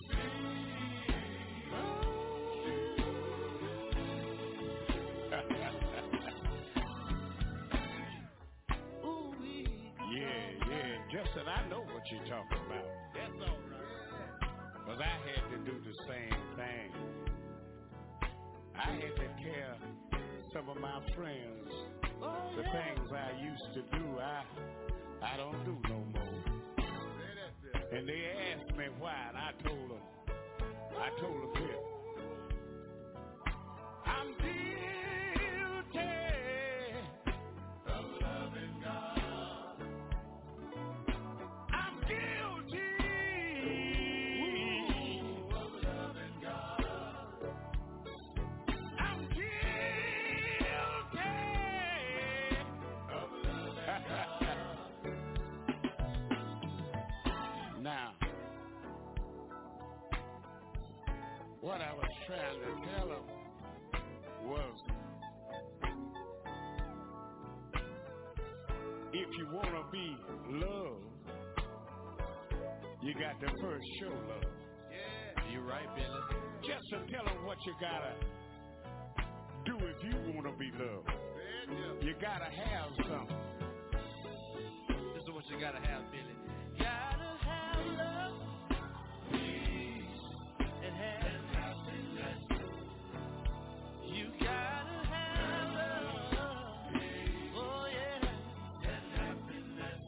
be. Ooh, yeah, yeah, Justin, I know what you're talking about. That's all right. Because I had to do the same thing. I had to tell some of my friends oh, the yeah. things I used to do, I I don't do no more. And they asked me why, and I told them, I told them this. I'm guilty of loving God. I'm guilty Ooh, of loving God. I'm guilty of loving God. Now, what I was trying to tell them was, if you want to be loved, you got to first show love. Yeah, you're right, Billy. Just to tell them what you got to do if you want to be loved. You got to have something. This is what you got to have, Billy. Gotta have love, peace, and happiness. You gotta have love, peace, oh yeah, and happiness.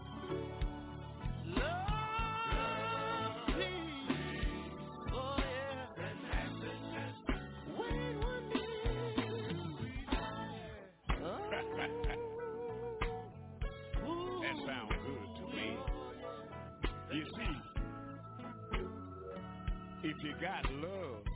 Love, peace, oh yeah, and happiness. Wait one minute. Oh. That sounds good to me. You see, if you got love,